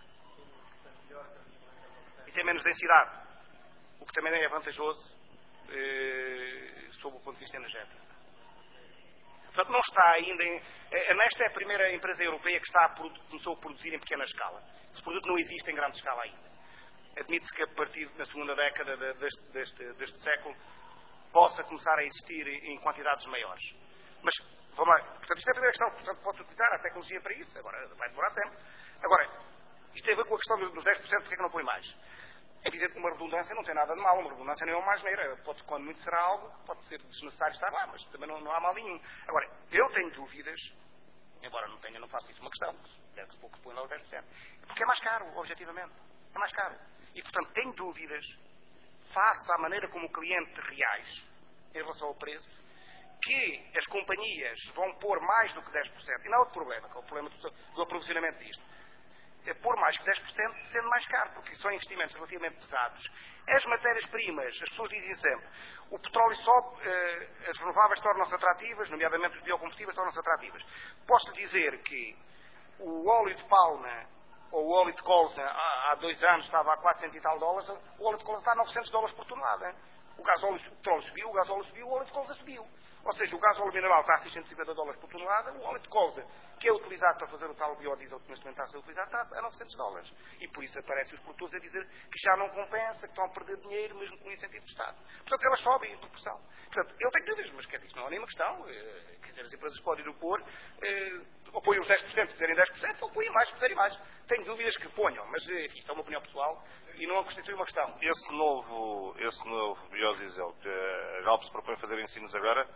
E tem menos densidade, o que também é vantajoso sob o ponto de vista energético. Portanto, não está ainda a Neste é a primeira empresa europeia que começou a produzir em pequena escala. Esse produto não existe em grande escala ainda. Admite-se que a partir da segunda década deste século possa começar a existir em quantidades maiores. Mas, vamos lá, portanto, isto é a primeira questão. Portanto, pode utilizar a tecnologia para isso. Agora, vai demorar tempo. Agora, isto tem a ver com a questão dos 10%, porque é que não põe mais? É evidente que uma redundância não tem nada de mal, uma redundância não é uma asneira. Quando muito será algo, pode ser desnecessário estar lá, mas também não há mal nenhum. Agora, eu tenho dúvidas, embora não faça isso uma questão, deve que pouco põe lá o 10%, porque é mais caro, objetivamente. É mais caro. E, portanto, tenho dúvidas, face à maneira como o cliente reage em relação ao preço, que as companhias vão pôr mais do que 10%. E não há outro problema, que é o problema do aprovisionamento disto. É pôr mais que 10%, sendo mais caro, porque são investimentos relativamente pesados. As matérias-primas, as pessoas dizem sempre, o petróleo sobe, as renováveis tornam-se atrativas, nomeadamente os biocombustíveis tornam-se atrativas. Posso lhe dizer que o óleo de palma ou o óleo de colza há 2 anos estava a 400 e tal dólares, o óleo de colza está a 900 dólares por tonelada. O petróleo subiu, o gasóleo subiu, o óleo de colza subiu. Ou seja, o gasóleo mineral está a 650 dólares por tonelada, o óleo de colza, que é utilizado para fazer o tal biodiesel que neste momento está a ser utilizado, está a 900 dólares. E por isso aparecem os produtores a dizer que já não compensa, que estão a perder dinheiro, mesmo com o incentivo de Estado. Portanto, elas sobem em proporção. Portanto, eu tenho dúvidas, mas quer dizer, isto não é nenhuma questão. Quer dizer, as empresas podem opor, apoiam os 10%, se quiserem 10%, ou apoiam mais, se quiserem mais. Tenho dúvidas que ponham, mas enfim, isto é uma opinião pessoal e não constitui uma questão. Esse novo biodiesel que a Galp se propõe fazer ensinos agora,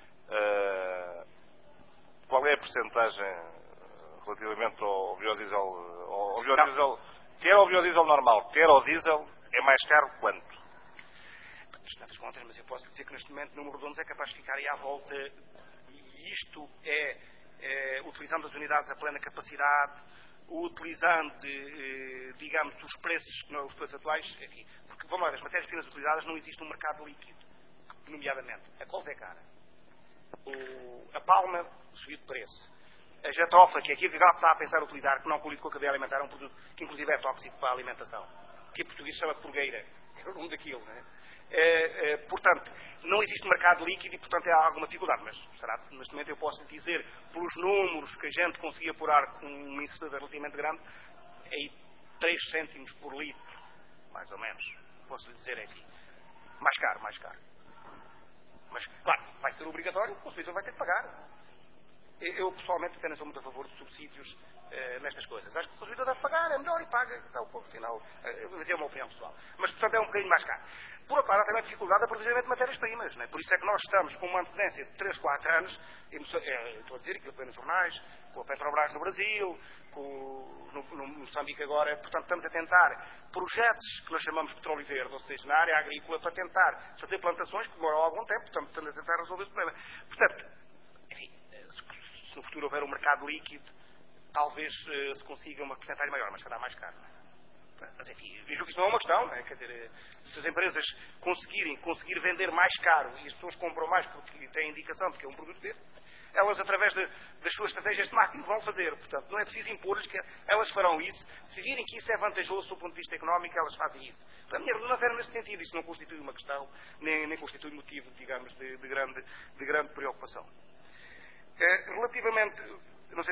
qual é a percentagem relativamente ao biodiesel, quer ao biodiesel normal, quer ao diesel, é mais caro quanto? Tantas contas, mas eu posso dizer que neste momento número redondos é capaz de ficar aí à volta, e isto é utilizando as unidades a plena capacidade, utilizando, digamos, os preços atuais, enfim, porque, vamos lá, as matérias-primas utilizadas não existe um mercado líquido, nomeadamente. A colza é cara. A palma subiu de preço. A jatofa, que é aquilo que a Galp está a pensar utilizar, que não colide com a cadeia alimentar, é um produto que inclusive é tóxico para a alimentação, que em português chama de purgueira, é o nome daquilo, não é? Portanto, não existe mercado líquido e, portanto, há alguma dificuldade, mas neste momento eu posso dizer, pelos números que a gente conseguia apurar com uma incerteza relativamente grande, aí 3 cêntimos por litro, mais ou menos, posso lhe dizer, enfim, mais caro. Mas, claro, vai ser obrigatório, o consumidor vai ter que pagar. Eu, pessoalmente, apenas sou muito a favor de subsídios nestas coisas. Acho que o consumidor deve pagar, é melhor e paga, está o povo final. Mas é uma opinião pessoal. Mas, portanto, é um bocadinho mais caro. Por outro lado, há também dificuldade de aprovisionamento de matérias-primas. Por isso é que nós estamos com uma antecedência de 3, 4 anos, estou a dizer aquilo que foi nos jornais, com a Petrobras no Brasil, no Moçambique agora. Portanto, estamos a tentar projetos que nós chamamos de petróleo verde, ou seja, na área agrícola, para tentar fazer plantações que demoram algum tempo. Estamos a tentar resolver esse problema. Portanto, enfim, se no futuro houver um mercado líquido, talvez se consiga uma porcentagem maior, mas será mais caro. Mas, enfim, vejo que isso não é uma questão, não é? Quer dizer, se as empresas conseguir vender mais caro e as pessoas compram mais porque têm indicação de que é um produto desse, elas, através das suas estratégias de marketing, vão fazer. Portanto, não é preciso impor-lhes que elas farão isso. Se virem que isso é vantajoso do ponto de vista económico, elas fazem isso. A minha redundância era nesse sentido. Isso não constitui uma questão, nem constitui motivo, digamos, de grande preocupação. Relativamente, não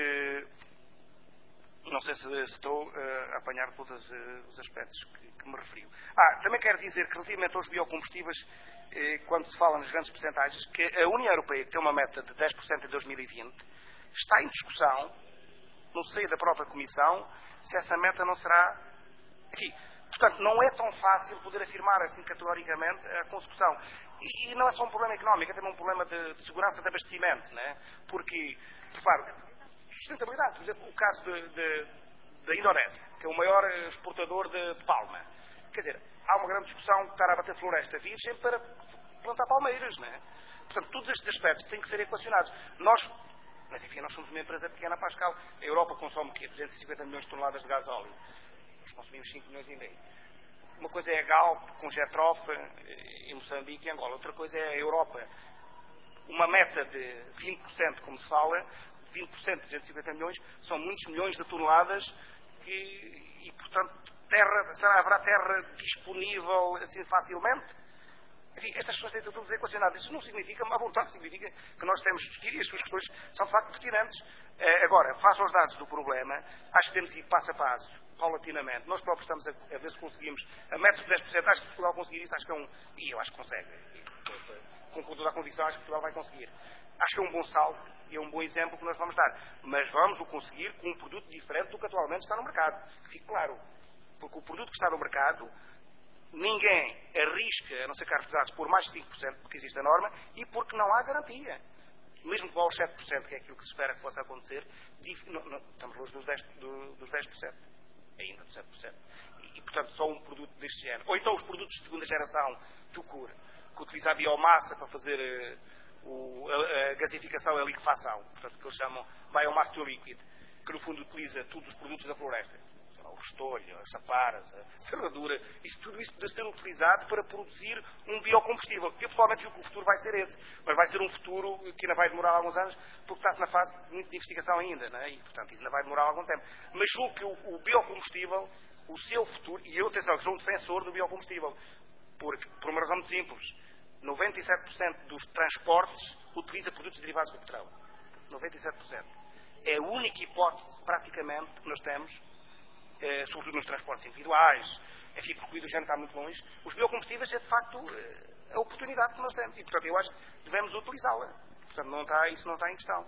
sei se estou a apanhar todos os aspectos que me referiu. Também quero dizer que, relativamente aos biocombustíveis, quando se fala nas grandes percentagens, que a União Europeia, que tem uma meta de 10% em 2020, está em discussão, no seio da própria Comissão, se essa meta não será... Enfim, portanto, não é tão fácil poder afirmar assim categoricamente a consecução. E não é só um problema económico, é também um problema de segurança de abastecimento, né? Porque, repare, sustentabilidade, por exemplo, o caso da Indonésia, que é o maior exportador de palma. Quer dizer, há uma grande discussão de estar a bater floresta virgem para plantar palmeiras, não é? Portanto, todos estes aspectos têm que ser equacionados. Mas enfim, nós somos uma empresa pequena para a escala. A Europa consome o quê? 250 milhões de toneladas de gasóleo. Nós consumimos 5 milhões e meio. Uma coisa é a Galp, com Getrofa, em Moçambique e Angola. Outra coisa é a Europa. Uma meta de 20%, como se fala, 20% de 250 milhões, são muitos milhões de toneladas e portanto, haverá terra disponível assim facilmente? Enfim, estas questões têm tudo equacionadas. Isso não significa, a vontade significa que nós temos de discutir e as suas questões são de facto pertinentes. Agora, face aos dados do problema, acho que temos de ir passo a passo, paulatinamente. Nós próprios estamos a ver se conseguimos a meta de 10%. Acho que Portugal conseguir isso, acho que é e eu acho que consegue. Com toda a convicção, acho que Portugal vai conseguir. Acho que é um bom salto e é um bom exemplo que nós vamos dar. Mas vamos o conseguir com um produto diferente do que atualmente está no mercado. Que fique claro. Porque o produto que está no mercado, ninguém arrisca, a não ser carros pesados, por mais de 5%, porque existe a norma, e porque não há garantia. Mesmo que vá aos 7%, que é aquilo que se espera que possa acontecer, estamos longe dos 10%. Ainda dos 7%. E, portanto, só um produto deste género. Ou então os produtos de segunda geração, Tucur, que utiliza a biomassa para fazer a gasificação e a liquefação. Portanto, que eles chamam biomass to liquid, que no fundo utiliza todos os produtos da floresta. O restolho, as saparas, a serradura, tudo isso deve ser utilizado para produzir um biocombustível. Eu pessoalmente digo que o futuro vai ser esse, mas vai ser um futuro que ainda vai demorar alguns anos, porque está-se na fase de muita investigação ainda, não é? E portanto isso ainda vai demorar algum tempo. Mas julgo que o biocombustível, o seu futuro, e eu, atenção, que sou um defensor do biocombustível, por uma razão muito simples, 97% dos transportes utiliza produtos derivados do petróleo. 97%. É a única hipótese, praticamente, que nós temos, sobretudo nos transportes individuais, enfim, porque o hidrogênio está muito longe. Os biocombustíveis é, de facto, a oportunidade que nós temos. E, portanto, eu acho que devemos utilizá-la. Portanto, isso não está em questão.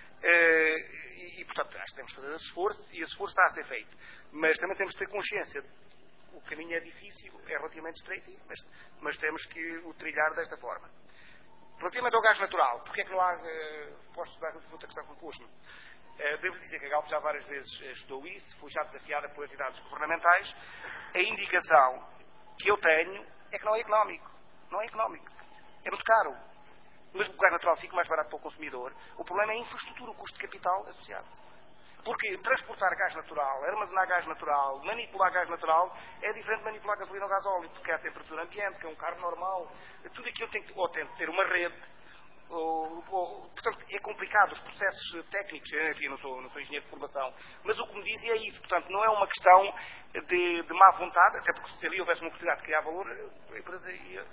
E, portanto, acho que temos que fazer esse esforço, e esse esforço está a ser feito. Mas também temos que ter consciência. O caminho é difícil, é relativamente estreito, mas temos que o trilhar desta forma. Relativamente ao gás natural, porque é que não há postos de gás natural que está composto? Devo dizer que a Galp já várias vezes estudou isso, foi já desafiada por entidades governamentais. A indicação que eu tenho é que não é económico. Não é económico. É muito caro. Mesmo que o gás natural fique mais barato para o consumidor, o problema é a infraestrutura, o custo de capital associado. Porque transportar gás natural, armazenar gás natural, manipular gás natural, é diferente de manipular gasolina ou gasóleo, porque é a temperatura ambiente, que é um carro normal. Tudo aquilo tem que ter uma rede. Portanto, é complicado, os processos técnicos, enfim, não sou engenheiro de formação, mas o que me dizem é isso. Portanto, não é uma questão de má vontade, até porque se ali houvesse uma oportunidade de criar valor, a empresa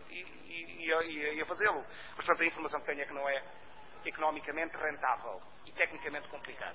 ia fazê-lo. Mas, portanto, a informação que tenho é que não é economicamente rentável e tecnicamente complicado.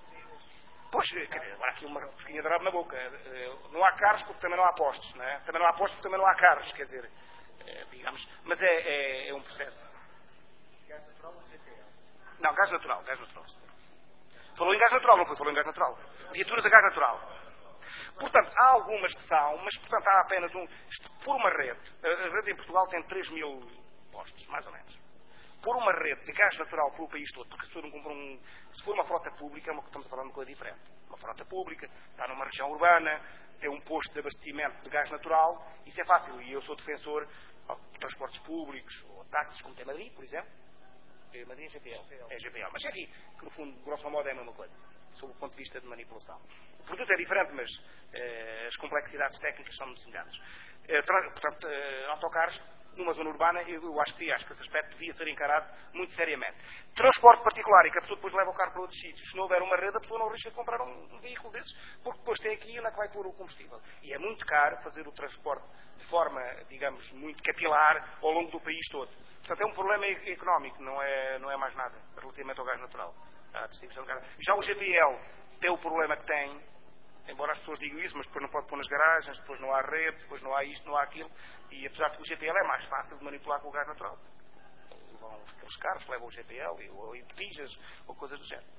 Pois, agora aqui uma fosquinha de rabo na boca. Não há carros porque também não há postos, não é? Também não há postos porque também não há carros, quer dizer, digamos, mas é um processo. Gás natural ou GPL? Não, gás natural. Falou em gás natural, não foi? Falou em gás natural. Viaturas a gás natural. Portanto, há algumas que são, mas, portanto, há apenas por uma rede. A rede em Portugal tem 3.000 postos, mais ou menos. Por uma rede de gás natural pelo país todo, porque se for uma frota pública, estamos a falar de uma coisa diferente. Uma frota pública, está numa região urbana, tem um posto de abastecimento de gás natural, isso é fácil. E eu sou defensor de transportes públicos, ou táxis, como tem Madrid, por exemplo. Madrid é GPL. É GPL. Mas é aqui, que no fundo, grosso modo, é a mesma coisa, sob o ponto de vista de manipulação. O produto é diferente, mas as complexidades técnicas são muito semelhantes. Portanto, autocarros, numa zona urbana, eu acho que sim, acho que esse aspecto devia ser encarado muito seriamente. Transporte particular, e que a pessoa depois leva o carro para outros sítios. Se não houver uma rede, a pessoa não arrisca de comprar um veículo desses, porque depois tem aqui onde é que vai pôr o combustível. E é muito caro fazer o transporte de forma, digamos, muito capilar ao longo do país todo. Portanto, é um problema económico, não é mais nada, relativamente ao gás natural. A distribuição de gás. Já o GPL tem o problema que tem, embora as pessoas digam isso, mas depois não pode pôr nas garagens, depois não há rede, depois não há isto, não há aquilo, e apesar de que o GPL é mais fácil de manipular com o gás natural. Vão aqueles carros que levam o GPL, ou em botijas, ou coisas do género.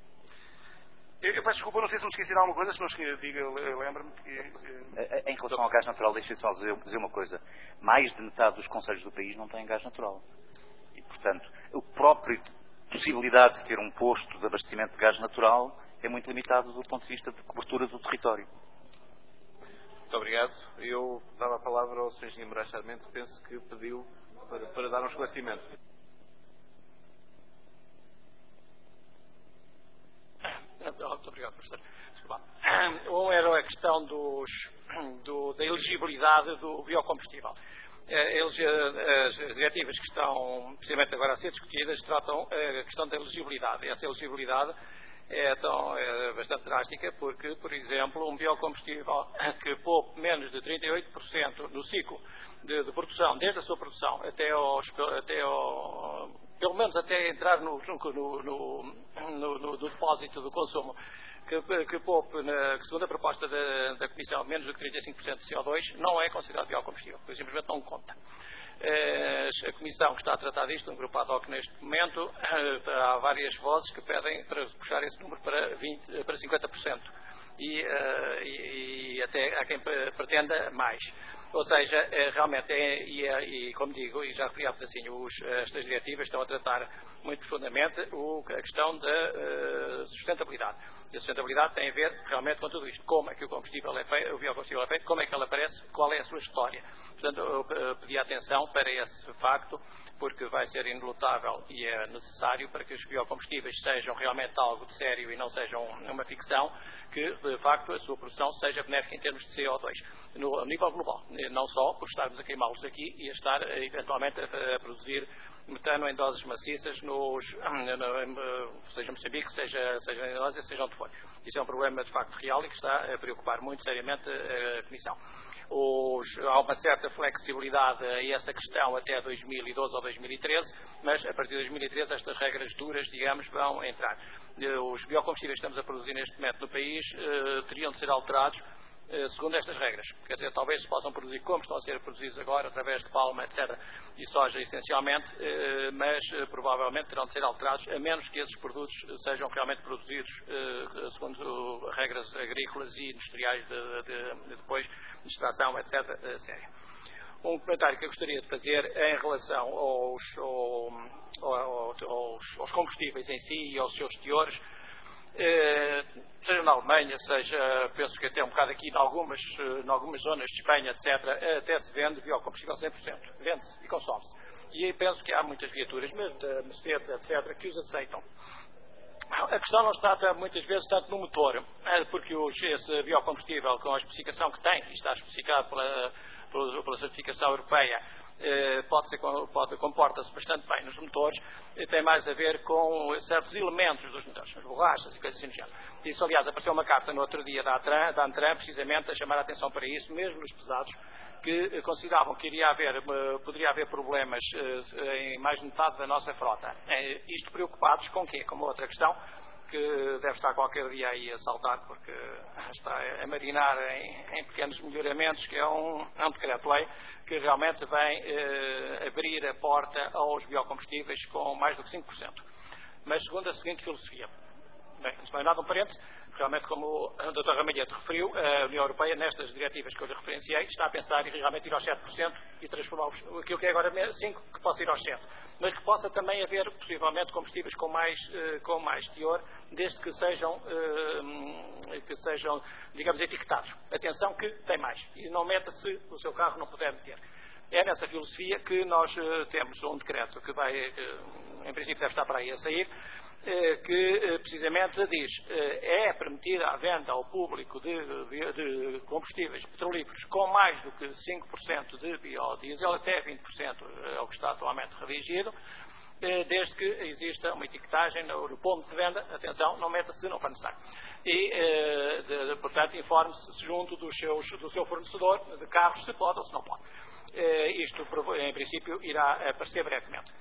Eu peço desculpa, não sei se me esqueci de alguma coisa, se não diga, lembra-me que... Em relação ao gás natural, deixe-me só dizer uma coisa. Mais de metade dos concelhos do país não têm gás natural. E, portanto, a própria possibilidade de ter um posto de abastecimento de gás natural é muito limitado do ponto de vista de cobertura do território. Muito obrigado. Eu dava a palavra ao Sr. Engenheiro Moraes Sarmento, penso que pediu para dar um esclarecimento. Muito obrigado, professor. Um era a questão da elegibilidade do biocombustível. As diretivas que estão precisamente agora a ser discutidas tratam a questão da elegibilidade. Essa elegibilidade é bastante drástica porque, por exemplo, um biocombustível que poupe menos de 38% no ciclo de produção, desde a sua produção pelo menos até entrar no depósito do consumo, que poupe, segundo a proposta da Comissão, menos do que 35% de CO2, não é considerado biocombustível, porque simplesmente não conta. A Comissão que está a tratar disto, um grupo ad hoc neste momento, há várias vozes que pedem para puxar esse número para 50%. e até há quem pretenda mais. Ou seja, realmente, como digo, e já referi há bocadinho, estas diretivas estão a tratar muito profundamente a questão da sustentabilidade. E a sustentabilidade tem a ver realmente com tudo isto. Como é que o combustível é feito, o biocombustível é feito, como é que ele aparece, qual é a sua história. Portanto, eu pedi atenção para esse facto, porque vai ser inelutável e é necessário para que os biocombustíveis sejam realmente algo de sério e não sejam uma ficção, que, de facto, a sua produção seja benéfica em termos de CO2, a nível global. Não só por estarmos a queimá-los aqui e a estar, eventualmente, a produzir metano em doses maciças, seja Moçambique, seja na Indonésia, seja onde for. Isso é um problema, de facto, real e que está a preocupar muito seriamente a Comissão. Há uma certa flexibilidade a essa questão até 2012 ou 2013, mas a partir de 2013 estas regras duras, digamos, vão entrar. Os biocombustíveis que estamos a produzir neste momento no país teriam de ser alterados segundo estas regras. Quer dizer, talvez se possam produzir como estão a ser produzidos agora, através de palma, etc., e soja essencialmente, mas provavelmente terão de ser alterados, a menos que esses produtos sejam realmente produzidos segundo regras agrícolas e industriais de depois de extração, etc., séria. Um comentário que eu gostaria de fazer em relação aos combustíveis em si e aos seus teores, seja na Alemanha, seja, penso que até um bocado aqui em algumas zonas de Espanha, etc., até se vende biocombustível 100%, vende-se e consome-se. E aí penso que há muitas viaturas, mesmo da Mercedes, etc., que os aceitam. A questão não está muitas vezes tanto no motor, porque esse biocombustível, com a especificação que tem, e está especificado pela certificação europeia, comporta-se bastante bem nos motores, tem mais a ver com certos elementos dos motores, as borrachas e coisas assim do género. Isso, aliás, apareceu uma carta no outro dia da ANTRAN, precisamente a chamar a atenção para isso, mesmo nos pesados, que consideravam que poderia haver problemas em mais de metade da nossa frota. Isto preocupados com o quê? Com uma outra questão, que deve estar qualquer dia aí a saltar, porque está a marinar em pequenos melhoramentos, que é um decreto-lei que realmente vem abrir a porta aos biocombustíveis com mais do que 5%. Mas segundo a seguinte filosofia. Bem, antes de mais nada, um parênteses. Realmente, como o Dr. Ramalhete referiu, a União Europeia, nestas diretivas que eu lhe referenciei, está a pensar em realmente ir aos 7% e transformar aquilo que é agora 5%, que possa ir aos 7%. Mas que possa também haver, possivelmente, combustíveis com mais teor, desde que sejam, digamos, etiquetados. Atenção que tem mais. E não meta se o seu carro não puder meter. É nessa filosofia que nós temos um decreto que em princípio deve estar para aí a sair, que precisamente diz é permitida a venda ao público de combustíveis petrolíferos com mais do que 5% de biodiesel, até 20% é o que está atualmente regido, desde que exista uma etiquetagem no ponto de venda, atenção, não meta-se, não for necessário. E, portanto, informe-se junto do seu fornecedor de carros se pode ou se não pode. Isto, em princípio, irá aparecer brevemente.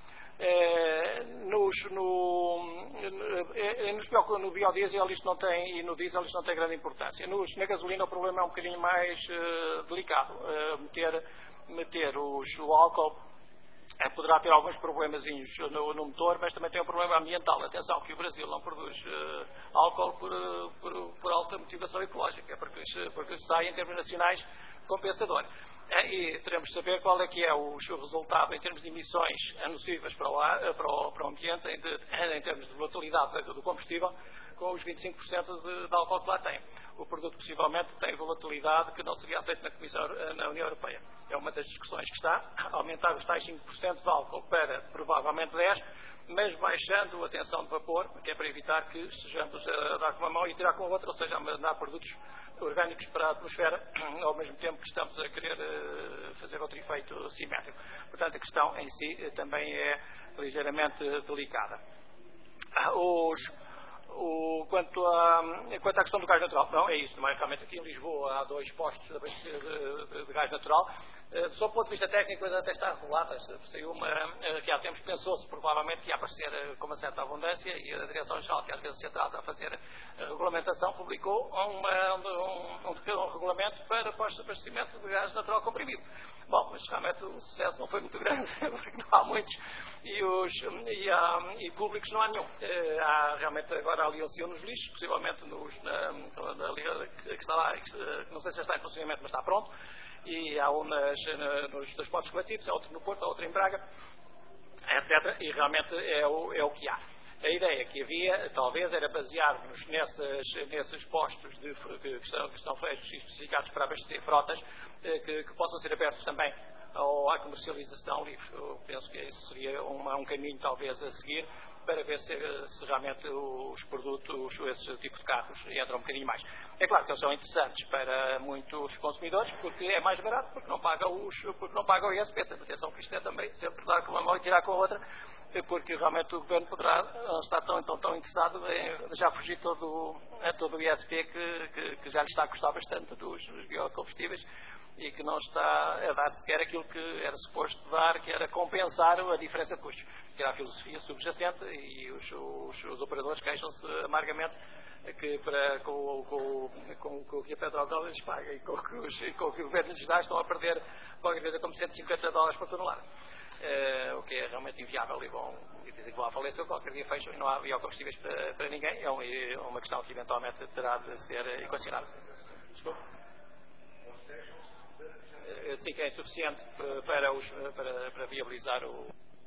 No biodiesel isto não tem, e no diesel isto não tem grande importância. Na gasolina o problema é um bocadinho mais delicado. Meter o álcool poderá ter alguns problemazinhos no motor, mas também tem um problema ambiental. Atenção que o Brasil não produz álcool por alta motivação ecológica, porque sai em termos nacionais compensador. E teremos de saber qual é que é o seu resultado em termos de emissões nocivas para o ambiente, em termos de volatilidade do combustível, com os 25% de álcool que lá tem. O produto possivelmente tem volatilidade que não seria aceito na União Europeia. É uma das discussões que está, aumentar os tais 5% de álcool para provavelmente 10%, mas baixando a tensão de vapor, que é para evitar que estejamos a dar com uma mão e tirar com a outra, ou seja, a mandar produtos orgânicos para a atmosfera, ao mesmo tempo que estamos a querer fazer outro efeito simétrico. Portanto, a questão em si também é ligeiramente delicada. Quanto à questão do gás natural, não, é isso, não é? Realmente aqui em Lisboa há 2 postos de gás natural. Do seu ponto de vista técnico, até está regulada. Saiu que há tempos pensou-se provavelmente que ia aparecer com uma certa abundância e a Direção-Geral, que às vezes se atrasa a fazer a regulamentação, publicou um regulamento para abastecimento de gás natural comprimido. Bom, mas realmente o sucesso não foi muito grande, porque não há muitos e públicos não há nenhum. Há realmente agora aliam-se nos lixos, possivelmente que está lá, que não sei se já está em funcionamento, mas está pronto, e há um nos transportes coletivos, há outro no Porto, há outro em Braga, etc. E realmente é o que há. A ideia que havia, talvez, era basear-nos nesses postos que estão feitos e especificados para abastecer frotas, que possam ser abertos também à comercialização livre. Eu penso que isso seria um caminho, talvez, a seguir, para ver se realmente os produtos, esse tipo de carros, entram um bocadinho mais. É claro que eles são interessantes para muitos consumidores, porque é mais barato, porque não pagam o ISP. Atenção que isto é também sempre dar com uma mão e tirar com a outra, porque realmente o Governo poderá não estar tão interessado em já fugir todo o ISP que já lhe está a custar bastante dos biocombustíveis e que não está a dar sequer aquilo que era suposto dar, que era compensar a diferença de custos, que era a filosofia subjacente, e os operadores queixam-se amargamente que com o que a Petrodólar lhes paga e com o que o Governo lhes dá, estão a perder qualquer coisa como $150 por tonelada. O que é realmente inviável, e dizem que vão à falência, qualquer dia fecham e não há biocombustíveis para ninguém. É uma questão que eventualmente terá de ser equacionada. Desculpe. Sim, que é insuficiente para viabilizar o...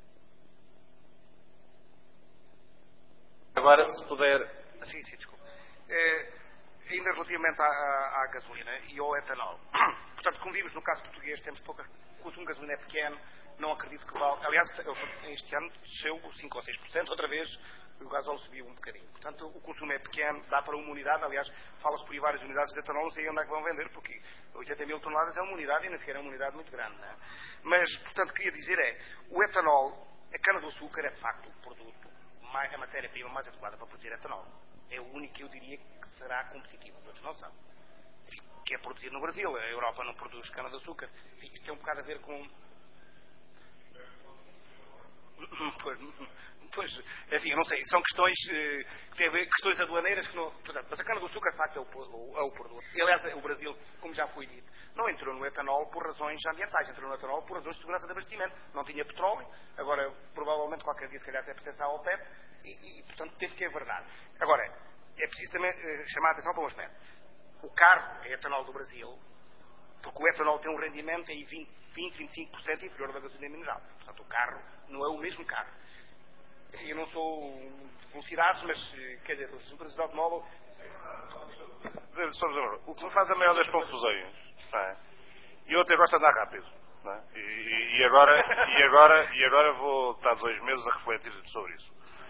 Agora, se puder... Sim, desculpe. Ainda relativamente à gasolina e ao etanol. Portanto, como vimos no caso português, temos pouca... O consumo de gasolina é pequeno, não acredito que vale... Aliás, este ano desceu 5 ou 6%, outra vez o gasóleo subiu um bocadinho. Portanto, o consumo é pequeno, dá para uma unidade. Aliás, fala-se por aí várias unidades de etanol, não sei onde é que vão vender, porque 80 mil toneladas é uma unidade e nem sequer é uma unidade muito grande. Não é? Mas, portanto, queria dizer o etanol, a cana-de-açúcar é de facto o produto, a matéria-prima mais adequada para produzir etanol. É o único que eu diria que será competitivo, os outros não são. Que é produzido no Brasil, a Europa não produz cana-de-açúcar. Isto tem um bocado a ver com... Pois, enfim, eu não sei, são questões que têm a ver, questões aduaneiras que não... Portanto, mas a cana-de-açúcar, de facto, é o produto. E, aliás, o Brasil, como já foi dito, não entrou no etanol por razões ambientais, entrou no etanol por razões de segurança de abastecimento. Não tinha petróleo, agora, provavelmente, qualquer dia, se calhar, até pertence à OPEP, e, portanto, teve que é verdade. Agora, é preciso também chamar a atenção para um aspecto. O carro é etanol do Brasil, porque o etanol tem um rendimento em 20-25% inferior da gasolina mineral. Portanto, o carro não é o mesmo carro. Eu não sou de velocidades, mas, quer dizer, as empresas de automóvel... O que me faz a maior das confusões, não é? Eu até gosto de andar rápido, não é? E agora vou estar 2 meses a refletir sobre isso.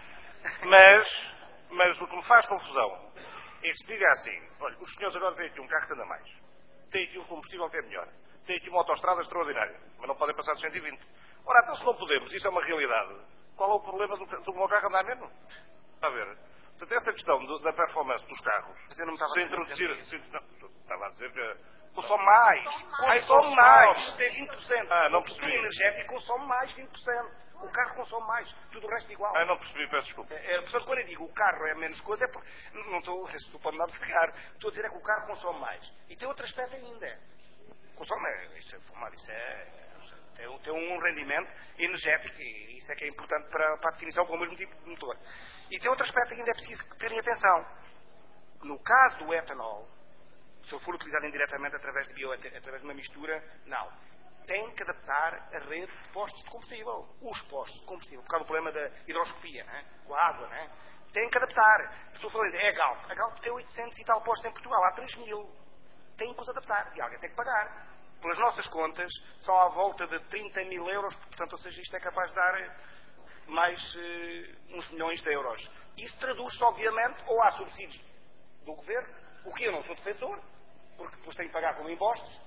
Mas o que me faz confusão é que se diga assim: olha, os senhores agora têm aqui um carro que anda mais, têm aqui um combustível que é melhor, têm aqui uma autoestrada extraordinária, mas não podem passar de 120. Ora, então se não podemos, isso é uma realidade, qual é o problema do meu carro andar menos? Está a ver? Portanto, essa questão da performance dos carros, mas eu não estava se introduzir... Estava a dizer que... Consome mais! Consome mais! Tem 20%. Não percebi. O energético consome mais 20%. O carro consome mais. Tudo o resto igual. Não percebi, peço desculpa. Portanto, quando eu digo o carro é menos coisa, é porque... Não estou para me dar de carro. Estou a dizer é que o carro consome mais. E tem outro aspecto ainda. Consome... Isso é fumar, isso é... Tem um rendimento energético, e isso é que é importante para a definição com o mesmo tipo de motor. E tem outro aspecto que ainda é preciso terem atenção. No caso do etanol, se ele for utilizado indiretamente através de uma mistura, não. Tem que adaptar a rede de postos de combustível. Os postos de combustível, por causa do problema da hidroscopia, né? Com a água, né? Tem que adaptar. Estou falando, é a Galp. A Galp tem 800 e tal postos em Portugal, há 3.000. Tem que os adaptar. E alguém tem que pagar. Pelas nossas contas, são à volta de 30 mil euros, portanto, ou seja, isto é capaz de dar mais uns milhões de euros. Isso traduz-se, obviamente, ou há subsídios do governo, o que eu não sou defensor, porque depois tenho que pagar como impostos,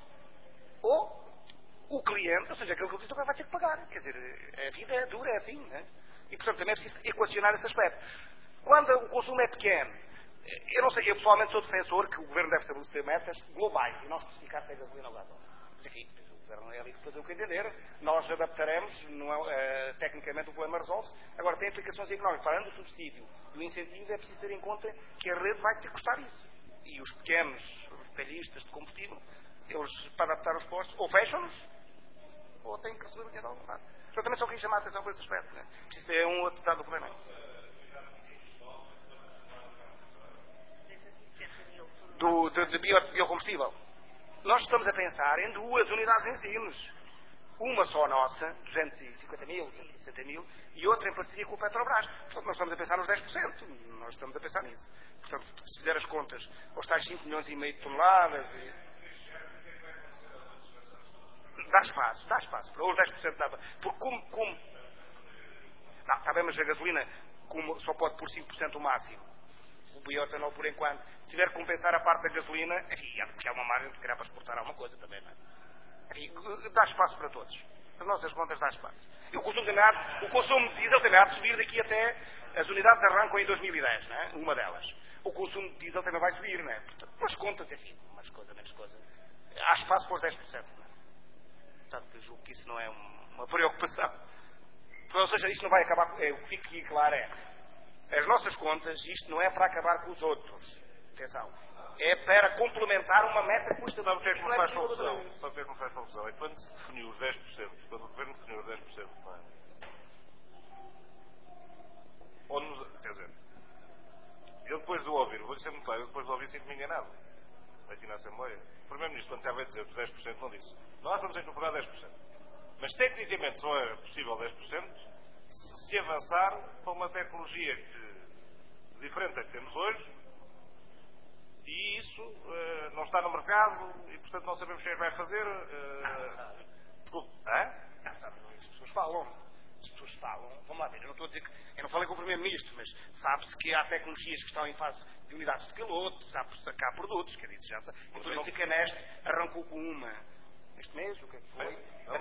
ou o cliente, ou seja, aquele que utiliza vai ter que pagar. Quer dizer, a vida é dura, é assim, né? E, portanto, também é preciso equacionar esse aspecto. Quando o consumo é pequeno, eu não sei, eu pessoalmente sou defensor que o governo deve estabelecer metas globais e não especificar se é gasolina ou gasóleo. Mas, enfim, o governo é ali que fazer o que entender, nós adaptaremos, tecnicamente o problema resolve-se. Agora, tem implicações económicas. Parando o subsídio e o incentivo, é preciso ter em conta que a rede vai ter que custar isso. E os pequenos retalhistas de combustível, eles, para adaptar os postos, ou fecham-nos, ou têm que receber o dinheiro de algum lado. Eu também só queria chamar a atenção para esse aspecto. Né? Isso é um outro dado do problema. de biocombustível. Nós estamos a pensar em 2 unidades de ensinos. Uma só nossa, 250 mil, 260 mil, e outra em parceria com o Petrobras. Portanto, nós estamos a pensar nos 10%. Nós estamos a pensar nisso. Portanto, se fizer as contas, aos tais 5,5 milhões de toneladas... Dá espaço. Para os 10% dá. Porque como... Não, está bem, mas a gasolina só pode pôr 5% o máximo. O bioetanol, por enquanto, se tiver que compensar a parte da gasolina, aqui há uma margem de criar para exportar alguma coisa também, não é? Aqui dá espaço para todos. As nossas contas dá espaço. E o consumo de diesel também há de subir daqui até... As unidades arrancam em 2010, não é? Uma delas. O consumo de diesel também vai subir, não é? Portanto, umas contas, enfim, mais coisa, menos coisa. Há espaço para os 10%, não é? Portanto, eu julgo que isso não é uma preocupação. Ou seja, isto não vai acabar... O que fica aqui claro as nossas contas, isto não é para acabar com os outros. Atenção. É para complementar uma meta que custa... Sabe o que é que me faz confusão? É quando se definiu os 10%, quando o Governo definiu os 10%, não é? Quer dizer, eu depois de ouvir, vou-lhe ser muito claro, eu depois de ouvir sinto-me enganado. Aqui na Assembleia. O Primeiro-Ministro, quando estava a dizer os 10%, não disse. Nós vamos incorporar 10%. Mas tecnicamente só é possível 10% se avançar para uma tecnologia diferente da que temos hoje, e isso não está no mercado e, portanto, não sabemos quem vai fazer. Desculpe. As pessoas falam. Vamos lá ver, eu não estou a dizer que... Eu não falei com o Primeiro-Ministro, mas sabe-se que há tecnologias que estão em fase de unidades de piloto, sabe-se que há produtos, quer dizer, já sabe. Eu estou a dizer que a Neste arrancou com uma este mês, o que é que foi?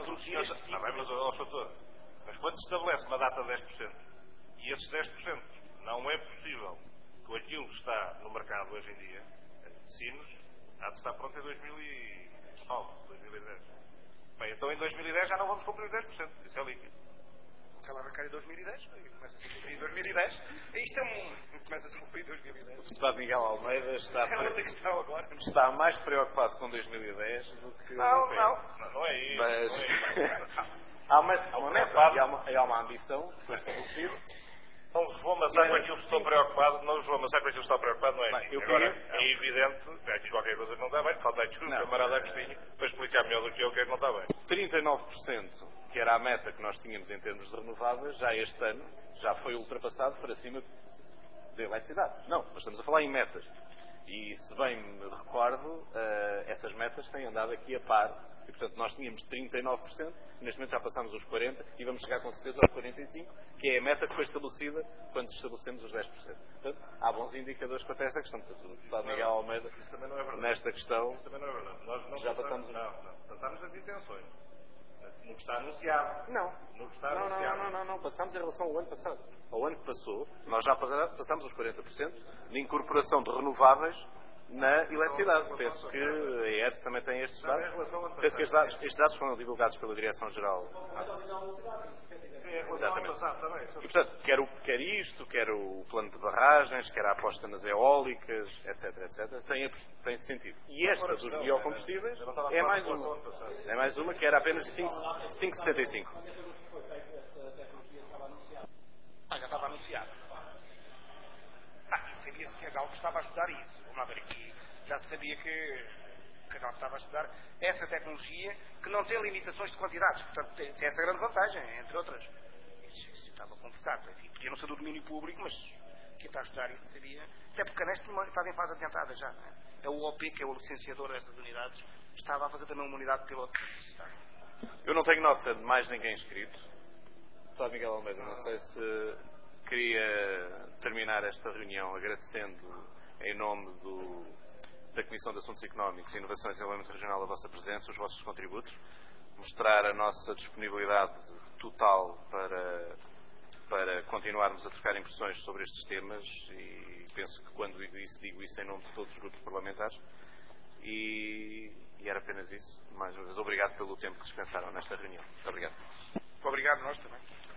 Mas quando se estabelece uma data de 10%, e esses 10% não é possível com aquilo que está no mercado hoje em dia, Sinos, há de estar pronto em 2009, 2010. Bem, então em 2010 já não vamos cumprir 10%, isso é líquido. Ela arrancar em 2010, começa-se a cumprir em 2010. Isto começa-se a cumprir em 2010. O deputado Miguel Almeida está mais preocupado com 2010 do que... Não é isso. Mas há uma meta e há uma ambição que foi estabelecida. Não vos vou amassar com aquilo que estou preocupado, não é? Agora, é evidente, há aqui qualquer coisa que não está bem, falta aqui o camarada Agostinho para explicar melhor do que eu o que é que não está bem. 39%, que era a meta que nós tínhamos em termos de renováveis, já este ano já foi ultrapassado para cima de eletricidade. Não, mas estamos a falar em metas. E se bem me recordo, essas metas têm andado aqui a par. E, portanto, nós tínhamos 39%, neste momento já passámos os 40% e vamos chegar com certeza aos 45%, que é a meta que foi estabelecida quando estabelecemos os 10%. Portanto, há bons indicadores quanto a esta questão. Portanto, o deputado Miguel Almeida, nesta questão, já passamos... Não. Passamos as intenções. No que está anunciado. Não. Passámos em relação ao ano passado. Ao ano que passou, nós já passámos os 40% de incorporação de renováveis na eletricidade. Penso que a ERS também tem estes dados. Penso que estes dados foram divulgados pela Direção-Geral. Exatamente. E, portanto, quer isto, quer o plano de barragens, quer a aposta nas eólicas, etc. Tem sentido. E esta dos biocombustíveis é mais uma que era apenas 5,75. Já estava anunciado. Sabia-se que a Galp estava a estudar isso. Vamos lá ver aqui. Já se sabia que a Galp estava a estudar essa tecnologia que não tem limitações de quantidades. Portanto, tem essa grande vantagem, entre outras. Isso estava conversado. Enfim, podia não ser do domínio público, mas quem está a estudar isso sabia. Até porque a Neste estava em fase adiantada já. Não é? A UOP, que é o licenciador dessas unidades, estava a fazer também uma unidade de piloto. Eu não tenho nota de mais ninguém inscrito. Só Miguel Almeida, não sei se queria terminar esta reunião agradecendo em nome da Comissão de Assuntos Económicos, Inovação e Desenvolvimento Regional a vossa presença, os vossos contributos, mostrar a nossa disponibilidade total para continuarmos a trocar impressões sobre estes temas e penso que quando digo isso em nome de todos os grupos parlamentares e era apenas isso. Mais uma vez, obrigado pelo tempo que dispensaram nesta reunião. Muito obrigado. Obrigado, nós também.